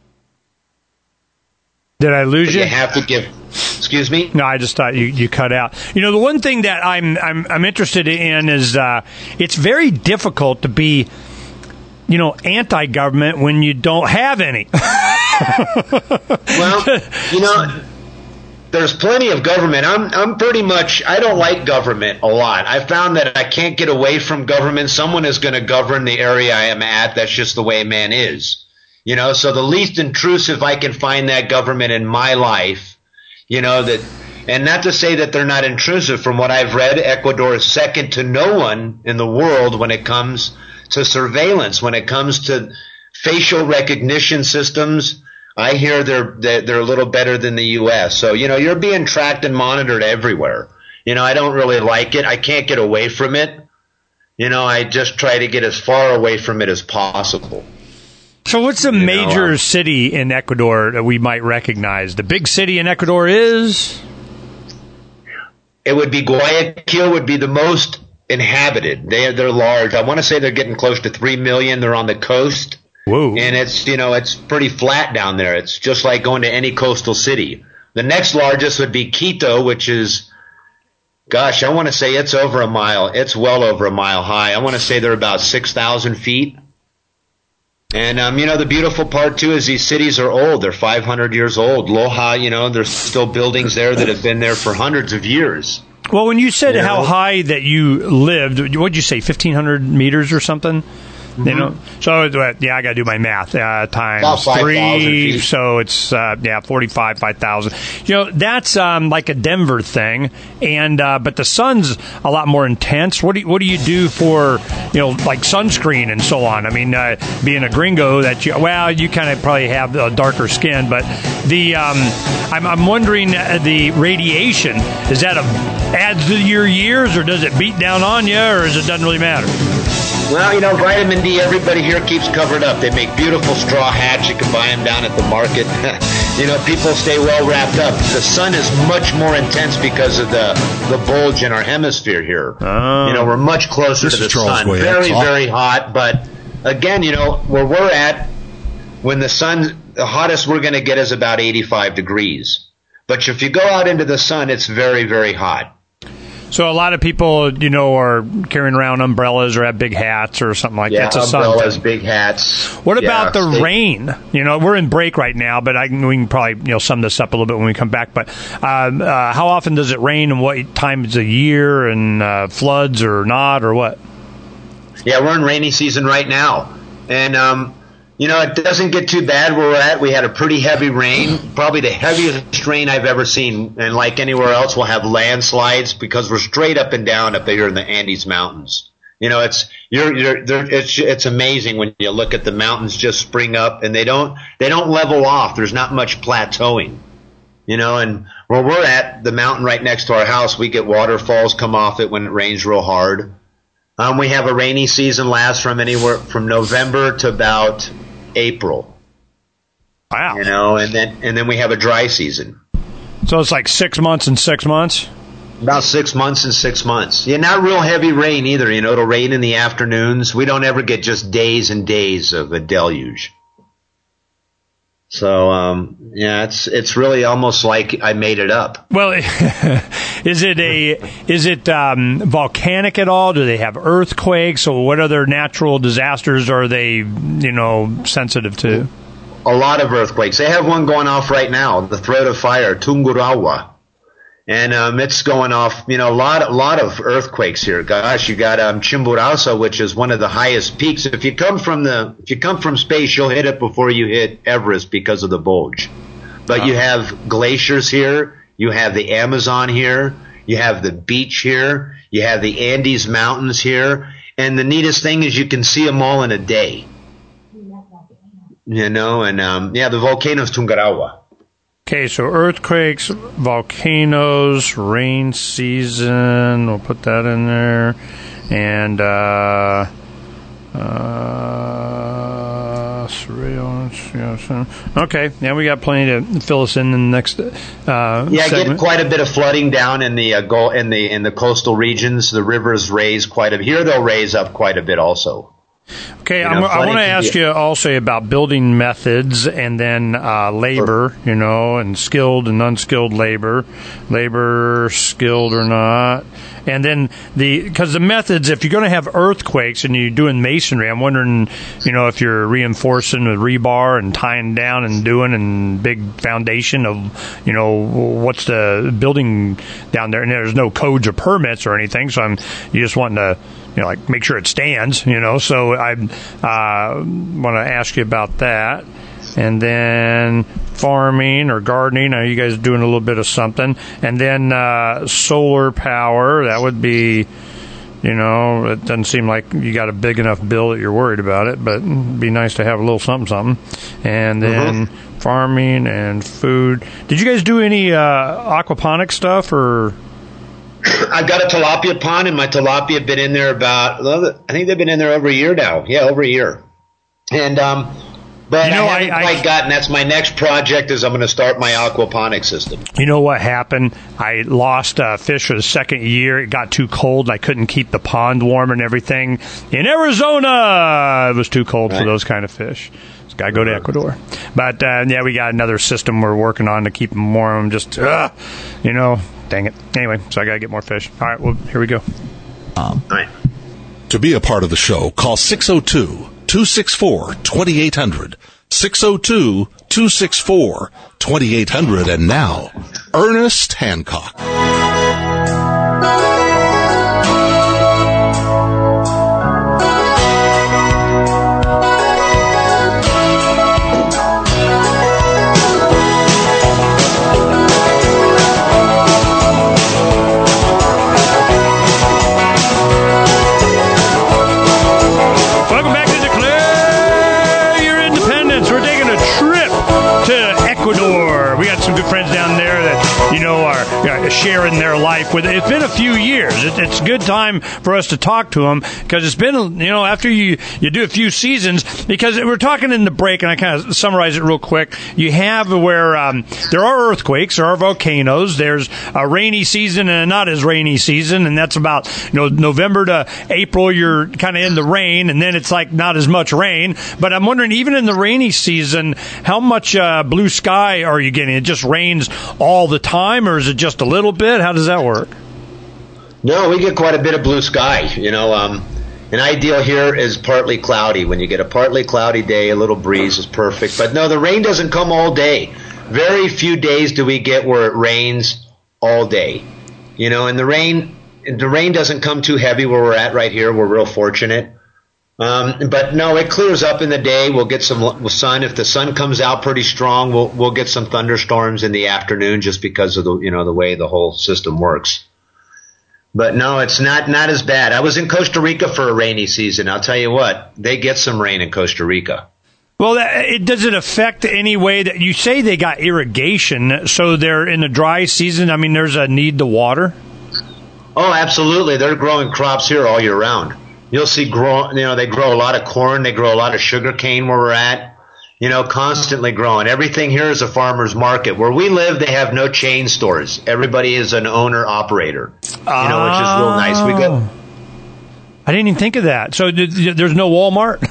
Did I lose you? You have to give. Excuse me? No, I just thought you, you cut out. You know, the one thing that I'm I'm I'm interested in is uh, it's very difficult to be, you know, anti-government when you don't have any. Well, you know, there's plenty of government. I'm I'm pretty much I don't like government a lot. I found that I can't get away from government. Someone is going to govern the area I am at. That's just the way man is. You know, so the least intrusive I can find that government in my life, you know, that and not to say that they're not intrusive. From what I've read, Ecuador is second to no one in the world when it comes to surveillance, when it comes to facial recognition systems. I hear they're they're a little better than the U S. So, you know, you're being tracked and monitored everywhere. You know, I don't really like it. I can't get away from it. You know, I just try to get as far away from it as possible. So what's the You major know, um, city in Ecuador that we might recognize? The big city in Ecuador is? It would be Guayaquil would be the most inhabited. They, they're large. I want to say they're getting close to three million. They're on the coast. Whoa. And it's, you know, it's pretty flat down there. It's just like going to any coastal city. The next largest would be Quito, which is, gosh, I want to say it's over a mile. It's well over a mile high. I want to say they're about six thousand feet. And, um, you know, the beautiful part, too, is these cities are old. They're five hundred years old. Loja, you know, there's still buildings there that have been there for hundreds of years. Well, when you said You how know? high that you lived, what did you say, fifteen hundred meters or something? Mm-hmm. You know, so uh, yeah, I got to do my math uh, times three. So it's uh, yeah, forty-five, five thousand. You know, that's um, like a Denver thing, and uh, but the sun's a lot more intense. What do you, what do you do for you know like sunscreen and so on? I mean, uh, being a gringo, that you well, you kind of probably have a darker skin, but the um, I'm, I'm wondering uh, the radiation, is that a adds to your years, or does it beat down on you, or does it doesn't really matter? Well, you know, vitamin D, everybody here keeps covered up. They make beautiful straw hats. You can buy them down at the market. You know, people stay well wrapped up. The sun is much more intense because of the, the bulge in our hemisphere here. Oh. You know, we're much closer This to the is Charles sun. Way. Very, That's very hot. But again, you know, where we're at, when the sun, the hottest we're going to get is about eighty-five degrees. But if you go out into the sun, it's very, very hot. So a lot of people, you know, are carrying around umbrellas or have big hats or something like yeah, that. It's a umbrellas, sun big hats. What yeah, about the stay- rain? You know, we're in break right now, but I can, we can probably you know sum this up a little bit when we come back. But um, uh, how often does it rain, and what times of year, and uh, floods or not, or what? Yeah, we're in rainy season right now, and um, you know, it doesn't get too bad where we're at. We had a pretty heavy rain, probably the heaviest rain I've ever seen. And like anywhere else, we'll have landslides because we're straight up and down up here in the Andes Mountains. You know, it's you're, you're it's it's amazing when you look at the mountains just spring up, and they don't they don't level off. There's not much plateauing. You know, and where we're at, the mountain right next to our house, we get waterfalls come off it when it rains real hard. Um, we have a rainy season lasts from anywhere from November to about April. Wow. You know, and then and then we have a dry season. So it's like six months and six months? About six months and six months. Yeah, not real heavy rain either. You know, it'll rain in the afternoons. We don't ever get just days and days of a deluge. So, um, yeah, it's it's really almost like I made it up. Well, is it a is it um, volcanic at all? Do they have earthquakes, or what other natural disasters are they, you know, sensitive to? A lot of earthquakes. They have one going off right now, the Threat of Fire, Tungurahua. And um, it's going off, you know, a lot, a lot of earthquakes here. Gosh, you got um, Chimborazo, which is one of the highest peaks. If you come from the, if you come from space, you'll hit it before you hit Everest because of the bulge. But you have glaciers here, you have the Amazon here, you have the beach here, you have the Andes Mountains here, and the neatest thing is you can see them all in a day. You know, and um, yeah, the volcano is Tungurahua. Okay, so earthquakes, volcanoes, rain season, we'll put that in there, and uh, uh, surveillance, yeah, okay, yeah, we got plenty to fill us in the next uh, Yeah, I segment. get quite a bit of flooding down in the uh, go in the in the coastal regions. The rivers raise quite a bit. Here they'll raise up quite a bit also. Okay, You I'm, know, I want to flooding can ask be- you also about building methods, and then uh, labor, you know, and skilled and unskilled labor, labor skilled or not, and then the because the methods. If you're going to have earthquakes and you're doing masonry, I'm wondering, you know, if you're reinforcing with rebar and tying down and doing and big foundation of, you know, what's the building down there, and there's no codes or permits or anything, so I'm you just wanting to. You know, like make sure it stands, you know, so I uh, want to ask you about that. And then farming or gardening, are you guys doing a little bit of something? And then uh, solar power, that would be, you know, it doesn't seem like you got a big enough bill that you're worried about it, but it'd be nice to have a little something, something. And then mm-hmm. farming and food. Did you guys do any uh, aquaponic stuff or... I've got a tilapia pond, and my tilapia have been in there about, I think they've been in there over a year now. Yeah, over a year. And, um, but You know, I haven't I- quite I- gotten, that's my next project is I'm going to start my aquaponic system. You know what happened? I lost uh, fish for the second year. It got too cold. And I couldn't keep the pond warm and everything. In Arizona, it was too cold Right. for those kind of fish. So got to go to Ecuador. But, uh, yeah, we got another system we're working on to keep them warm. Just, uh, you know, dang it. Anyway, so I got to get more fish. All right, well, here we go. Um, All right. To be a part of the show, call six oh two, two six four, two eight hundred. six oh two, two six four, two eight hundred. And now, Ernest Hancock. sharing their life with it. It's been a few years. It, it's a good time for us to talk to them because it's been, you know, after you, you do a few seasons, because we're talking in the break, and I kind of summarize it real quick. You have where um, there are earthquakes, there are volcanoes, there's a rainy season and a not as rainy season, and that's about, you know, November to April, you're kind of in the rain, and then it's like not as much rain. But I'm wondering, even in the rainy season, how much uh, blue sky are you getting? It just rains all the time, or is it just a little bit? How does that work? No, we get quite a bit of blue sky. You know, um, an ideal here is partly cloudy. When you get a partly cloudy day, a little breeze is perfect. But no, the rain doesn't come all day. Very few days do we get where it rains all day. You know, and the rain, the rain doesn't come too heavy where we're at right here. We're real fortunate. Um, but no, it clears up in the day. We'll get some sun. If the sun comes out pretty strong, we'll we'll get some thunderstorms in the afternoon, just because of the you know the way the whole system works. But no, it's not not as bad. I was in Costa Rica for a rainy season. I'll tell you what, they get some rain in Costa Rica. Well, that, it does it affect any way that you say they got irrigation, so they're in the dry season? I mean, there's a need to water. Oh, absolutely. They're growing crops here all year round. You'll see grow, you know, they grow a lot of corn, they grow a lot of sugar cane where we're at, you know, constantly growing. Everything here is a farmer's market. Where we live, they have no chain stores. Everybody is an owner operator, you know, which is real nice. We go. I didn't even think of that. So there's no Walmart?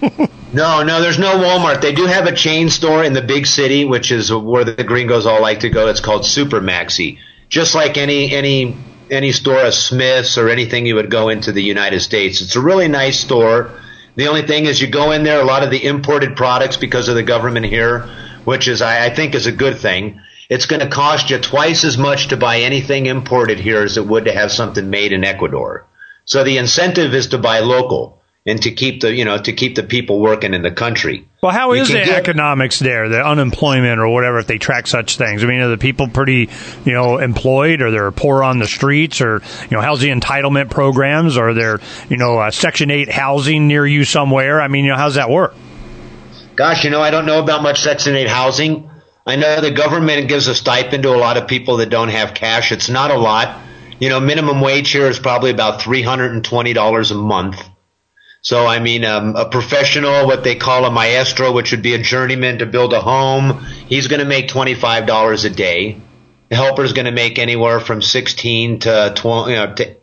No, no, there's no Walmart. They do have a chain store in the big city, which is where the gringos all like to go. It's called Super Maxi. Just like any, any, any store, a Smith's or anything you would go into the United States. It's a really nice store. The only thing is you go in there, a lot of the imported products because of the government here, which is, I, I think is a good thing. It's going to cost you twice as much to buy anything imported here as it would to have something made in Ecuador. So the incentive is to buy local and to keep the, you know, to keep the people working in the country. Well, how is the get, economics there, the unemployment or whatever, if they track such things? I mean, are the people pretty, you know, employed, or they're poor on the streets, or, you know, how's the entitlement programs? Or there, you know, uh, Section eight housing near you somewhere? I mean, you know, how's that work? Gosh, you know, I don't know about much Section eight housing. I know the government gives a stipend to a lot of people that don't have cash. It's not a lot. You know, minimum wage here is probably about three hundred twenty dollars a month. So, I mean, um, a professional, what they call a maestro, which would be a journeyman to build a home, he's going to make twenty-five dollars a day. The helper's going to make anywhere from sixteen to twenty, you know, to,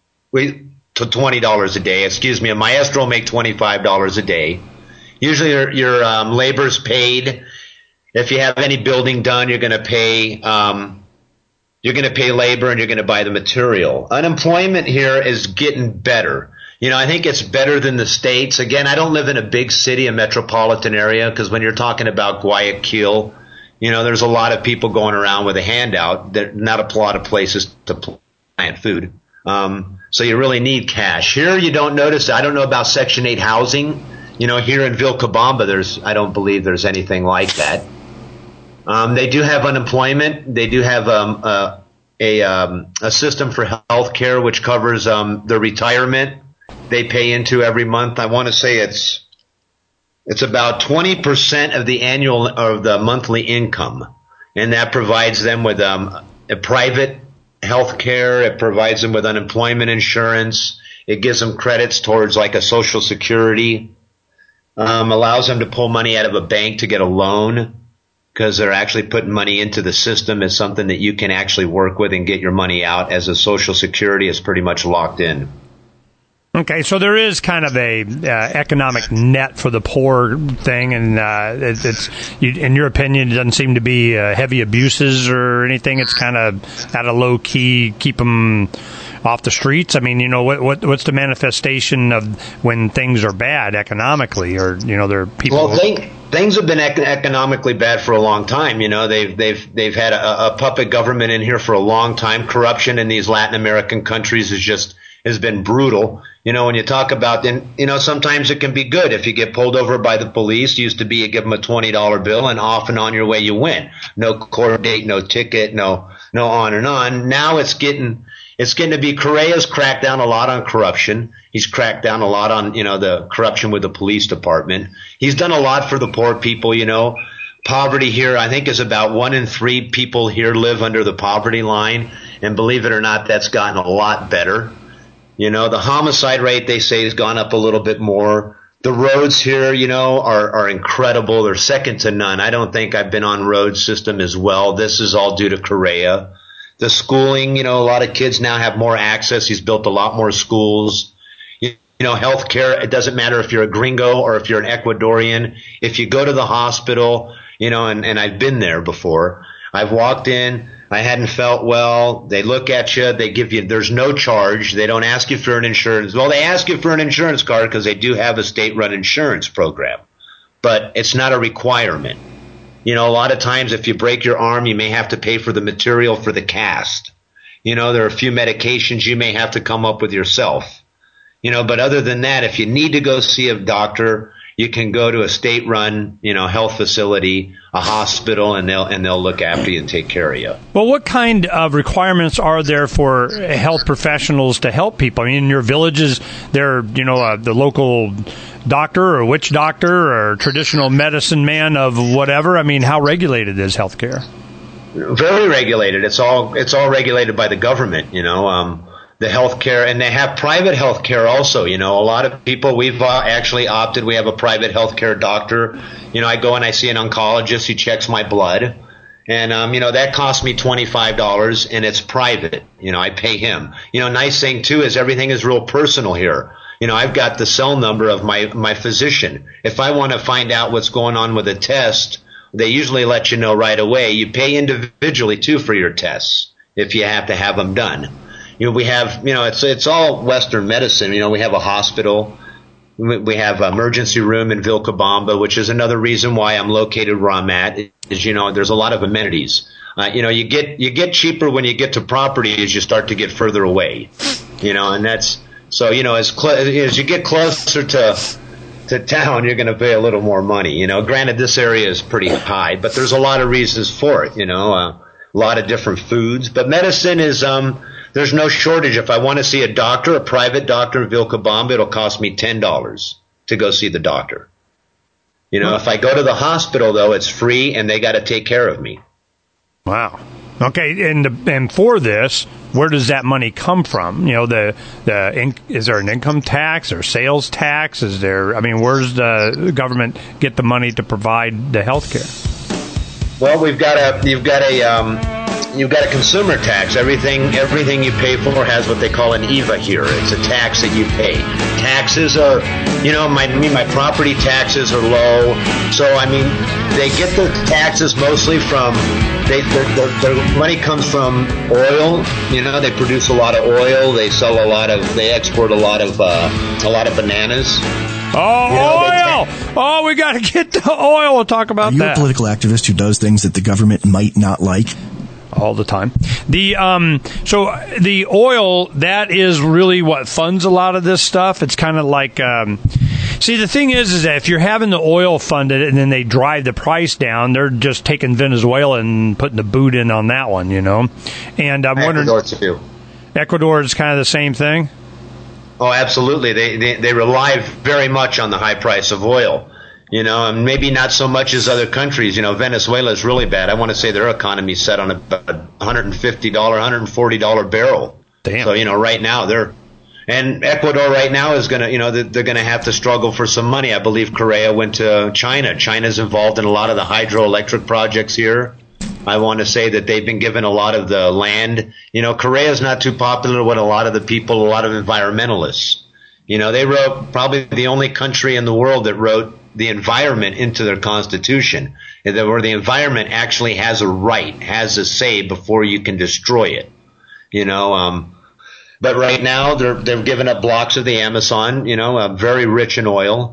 to twenty dollars a day. Excuse me, a maestro will make twenty-five dollars a day. Usually your, your um, labor's paid. If you have any building done, you're going to pay um, you're going to pay labor, and you're going to buy the material. Unemployment here is getting better. You know, I think it's better than the States. Again, I don't live in a big city, a metropolitan area, because when you're talking about Guayaquil, you know, there's a lot of people going around with a handout. There's not a lot of places to plant food. Um, so you really need cash. Here you don't notice, I don't know about Section eight housing. You know, here in Vilcabamba, there's, I don't believe there's anything like that. Um, they do have unemployment. They do have um, a, a, um, a system for health care, which covers um, the retirement they pay into every month. I want to say it's it's about twenty percent of the annual or the monthly income, and that provides them with um, a private health care. It provides them with unemployment insurance. It gives them credits towards like a Social Security. Um, allows them to pull money out of a bank to get a loan, because they're actually putting money into the system as something that you can actually work with and get your money out. As a Social Security is pretty much locked in. Okay, so there is kind of a uh, economic net for the poor thing, and uh, it, it's, you, in your opinion, it doesn't seem to be uh, heavy abuses or anything. It's kind of at a low key, keep them off the streets. I mean, you know, what, what what's the manifestation of when things are bad economically, or you know, there are people. Well, they, things have been ec- economically bad for a long time. You know, they've they've they've had a, a puppet government in here for a long time. Corruption in these Latin American countries is just has been brutal. You know, when you talk about, then, you know, sometimes it can be good. If you get pulled over by the police, used to be you give them a twenty dollar bill and off and on your way you win. No court date, no ticket, no, no on and on. Now it's getting, it's getting to be, Correa's cracked down a lot on corruption. He's cracked down a lot on, you know, the corruption with the police department. He's done a lot for the poor people, you know. Poverty here, I think, is about one in three people here live under the poverty line. And believe it or not, that's gotten a lot better. You know, the homicide rate, they say, has gone up a little bit more. The roads here, you know, are, are incredible. They're second to none. I don't think I've been on road system as well. This is all due to Correa. The schooling, you know, a lot of kids now have more access. He's built a lot more schools. You, you know, healthcare, it doesn't matter if you're a gringo or if you're an Ecuadorian. If you go to the hospital, you know, and, and I've been there before. I've walked in. I hadn't felt well. They look at you. They give you, there's no charge. They don't ask you for an insurance. Well, they ask you for an insurance card because they do have a state-run insurance program, but it's not a requirement. You know, a lot of times if you break your arm, you may have to pay for the material for the cast. You know, there are a few medications you may have to come up with yourself. You know, but other than that, if you need to go see a doctor, you can go to a state-run, you know, health facility, a hospital, and they'll and they'll look after you and take care of you. Well, what kind of requirements are there for health professionals to help people? I mean, in your villages, they're, you know, uh, the local doctor or witch doctor or traditional medicine man of whatever. I mean, how regulated is healthcare? Very regulated. It's all it's all regulated by the government. You know. Um, The healthcare, and they have private healthcare also. You know, a lot of people, we've uh, actually opted. We have a private healthcare doctor. You know, I go and I see an oncologist. He checks my blood, and um, you know that costs me twenty-five dollars, and it's private. You know, I pay him. You know, nice thing too is everything is real personal here. You know, I've got the cell number of my my physician. If I want to find out what's going on with a test, they usually let you know right away. You pay individually too for your tests if you have to have them done. You know, we have, you know, it's it's all Western medicine. You know, we have a hospital. We have an emergency room in Vilcabamba, which is another reason why I'm located where I'm at, is, you know, there's a lot of amenities. Uh, you know, you get you get cheaper when you get to property as you start to get further away. You know, and that's so, you know, as cl- as you get closer to to town, you're going to pay a little more money. You know, granted, this area is pretty high, but there's a lot of reasons for it. You know, uh, a lot of different foods, but medicine is um. There's no shortage. If I want to see a doctor, a private doctor in Vilcabamba, it'll cost me ten dollars to go see the doctor. You know, if I go to the hospital, though, it's free, and they got to take care of me. Wow. Okay, and the, and for this, where does that money come from? You know, the the in, is there an income tax or sales tax? Is there? I mean, where's the government get the money to provide the health care? Well, we've got a you've got a um, you've got a consumer tax. Everything everything you pay for has what they call an I V A here. It's a tax that you pay. Taxes are, you know, my I mean my property taxes are low. So I mean, they get the taxes mostly from they their, their, their money comes from oil. You know, they produce a lot of oil. They sell a lot of they export a lot of uh, a lot of bananas. Oh, you know, oil! Ta- oh, we got to get the oil. We'll talk about that. Are you that. a political activist who does things that the government might not like? All the time. The um, so the oil, that is really what funds a lot of this stuff. It's kind of like, um, see, the thing is, is that if you're having the oil funded and then they drive the price down, they're just taking Venezuela and putting the boot in on that one, you know. And I'm wondering, Ecuador too. Ecuador is kind of the same thing. Oh, absolutely. They, they they rely very much on the high price of oil, you know, and maybe not so much as other countries. You know, Venezuela is really bad. I want to say their economy is set on a one hundred fifty dollars, one hundred forty dollars barrel. Damn. So, you know, right now they're and Ecuador right now is going to, you know, they're, they're going to have to struggle for some money. I believe Correa went to China. China's involved in a lot of the hydroelectric projects here. I want to say that they've been given a lot of the land. You know, Correa is not too popular with a lot of the people, a lot of environmentalists. You know, they wrote probably the only country in the world that wrote the environment into their constitution, where the environment actually has a right, has a say before you can destroy it. You know, um, but right now they're they're giving up blocks of the Amazon. You know, uh, very rich in oil.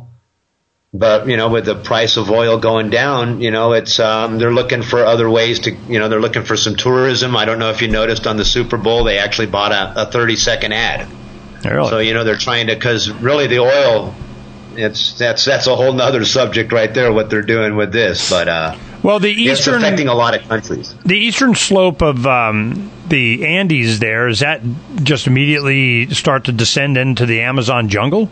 But, you know, with the price of oil going down, you know, it's um, they're looking for other ways to, you know, they're looking for some tourism. I don't know if you noticed on the Super Bowl, they actually bought a, a thirty second ad. Really? So, you know, they're trying to, because really the oil, it's that's that's a whole nother subject right there, what they're doing with this. But uh, well, the eastern, it's affecting a lot of countries. The eastern slope of um, the Andes there, is that just immediately start to descend into the Amazon jungle?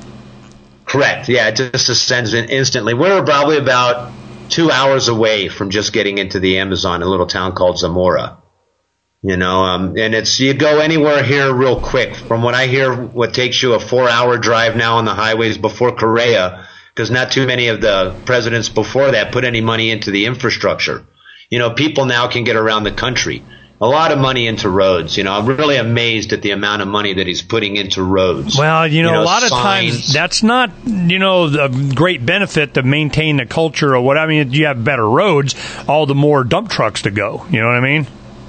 Correct. Yeah, it just ascends in instantly. We're probably about two hours away from just getting into the Amazon, a little town called Zamora. You know, um, and it's, you go anywhere here real quick. From what I hear, what takes you a four hour drive now on the highways before Correa, because not too many of the presidents before that put any money into the infrastructure. You know, people now can get around the country. A lot of money into roads. You know, I'm really amazed at the amount of money that he's putting into roads. Well, you know, you know a lot signs. of times that's not, you know, the great benefit to maintain the culture or what. I mean, you have better roads, all the more dump trucks to go. You know what I mean?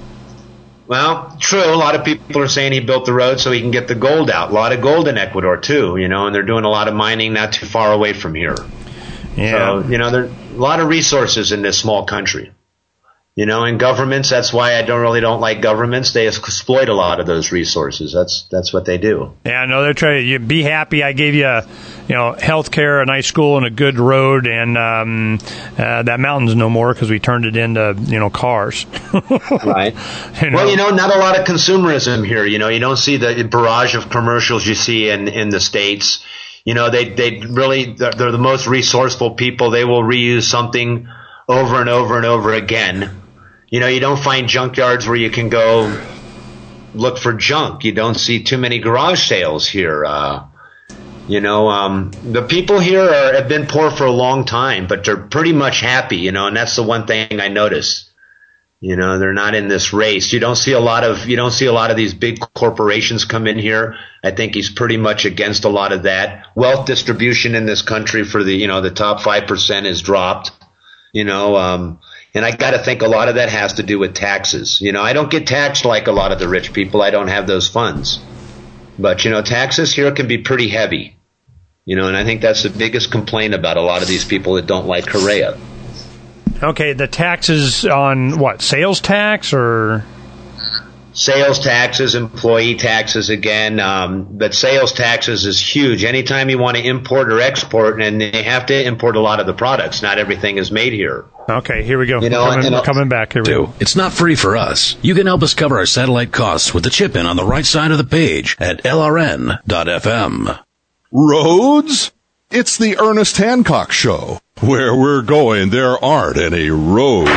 Well, true. A lot of people are saying he built the road so he can get the gold out. A lot of gold in Ecuador, too, you know, and they're doing a lot of mining not too far away from here. Yeah. So, you know, there are a lot of resources in this small country. You know, and governments, that's why I don't really don't like governments. They exploit a lot of those resources. That's that's what they do. Yeah, no, they're trying to be happy. I gave you, a, you know, health care, a nice school, and a good road, and um, uh, that mountain's no more because we turned it into, you know, cars. Right. You know? Well, you know, not a lot of consumerism here. You know, you don't see the barrage of commercials you see in, in the States. You know, they, they really, they're, they're the most resourceful people. They will reuse something over and over and over again. You know, you don't find junkyards where you can go look for junk. You don't see too many garage sales here. Uh, you know, um, the people here are, have been poor for a long time, but they're pretty much happy, you know, and that's the one thing I notice. You know, they're not in this race. You don't see a lot of, you don't see a lot of these big corporations come in here. I think he's pretty much against a lot of that. Wealth distribution in this country for the, you know, the top five percent is dropped, you know, um, and I got to think a lot of that has to do with taxes. You know, I don't get taxed like a lot of the rich people. I don't have those funds. But, you know, taxes here can be pretty heavy. You know, and I think that's the biggest complaint about a lot of these people that don't like Correa. Okay, the taxes on what? Sales tax or? Sales taxes, employee taxes again. Um, but sales taxes is huge. Anytime you want to import or export, and they have to import a lot of the products. Not everything is made here. Okay, here we go. You know, we're coming, we're coming back. Here we go. It's not free for us. You can help us cover our satellite costs with the chip in on the right side of the page at L R N dot F M. Roads? It's the Ernest Hancock Show. Where we're going, there aren't any roads.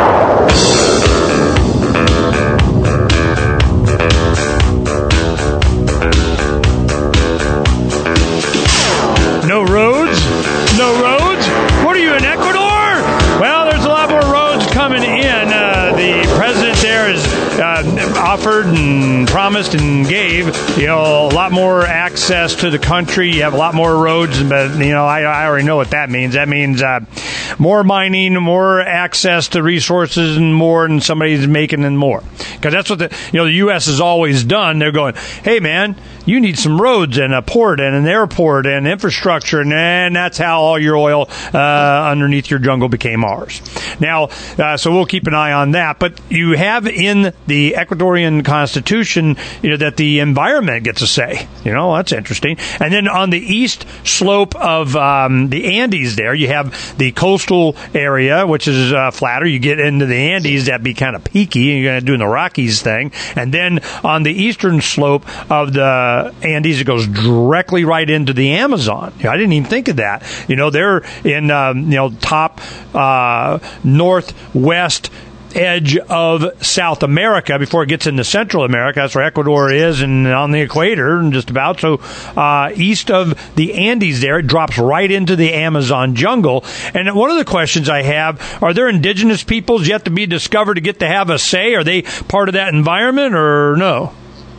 No roads? No roads? What are you, in Ecuador? Well, there's a lot more roads coming in. Uh, the president there has uh, offered and promised and gave, you know, a lot more access to the country. You have a lot more roads, but, you know, I, I already know what that means. That means uh, more mining, more access to resources, and more, and somebody's making and more. Because that's what the, you know, the U S has always done. They're going, hey, man, you need some roads and a port and an airport and infrastructure, and, and that's how all your oil uh, underneath your jungle became ours. Now, uh, so we'll keep an eye on that. But you have in the Ecuadorian Constitution, you know, that the environment gets a say. You know, that's interesting. And then on the east slope of um, the Andes there, you have the coastal area, which is uh, flatter. You get into the Andes, that'd be kind of peaky. You're going to do the Rockies thing. And then on the eastern slope of the Andes, it goes directly right into the Amazon. I didn't even think of that. You know, they're in, um, you know, top uh, northwest edge of South America before it gets into Central America. That's where Ecuador is, and on the equator and just about. So uh, east of the Andes there, it drops right into the Amazon jungle. And one of the questions I have, are there indigenous peoples yet to be discovered to get to have a say? Are they part of that environment or no?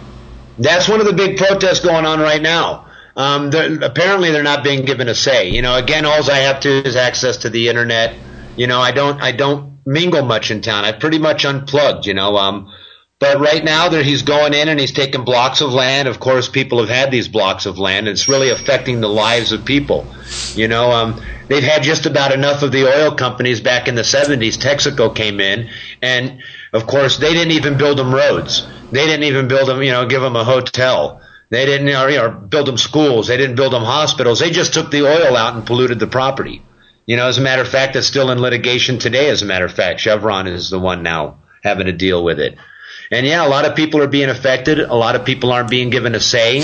That's one of the big protests going on right now. Um, they're, apparently they're not being given a say. You know, again, all I have to is access to the internet. You know, I don't, I don't mingle much in town. I've pretty much unplugged, you know, um, but right now there he's going in and he's taking blocks of land. Of course, people have had these blocks of land, and it's really affecting the lives of people. You know, um, they've had just about enough of the oil companies back in the seventies. Texaco came in, and of course, they didn't even build them roads. They didn't even build them, you know, give them a hotel. They didn't, or, you know, build them schools. They didn't build them hospitals. They just took the oil out and polluted the property. You know, as a matter of fact, it's still in litigation today, as a matter of fact. Chevron is the one now having to deal with it. And, yeah, a lot of people are being affected. A lot of people aren't being given a say.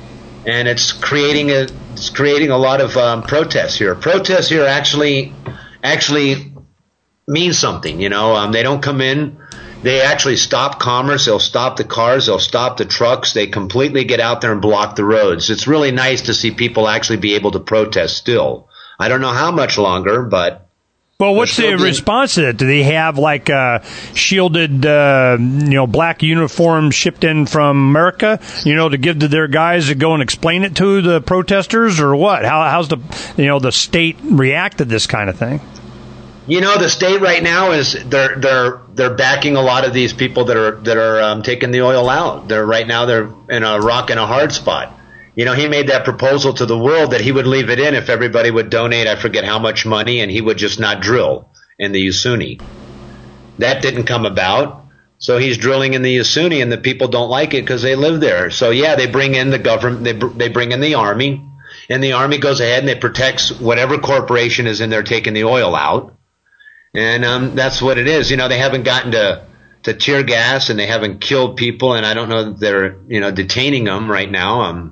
And it's creating a it's creating a lot of um, protests here. Protests here actually actually mean something, you know. Um, they don't come in, they actually stop commerce. They'll stop the cars. They'll stop the trucks. They completely get out there and block the roads. It's really nice to see people actually be able to protest still. I don't know how much longer, but. Well, what's the response to that? Do they have like uh, shielded, uh, you know, black uniforms shipped in from America, you know, to give to their guys to go and explain it to the protesters, or what? How, how's the, you know, the state react to this kind of thing? You know, the state right now is they're they're they're backing a lot of these people that are that are um, taking the oil out. They're right now they're in a rock and a hard spot. You know, he made that proposal to the world that he would leave it in if everybody would donate, I forget how much money, and he would just not drill in the Yasuni. That didn't come about. So he's drilling in the Yasuni, and the people don't like it because they live there. So, yeah, they bring in the government, they, they bring in the army, and the army goes ahead and it protects whatever corporation is in there taking the oil out. And um, that's what it is. You know, they haven't gotten to, to tear gas, and they haven't killed people, and I don't know that they're, you know, detaining them right now. Um,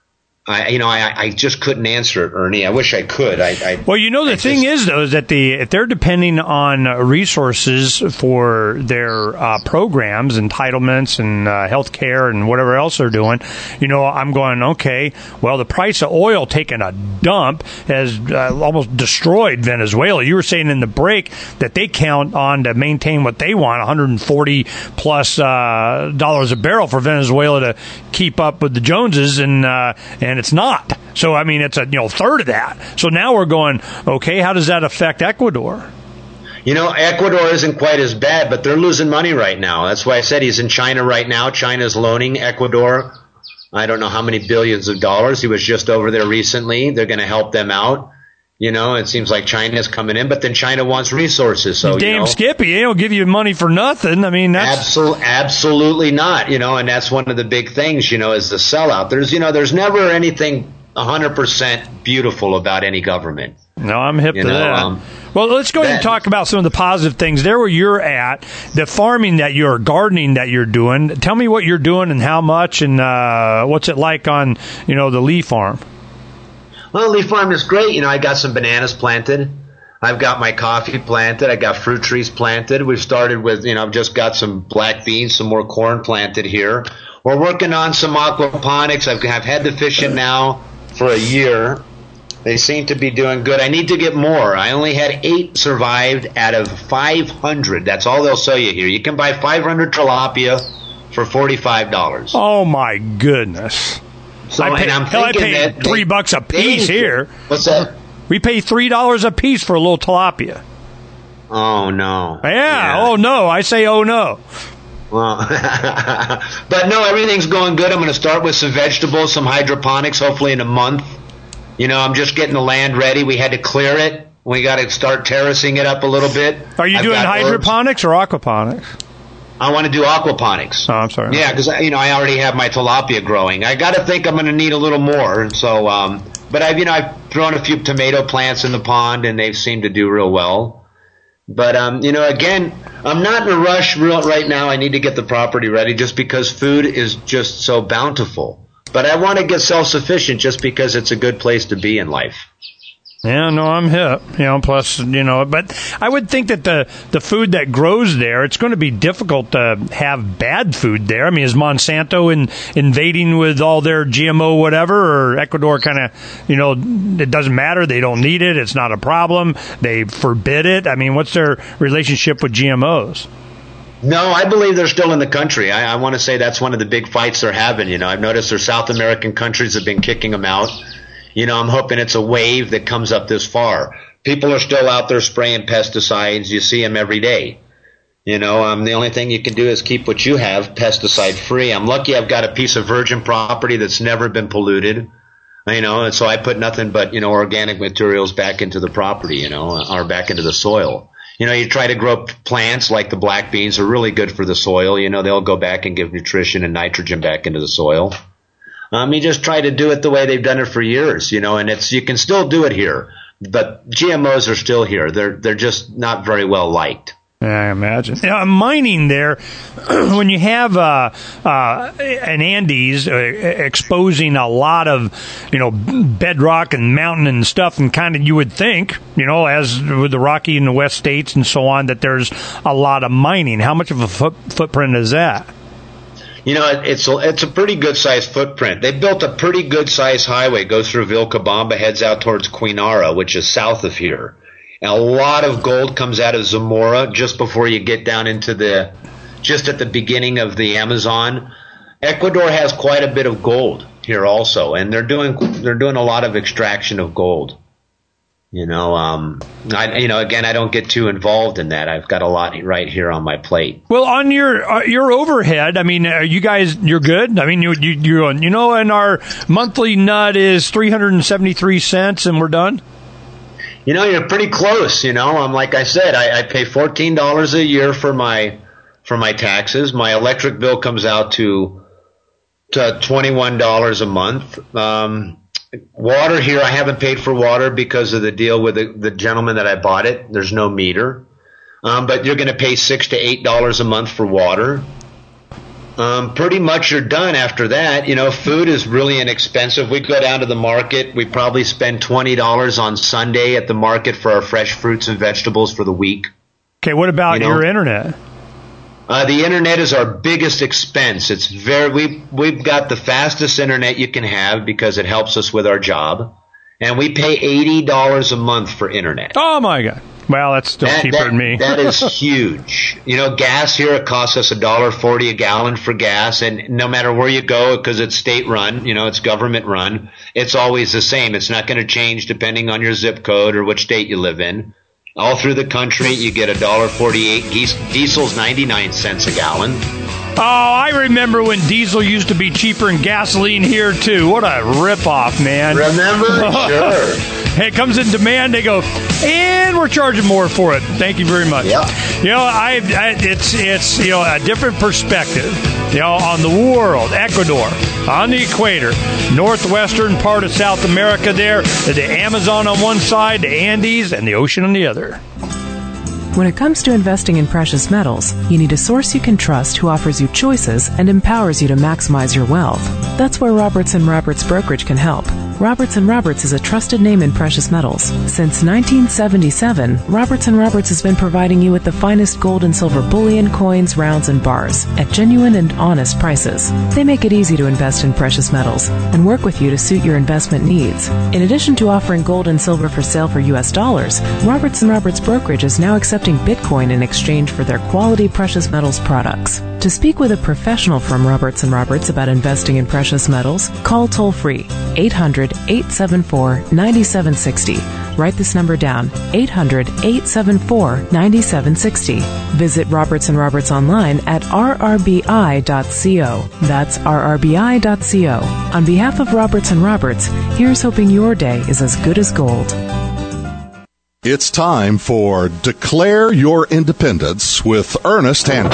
I, you know, I, I just couldn't answer it, Ernie. I wish I could. I, I well, you know, the I thing just, is, though, is that the if they're depending on resources for their uh, programs, entitlements, and uh, health care and whatever else they're doing, you know, I'm going, okay, well, the price of oil taking a dump has uh, almost destroyed Venezuela. You were saying in the break that they count on to maintain what they want, one hundred forty plus uh, dollars a barrel for Venezuela to keep up with the Joneses, and uh, and it's not. So, I mean, it's a you know third of that. So now we're going, okay, how does that affect Ecuador? You know, Ecuador isn't quite as bad, but they're losing money right now. That's why I said he's in China right now. China's loaning Ecuador, I don't know how many billions of dollars. He was just over there recently. They're going to help them out. You know, it seems like China's coming in, but then China wants resources. So, damn you know, Skippy, they don't give you money for nothing. I mean, that's absolutely, absolutely not. You know, and that's one of the big things. You know, is the sellout. There's, you know, there's never anything one hundred percent beautiful about any government. No, I'm hip you to know, that. Um, well, let's go ahead and talk about some of the positive things. There where you're at, the farming that you're, gardening that you're doing. Tell me what you're doing and how much, and uh, what's it like on, you know, the Lee farm. Well, Lee Farm is great. You know, I got some bananas planted. I've got my coffee planted. I got fruit trees planted. We've started with, you know, I've just got some black beans, some more corn planted here. We're working on some aquaponics. I've, I've had the fish in now for a year. They seem to be doing good. I need to get more. I only had eight survived out of five hundred. That's all they'll sell you here. You can buy five hundred tilapia for forty-five dollars. Oh, my goodness. So, I pay, and I'm hell, I pay that three they, bucks a piece they, here. What's that? We pay three dollars a piece for a little tilapia. Oh no! Yeah. yeah. Oh no! I say oh no. Well, but no, everything's going good. I'm going to start with some vegetables, some hydroponics, hopefully in a month. You know, I'm just getting the land ready. We had to clear it. We got to start terracing it up a little bit. Are you I've doing hydroponics herbs. or aquaponics? I want to do aquaponics. Oh, I'm sorry. Yeah, because you know I already have my tilapia growing. I got to think I'm going to need a little more. So, um, but I've you know I've thrown a few tomato plants in the pond, and they've seemed to do real well. But um, you know, again, I'm not in a rush real right now. I need to get the property ready, just because food is just so bountiful. But I want to get self-sufficient, just because it's a good place to be in life. Yeah, no, I'm hip. You know, plus, you know, but I would think that the, the food that grows there, it's going to be difficult to have bad food there. I mean, is Monsanto in, invading with all their G M O whatever, or Ecuador kind of, you know, it doesn't matter. They don't need it. It's not a problem. They forbid it. I mean, what's their relationship with G M Os? No, I believe they're still in the country. I, I want to say that's one of the big fights they're having. You know, I've noticed their South American countries have been kicking them out. You know, I'm hoping it's a wave that comes up this far. People are still out there spraying pesticides. You see them every day. You know, um, the only thing you can do is keep what you have pesticide free. I'm lucky I've got a piece of virgin property that's never been polluted. You know, and so I put nothing but, you know, organic materials back into the property, you know, or back into the soil. You know, you try to grow plants like the black beans are really good for the soil. You know, they'll go back and give nutrition and nitrogen back into the soil. Um, you just try to do it the way they've done it for years, you know, and it's, you can still do it here, but G M Os are still here. They're, they're just not very well liked. Yeah, I imagine. Now, mining there, when you have uh, uh, an Andes uh, exposing a lot of, you know, bedrock and mountain and stuff, and kind of you would think, you know, as with the Rocky and the West States and so on, that there's a lot of mining. How much of a foot, footprint is that? You know, it's a, it's a pretty good-sized footprint. They built a pretty good-sized highway, goes through Vilcabamba, heads out towards Quinara, which is south of here. And a lot of gold comes out of Zamora just before you get down into the, just at the beginning of the Amazon. Ecuador has quite a bit of gold here also, and they're doing they're doing a lot of extraction of gold. You know, um, I, you know, again, I don't get too involved in that. I've got a lot right here on my plate. Well, on your uh, your overhead, I mean, are you guys, you're good? I mean, you you you you know, and our monthly nut is three hundred and seventy three cents, and we're done. You know, you're pretty close. You know, um, like I said, I, I pay fourteen dollars a year for my for my taxes. My electric bill comes out to to twenty-one dollars a month. Um, water here, I haven't paid for water because of the deal with the, the gentleman that I bought it. There's no meter, um, but you're going to pay six to eight dollars a month for water. Um, pretty much you're done after that. You know, food is really inexpensive. We go down to the market. We probably spend twenty dollars on Sunday at the market for our fresh fruits and vegetables for the week. Okay, what about you know? your internet? Uh, the internet is our biggest expense. It's very, we, we've got the fastest internet you can have because it helps us with our job. And we pay eighty dollars a month for internet. Oh my God. Well, that's still that, cheaper that, than me. That is huge. You know, gas here, it costs us a dollar forty a gallon for gas, and no matter where you go, because it's state run, you know, it's government run, it's always the same. It's not going to change depending on your zip code or which state you live in. All through the country, you get a dollar forty-eight. Diesel's ninety-nine cents a gallon. Oh, I remember when diesel used to be cheaper than gasoline here, too. What a ripoff, man. Remember? Sure. Hey, it comes in demand, they go, and we're charging more for it. Thank you very much. Yeah. You know, I, I it's, it's you know, a different perspective, you know, on the world. Ecuador, on the equator, northwestern part of South America there, the Amazon on one side, the Andes, and the ocean on the other. When it comes to investing in precious metals, you need a source you can trust who offers you choices and empowers you to maximize your wealth. That's where Roberts and Roberts Brokerage can help. Roberts and Roberts is a trusted name in precious metals. Since nineteen seventy-seven, Roberts and Roberts has been providing you with the finest gold and silver bullion, coins, rounds, and bars at genuine and honest prices. They make it easy to invest in precious metals and work with you to suit your investment needs. In addition to offering gold and silver for sale for U S dollars, Roberts and Roberts Brokerage is now accepting Bitcoin in exchange for their quality precious metals products. To speak with a professional from Roberts and Roberts about investing in precious metals, call toll-free eight hundred, eight seven four, nine seven six zero. Write this number down, eight hundred, eight seven four, nine seven six zero. Visit Roberts and Roberts online at r r b i dot co. That's r r b i dot co. On behalf of Roberts and Roberts, here's hoping your day is as good as gold. It's time for Declare Your Independence with Ernest Hancock.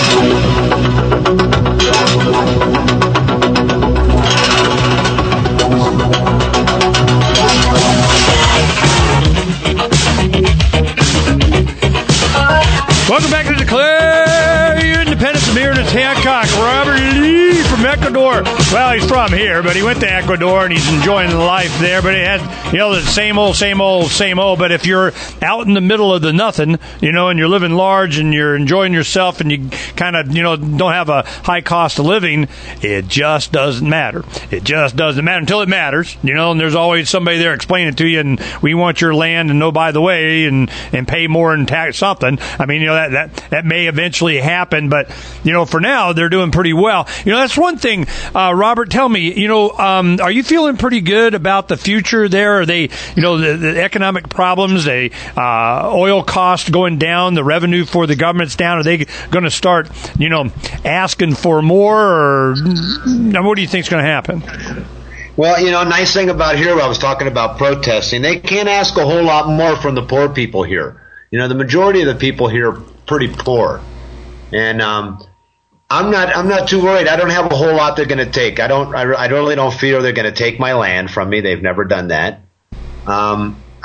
Welcome back to Declare Your Independence. I'm Ernest Hancock. Robert Lee from Ecuador. Well, he's from here, but he went to Ecuador and he's enjoying the life there. But it has, you know, the same old, same old, same old. But if you're out in the middle of the nothing, you know, and you're living large and you're enjoying yourself and you kind of, you know, don't have a high cost of living, it just doesn't matter. It just doesn't matter until it matters, you know, and there's always somebody there explaining it to you, and we want your land and no, by the way, and, and pay more and tax something. I mean, you know, that, that, that may eventually happen, but, you know, for now, they're doing pretty well. You know, that's one thing. Uh, Robert, tell me, you know, um, are you feeling pretty good about the future there? Are they, you know, the, the economic problems, the uh, oil cost going down, the revenue for the government's down? Are they going to start, you know, asking for more, or what do you think is going to happen? Well, you know, nice thing about here, I was talking about protesting, they can't ask a whole lot more from the poor people here. You know, the majority of the people here are pretty poor. And um, I'm not I'm not too worried. I don't have a whole lot they're going to take. I don't I, I really don't fear they're going to take my land from me. They've never done that. Um,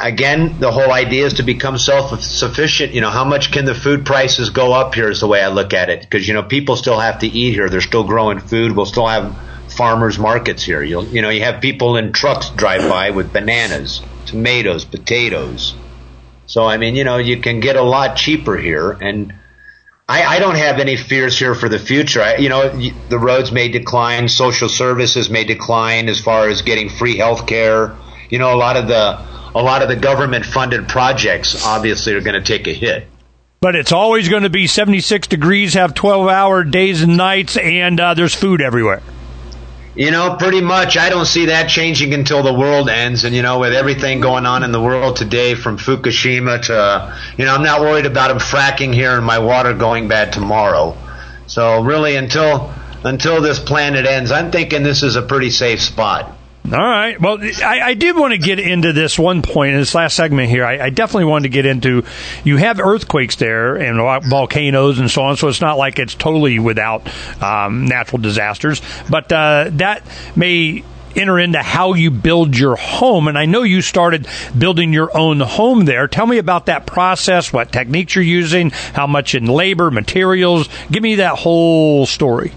again, the whole idea is to become self-sufficient. You know, how much can the food prices go up here is the way I look at it. Because, you know, people still have to eat here. They're still growing food. We'll still have farmers markets here. You'll, you know, you have people in trucks drive by with bananas, tomatoes, potatoes. So, I mean, you know, you can get a lot cheaper here. And I, I don't have any fears here for the future. I, you know, the roads may decline. Social services may decline as far as getting free health care. You know, a lot of the a lot of the government-funded projects obviously are going to take a hit. But it's always going to be seventy-six degrees, have twelve-hour days and nights, and uh, there's food everywhere. You know, pretty much. I don't see that changing until the world ends. And, you know, with everything going on in the world today, from Fukushima to, you know, I'm not worried about them fracking here and my water going bad tomorrow. So really, until until this planet ends, I'm thinking this is a pretty safe spot. All right. Well, I, I did want to get into this one point in this last segment here. I, I definitely wanted to get into, you have earthquakes there and volcanoes and so on, so it's not like it's totally without um, natural disasters. But uh, that may enter into how you build your home. And I know you started building your own home there. Tell me about that process, what techniques you're using, how much in labor, materials. Give me that whole story.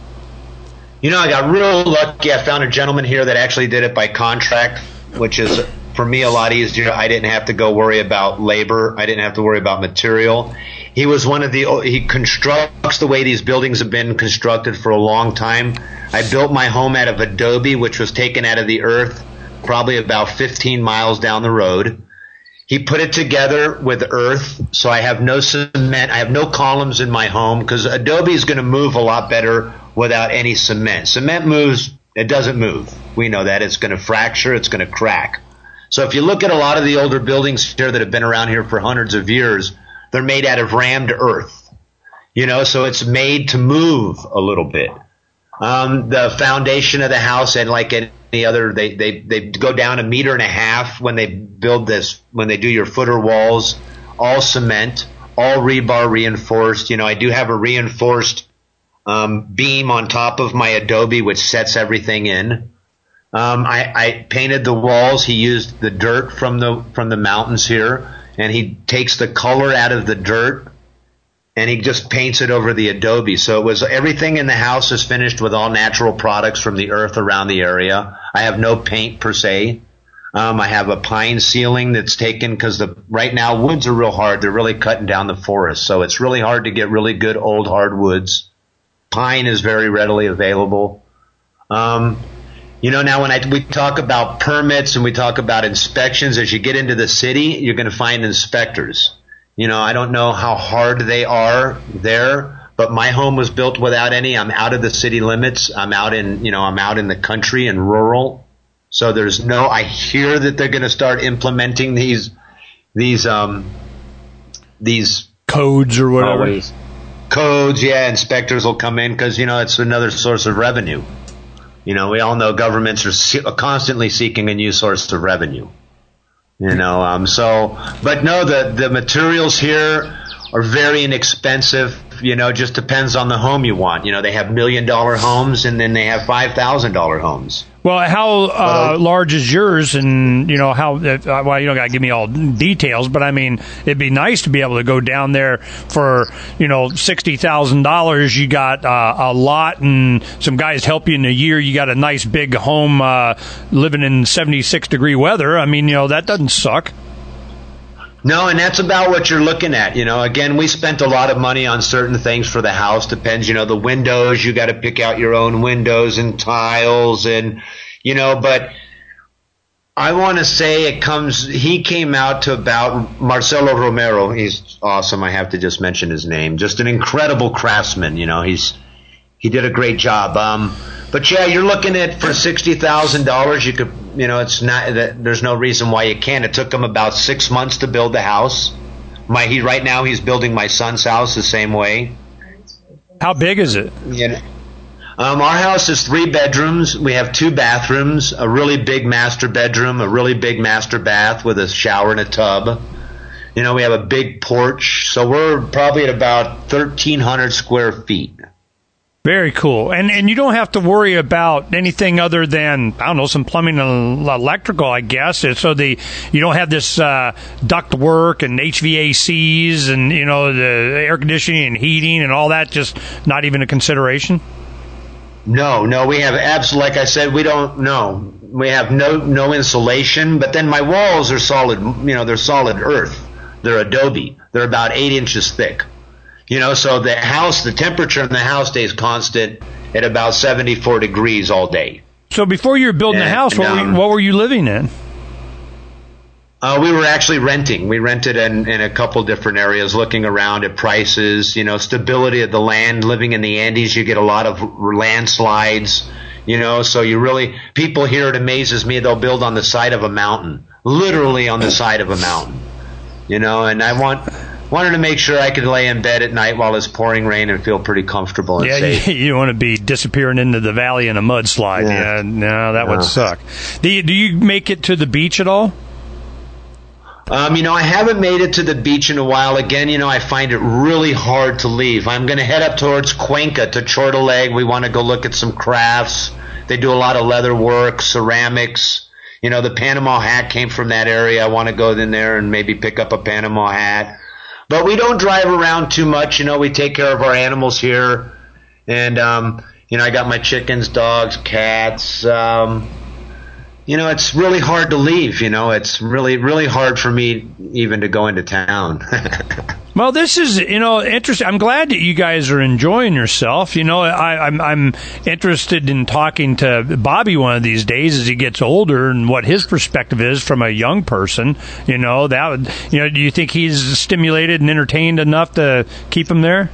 You know, I got real lucky. I found a gentleman here that actually did it by contract, which is, for me, a lot easier. I didn't have to go worry about labor. I didn't have to worry about material. He was one of the, he constructs the way these buildings have been constructed for a long time. I built my home out of adobe, which was taken out of the earth probably about fifteen miles down the road. He put it together with earth, so I have no cement. I have no columns in my home because adobe is going to move a lot better without any cement. Cement moves, it doesn't move. We know that. It's going to fracture, it's going to crack. So if you look at a lot of the older buildings here that have been around here for hundreds of years, they're made out of rammed earth. You know, so it's made to move a little bit. Um, the foundation of the house, and like any other, they, they, they go down a meter and a half when they build this, when they do your footer walls, all cement, all rebar reinforced. You know, I do have a reinforced Um, beam on top of my adobe, which sets everything in. Um, I, I painted the walls. He used the dirt from the from the mountains here, and he takes the color out of the dirt, and he just paints it over the adobe. So it was everything in the house is finished with all natural products from the earth around the area. I have no paint per se. Um, I have a pine ceiling that's taken because the right now woods are real hard. They're really cutting down the forest, so it's really hard to get really good old hardwoods. Pine is very readily available. Um, you know, now when I, we talk about permits and we talk about inspections, as you get into the city, you're going to find inspectors. You know, I don't know how hard they are there, but my home was built without any. I'm out of the city limits. I'm out in, you know, I'm out in the country and rural. So there's no, I hear that they're going to start implementing these, these, um, these codes or whatever. Always. Codes, yeah, inspectors will come in because, you know, it's another source of revenue. You know, we all know governments are se- constantly seeking a new source of revenue. You know, um, so, but no, the, the materials here are very inexpensive. You know, just depends on the home you want. You know, they have million dollar homes and then they have five thousand dollar homes. Well, how uh, large is yours? And, you know, how, uh, well, you don't got to give me all details, but I mean, it'd be nice to be able to go down there for, you know, sixty thousand dollars. You got uh, a lot and some guys help you in a year. You got a nice big home uh, living in seventy-six degree weather. I mean, you know, that doesn't suck. No, and that's about what you're looking at. You know, again, we spent a lot of money on certain things for the house. Depends, you know, the windows, you got to pick out your own windows and tiles and, you know, but I want to say it comes, he came out to about Marcelo Romero. He's awesome. I have to just mention his name. Just an incredible craftsman. You know, he's, he did a great job. Um, but yeah, you're looking at for sixty thousand dollars, you could, you know, it's not that there's no reason why you can't. It took him about six months to build the house. My, he, right now he's building my son's house the same way. How big is it? You know, um, our house is three bedrooms. We have two bathrooms, a really big master bedroom, a really big master bath with a shower and a tub. You know, we have a big porch. So we're probably at about thirteen hundred square feet. Very cool. And and you don't have to worry about anything other than, I don't know, some plumbing and electrical, I guess. So the you don't have this uh, duct work and H V A Cs and, you know, the air conditioning and heating and all that, just not even a consideration? No, no, we have absolutely, like I said, we don't, no. We have no no insulation, but then my walls are solid, you know, they're solid earth. They're adobe. They're about eight inches thick. You know, so the house, the temperature in the house stays constant at about seventy-four degrees all day. So before you were building and, the house, what, um, were, what were you living in? Uh, we were actually renting. We rented in, in a couple different areas, looking around at prices, you know, stability of the land. Living in the Andes, you get a lot of landslides, you know, so you really, people here, it amazes me, they'll build on the side of a mountain, literally on the side of a mountain, you know, and I want... wanted to make sure I could lay in bed at night while it's pouring rain and feel pretty comfortable and yeah, safe. Yeah, you don't want to be disappearing into the valley in a mudslide. Yeah, yeah no, that no. would suck. Do you, do you make it to the beach at all? Um, you know, I haven't made it to the beach in a while. Again, you know, I find it really hard to leave. I'm going to head up towards Cuenca to Chorta Lake. We want to go look at some crafts. They do a lot of leather work, ceramics. You know, the Panama hat came from that area. I want to go in there and maybe pick up a Panama hat. But we don't drive around too much. You know, we take care of our animals here. And, um, you know, I got my chickens, dogs, cats. Um, you know, it's really hard to leave. You know, it's really, really hard for me even to go into town. Well, this is, you know, interesting. I'm glad that you guys are enjoying yourself. You know, I, I'm I'm interested in talking to Bobby one of these days as he gets older and what his perspective is from a young person. You know, that would, you know, do you think he's stimulated and entertained enough to keep him there?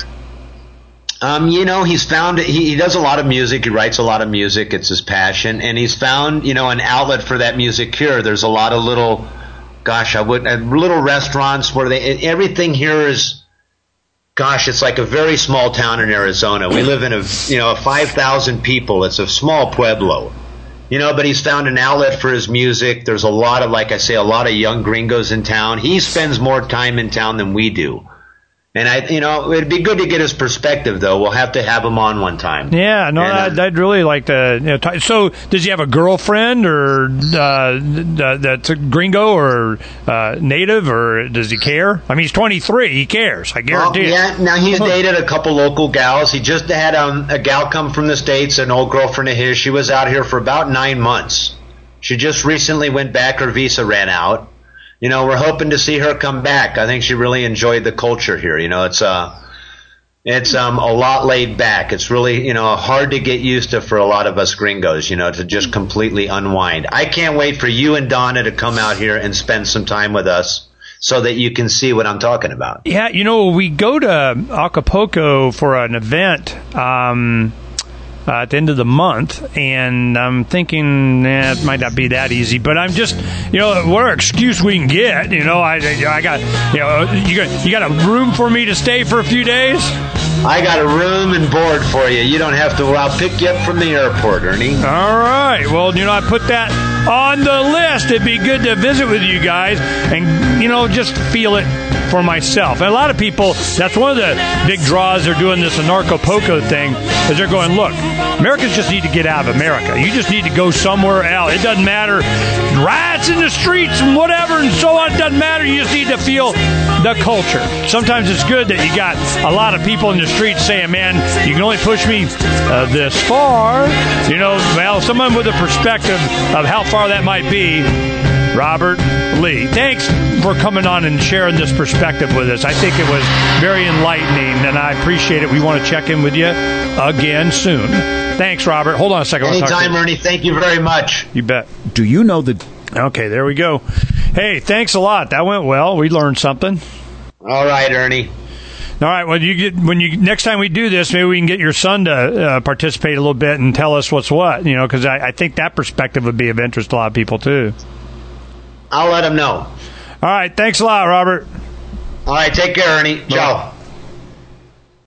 Um, you know, he's found he, he does a lot of music. He writes a lot of music. It's his passion, and he's found, you know, an outlet for that music here. There's a lot of little. Gosh, I would uh, little restaurants where they everything here is. Gosh, it's like a very small town in Arizona. We live in a you know a five thousand people. It's a small pueblo, you know. But he's found an outlet for his music. There's a lot of, like I say, a lot of young gringos in town. He spends more time in town than we do. And I, you know, it'd be good to get his perspective, though. We'll have to have him on one time. Yeah, no, and, uh, I'd, I'd really like to. You know, talk. So, does he have a girlfriend, or uh, that's a gringo, or uh, native, or does he care? I mean, he's twenty-three. He cares. I guarantee. Well, yeah. Now he's dated a couple local gals. He just had um, a gal come from the States, an old girlfriend of his. She was out here for about nine months. She just recently went back. Her visa ran out. You know, we're hoping to see her come back. I think she really enjoyed the culture here. You know, it's uh, it's um a lot laid back. It's really, you know, hard to get used to for a lot of us gringos, you know, to just completely unwind. I can't wait for you and Donna to come out here and spend some time with us so that you can see what I'm talking about. Yeah, you know, we go to Acapulco for an event um Uh, at the end of the month, and I'm thinking eh, it might not be that easy, but I'm just, you know, what excuse we can get, you know, I, I got, you know, you got, you got a room for me to stay for a few days? I got a room and board for you. You don't have to, I'll pick you up from the airport, Ernie. All right. Well, you know, I put that on the list. It'd be good to visit with you guys and, you know, just feel it for myself. And a lot of people, that's one of the big draws they're doing this Anarcho-Poco thing, is they're going, look, Americans just need to get out of America. You just need to go somewhere else. It doesn't matter. Riots in the streets and whatever and so on. It doesn't matter. You just need to feel the culture. Sometimes it's good that you got a lot of people in the streets saying, man, you can only push me uh, this far. You know, well, someone with a perspective of how far that might be. Robert Lee, thanks for coming on and sharing this perspective with us. I think it was very enlightening, and I appreciate it. We want to check in with you again soon. Thanks, Robert. Hold on a second. Anytime, Ernie. Thank you very much. You bet. Do you know that? Okay, there we go. Hey, thanks a lot. That went well. We learned something. All right, Ernie. All right. Well, you get when you next time we do this, maybe we can get your son to uh, participate a little bit and tell us what's what. You know, because I, I think that perspective would be of interest to a lot of people too. I'll let him know. All right. Thanks a lot, Robert. All right. Take care, Ernie. Ciao.